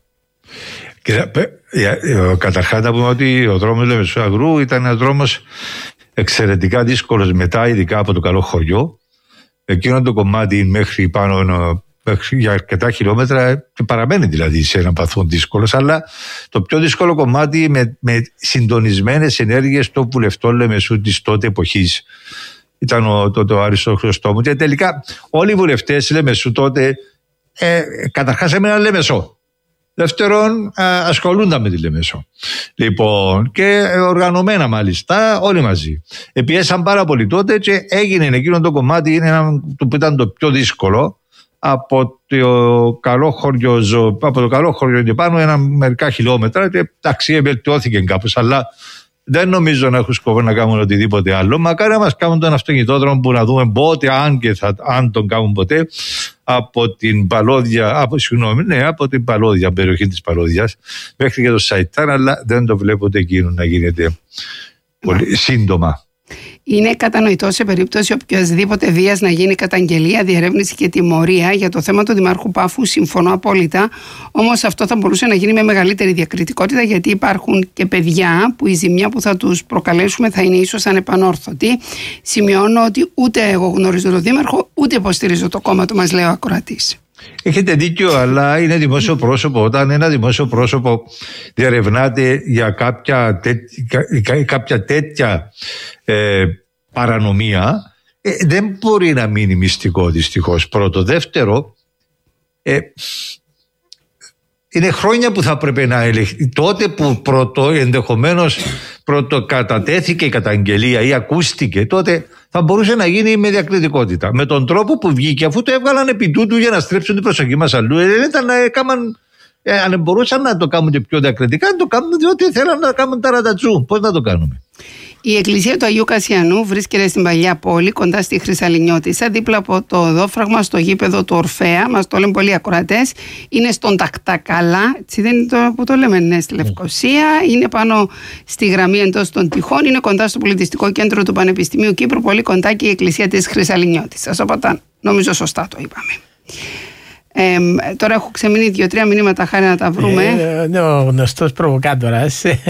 Καταρχάς να πούμε ότι ο δρόμος Λεμεσού αγρού ήταν ένας δρόμος εξαιρετικά δύσκολος μετά, ειδικά από το Καλό Χωριό. Εκείνο το κομμάτι μέχρι πάνω για αρκετά χιλιόμετρα και παραμένει δηλαδή σε έναν παθόν δύσκολος, αλλά το πιο δύσκολο κομμάτι με, με συντονισμένες ενέργειες των βουλευτών Λεμεσού της τότε εποχής ήταν ο, το, το Άριστο Χριστόμου, και τελικά όλοι οι βουλευτές Λεμεσού τότε ε, καταρχάς έμεναν Λεμεσό. Δεύτερον, α, ασχολούνταν με τη Λεμεσό. Λοιπόν, και οργανωμένα μάλιστα, όλοι μαζί. Επιέσαν πάρα πολύ τότε και έγινε εκείνο το κομμάτι, είναι ένα, που ήταν το πιο δύσκολο. Από το Καλό Χωριό, από το Καλό Χωριό και πάνω ένα μερικά χιλιόμετρα, και εντάξει, βελτιώθηκε κάπως, αλλά δεν νομίζω να έχουν σκοπό να κάνουν οτιδήποτε άλλο. Μακάρι να μας κάνουν τον αυτοκινητόδρομο που να δούμε πότε, αν, και θα, αν τον κάνουν ποτέ, από την Παλώδια, από, συγγνώμη, ναι, από την Παλώδια, περιοχή της Παλώδιας, μέχρι και το Σαϊτάν, αλλά δεν το βλέπω ούτε εκείνο να γίνεται πολύ σύντομα. Είναι κατανοητό σε περίπτωση οποιασδήποτε βίας να γίνει καταγγελία, διερεύνηση και τιμωρία. Για το θέμα του Δημάρχου Πάφου συμφωνώ απόλυτα. Όμως αυτό θα μπορούσε να γίνει με μεγαλύτερη διακριτικότητα, γιατί υπάρχουν και παιδιά που η ζημιά που θα τους προκαλέσουμε θα είναι ίσως ανεπανόρθωτη. Σημειώνω ότι ούτε εγώ γνωρίζω τον Δήμαρχο, ούτε υποστηρίζω το κόμμα του, μας λέει ο ακροατής. Έχετε δίκιο, αλλά είναι δημόσιο πρόσωπο. Όταν ένα δημόσιο πρόσωπο διερευνάται για κάποια τέτοια, κάποια τέτοια ε, παρανομία, ε, δεν μπορεί να μείνει μυστικό, δυστυχώς. Πρώτο. Δεύτερο, ε, είναι χρόνια που θα πρέπει να ελεγχθεί. Τότε που πρώτο, ενδεχομένως πρώτο κατατέθηκε η καταγγελία ή ακούστηκε, τότε θα μπορούσε να γίνει με διακριτικότητα. Με τον τρόπο που βγήκε, αφού το έβγαλαν επί τούτου για να στρέψουν την προσοχή μας αλλού, ε, ήταν, ε, κάμαν, ε, αν μπορούσαν να το κάνουν και πιο διακριτικά, να το κάνουν, διότι θέλαν να κάνουν ταρατατσού. Πώς να το κάνουμε. Η εκκλησία του Αγίου Κασιανού βρίσκεται στην παλιά πόλη, κοντά στη Χρυσαλινιώτισσα, δίπλα από το οδόφραγμα στο γήπεδο του Ορφέα. Μας το λένε πολλοί ακροατές. Είναι στον Τακτακαλά, έτσι δεν είναι το που το λέμε, ναι, στη Λευκοσία. Είναι πάνω στη γραμμή εντός των τυχών. Είναι κοντά στο πολιτιστικό κέντρο του Πανεπιστημίου Κύπρου, πολύ κοντά και η εκκλησία της Χρυσαλινιώτισσας. Οπότε νομίζω σωστά το είπαμε. Ε, τώρα έχω ξεμείνει δύο-τρία μηνύματα, Χάρη, να τα βρούμε. Ε, ναι, ο γνωστός προβοκάτορας. Ε,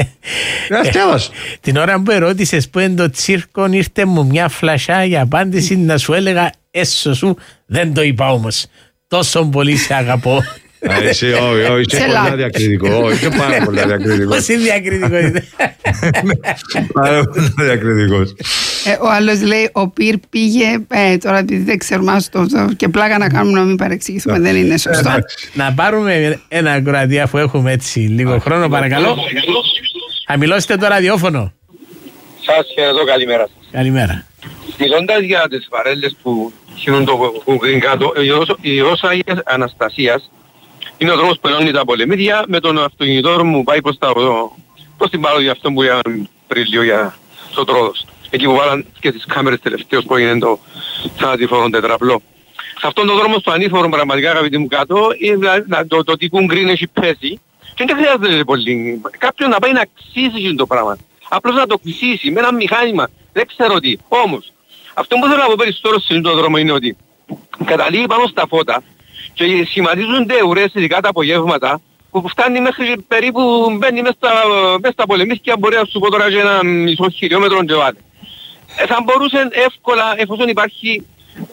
την ώρα που ερώτησες που είναι το τσίρκο, ήρθε μου μια φλασιά για απάντηση να σου έλεγα έσω σου, δεν το είπα όμως. Τόσο πολύ σε αγαπώ. Εσύ, όχι, όχι, είσαι πολλά διακριτικό. Είσαι πάρα πολλά διακριτικό. Πώς είναι διακριτικό? Πάρα πολλά διακριτικός. Ε, ο άλλος λέει, ο Πυρ πήγε, ε, τώρα επειδή δεν ξέρουμε αυτό και πλάκα να κάνουμε να μην παρεξηγηθούμε, δεν είναι σωστό. Να πάρουμε ένα ακροατή αφού έχουμε έτσι λίγο χρόνο, παρακαλώ. Χαμηλώστε το ραδιόφωνο. Σας χαιρετώ, καλημέρα σας. Καλημέρα. Μιλώντας για τις βαρέλες που χύνουν το κουκριν κάτω, η Ρώσα Αναστασίας είναι ο δρόμος που ενώνει τα Πολεμίδια με τον αυτοκινητόρο μου πάει προς, τα, προς την παρόδια αυτό που είχαμε πριν λίγο για στο Τρόδος. Εκεί που βάλαν και τις κάμερες τελευταίως που έγινε το θανατηφόρο τετραπλό. Σε αυτόν τον δρόμο στο ανήφορο πραγματικά αγαπητοί μου κάτω, το, το, το τι κουγκριν έχει πέσει και δεν χρειάζεται πολύ. Κάποιον να πάει να ξύσει το πράγμα. Απλώς να το ξύσει με ένα μηχάνημα. Δεν ξέρω τι. Όμως, αυτό που θέλω να πω περισσότερο σε τον δρόμο είναι ότι καταλήγει πάνω στα φώτα και σχηματίζονται ουρές ειδικά τα απογεύματα που φτάνει μέχρι περίπου μπαίνει μέσα στα, μέσα στα Πολεμίσκια, μπορεί να σου πω τώρα και ένα μισό χιλιόμετρο και βάλε. Ε, θα μπορούσε εύκολα, εφόσον υπάρχει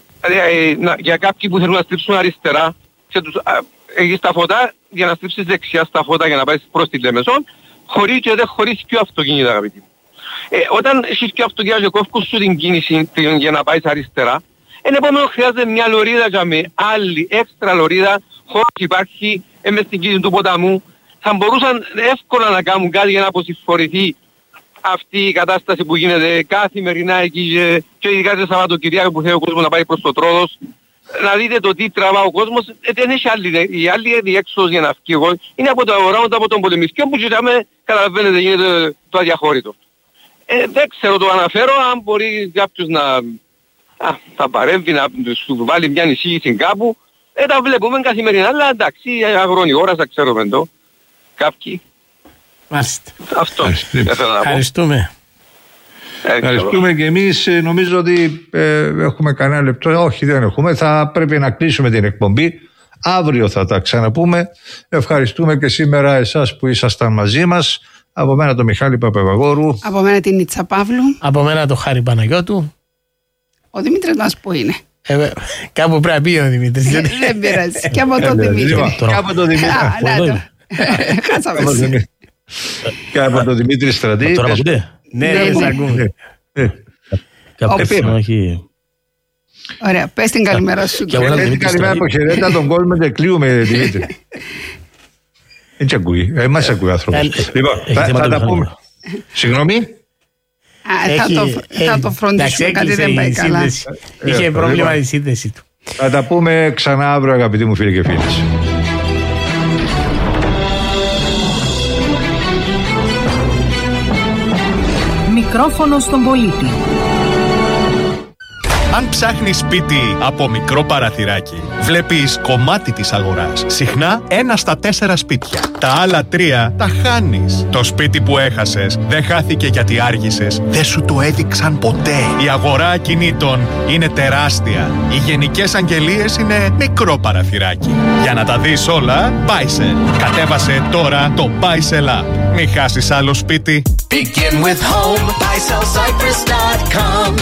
ε, να, για κάποιοι που θέλουν να στρίψουν αριστερά και τους, α, έχεις τα φώτα για να στρίψεις δεξιά στα φώτα για να πάει προς τη Λεμεσόν, χωρίς και δεν χωρίς πιο αυτοκίνητα αγαπητοί μου. Ε, όταν έχεις πιο αυτοκίνητα και κόφκους σου την κίνηση για να πάει αριστερά, εν επόμενο χρειάζεται μια λωρίδα για με άλλη έξτρα λωρίδα, χωρίς υπάρχει ε, μες στην κίνηση του ποταμού. Θα μπορούσαν εύκολα να κάνουν κάτι για να αποσυμφορηθεί αυτή η κατάσταση που γίνεται καθημερινά εκεί και, και ειδικά σε Σαββατοκυριακό που θέλει ο κόσμος να πάει προς το Τρόδος. Να δείτε το τι τραβά ο κόσμος, ε, δεν έχει άλλη, η άλλη διέξοδος για να φύγει εγώ. Είναι από τα οράματα από τον Πολεμισκιό που ζητάμε, καταλαβαίνετε, γίνεται το αδιαχώρητο. Ε, δεν ξέρω, το αναφέρω, αν μπορεί κάποιος να α, θα παρέμβει, να σου βάλει μια εισήγηση κάπου. Ε, τα βλέπουμε καθημερινά, αλλά εντάξει, αγρόνη ώρα, θα ξέρουμε το. Κάποιοι. Μάλιστα. Αυτό. Ευχαριστούμε. Ευχαριστούμε και εμείς. Νομίζω ότι ε, έχουμε κανένα λεπτό. Όχι, δεν έχουμε. Θα πρέπει να κλείσουμε την εκπομπή. Αύριο θα τα ξαναπούμε. Ευχαριστούμε και σήμερα εσάς που ήσασταν μαζί μας. Από μένα τον Μιχάλη Παπαβαγόρου. Από μένα την Νίτσα Παύλου. Από μένα τον Χάρη Παναγιώτου. Ο Δημήτρης μας που είναι. Ε, κάπου πρέπει να πει ο Δημήτρης. Δεν πειράζει. Και από τον Δημήτρη. Και από τον Δημήτρη. Χάσαμε. Και από τον Δημήτρη Στρατή. Τώρα ακούτε. Ναι, ναι, ακούμε. Ωραία, πες την καλημέρα σου. Πες την καλημέρα από χαιρέτα τον κόσμο και κλείουμε, Δημήτρη. Έτσι ακούει, εμάς ακούει ο άνθρωπος. Λοιπόν, θα τα πούμε. Συγγνώμη. Θα το φροντίσουμε, κάτι δεν πάει καλά. Είχε πρόβλημα η σύνδεση του. Θα τα πούμε ξανά αύριο, αγαπητοί μου φίλοι και φίλες. Μικρόφωνο στον πολίτη. Αν ψάχνεις σπίτι από μικρό παραθυράκι, βλέπεις κομμάτι της αγοράς. Συχνά ένα στα τέσσερα σπίτια. Τα άλλα τρία τα χάνεις. Το σπίτι που έχασες δεν χάθηκε γιατί άργησες. Δεν σου το έδειξαν ποτέ. Η αγορά ακινήτων είναι τεράστια. Οι γενικές αγγελίες είναι μικρό παραθυράκι. Για να τα δεις όλα, Buysell. Κατέβασε τώρα το Buysell App. Μην χάσεις άλλο σπίτι. Begin with home, buy sell cypress dot com.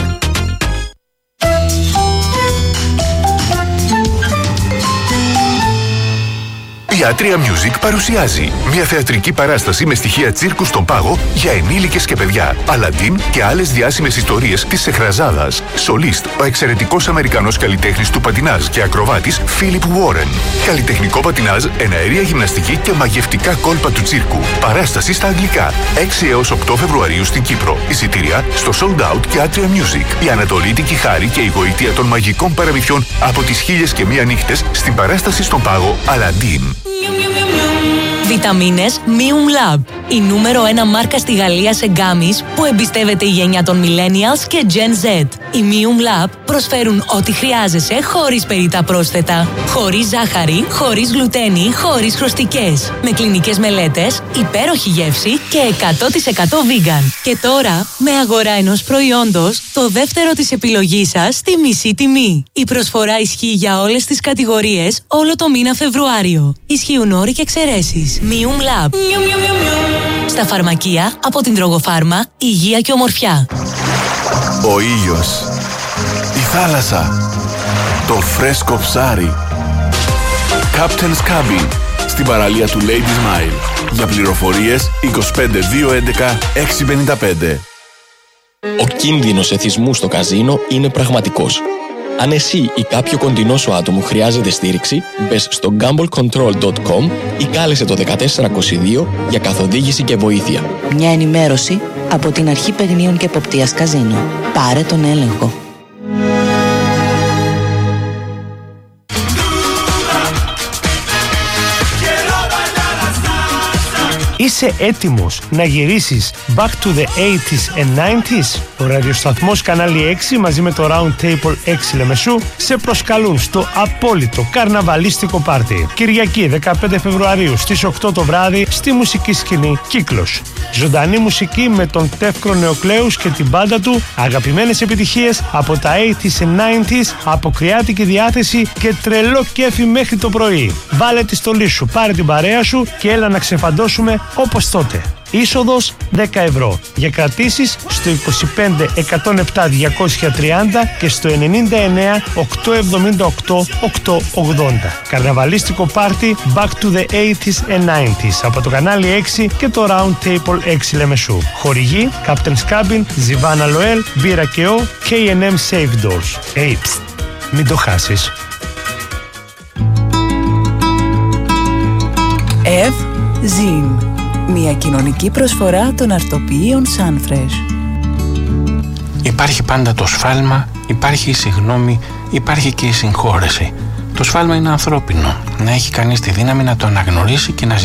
Η Atria Music παρουσιάζει μια θεατρική παράσταση με στοιχεία τσίρκου στον πάγο για ενήλικες και παιδιά. Αλαντίν και άλλες διάσημες ιστορίες της Σεχραζάδας. Σολίστ, ο εξαιρετικός Αμερικανός καλλιτέχνης του πατινάζ και ακροβάτης Φίλιπ Βόρεν. Καλλιτεχνικό πατινάζ, εναέρια γυμναστική και μαγευτικά κόλπα του τσίρκου. Παράσταση στα αγγλικά. έξι έως οκτώ Φεβρουαρίου στην Κύπρο. Εισιτήρια στο Sold Out και Atria Music. Η ανατολίτικη χάρη και η γοητεία των μαγικών παραμυθιών από τις χίλιες και μία νύχτες στην παράσταση στον πάγο Αλαντίν. Βιταμίνες Mium Lab. Η νούμερο ένα μάρκα στη Γαλλία σε γκάμις που εμπιστεύεται η γενιά των Millennials και Gen Z. Οι Mium Lab προσφέρουν ό,τι χρειάζεσαι χωρίς περιττά πρόσθετα. Χωρίς ζάχαρη, χωρίς γλουτένη, χωρίς χρωστικές. Με κλινικές μελέτες, υπέροχη γεύση και εκατό τοις εκατό vegan. Και τώρα, με αγορά ενός προϊόντος, το δεύτερο της επιλογής σας στη μισή τιμή. Η προσφορά ισχύει για όλες τις κατηγορίες όλο το μήνα Φεβρουάριο. Ισχύουν όροι και εξαιρέσεις. Mium Lab. Στα φαρμακεία από την Τρογοφάρμα, υγεία και ομορφιά. Ο ήλιος, η θάλασσα, το φρέσκο ψάρι. Captain's Cabin, στην παραλία του Lady Smile. Για πληροφορίες είκοσι πέντε δύο έντεκα έξι πενήντα πέντε. Ο κίνδυνος εθισμού στο καζίνο είναι πραγματικός. Αν εσύ ή κάποιο κοντινό σου άτομο χρειάζεται στήριξη, μπες στο gamble control dot com ή κάλεσε το δεκατέσσερα είκοσι δύο για καθοδήγηση και βοήθεια. Μια ενημέρωση από την Αρχή Παιγνίων και Εποπτείας Καζίνο. Πάρε τον έλεγχο. Είσαι έτοιμος να γυρίσεις back to the eighties and nineties? Ο ραδιοσταθμός Κανάλι έξι μαζί με το Round Table έξι Λεμεσού σε προσκαλούν στο απόλυτο καρναβαλίστικο πάρτι. Κυριακή δεκαπέντε Φεβρουαρίου στις οκτώ το βράδυ στη μουσική σκηνή Κύκλος. Ζωντανή μουσική με τον Τεύκρο Νεοκλέους και την μπάντα του, αγαπημένες επιτυχίες από τα eighties and nineties, αποκριάτικη διάθεση και τρελό κέφι μέχρι το πρωί. Βάλε τη στολή σου, πάρε την παρέα σου και έλα να ξεφαντώσουμε όπως τότε. Είσοδος δέκα ευρώ. Για κρατήσεις στο είκοσι πέντε εκατόν επτά διακόσια τριάντα και στο ενενήντα εννέα οκτακόσια εβδομήντα οκτώ οκτακόσια ογδόντα. Καρναβαλίστικο πάρτι Back to the eighties and nineties από το Κανάλι έξι και το Round Table έξι Λεμεσού. Χορηγοί Captain's Cabin, Ζιβάνα Λοέλ, Μπύρα και Ο, κέι εν εμ Safe Doors. Hey, pst, μην το χάσεις. Ευ Ζιν. Μια κοινωνική προσφορά των αρτοποιείων Sunfresh. Υπάρχει πάντα το σφάλμα, υπάρχει η συγγνώμη, υπάρχει και η συγχώρεση. Το σφάλμα είναι ανθρώπινο. Να έχει κανείς τη δύναμη να το αναγνωρίσει και να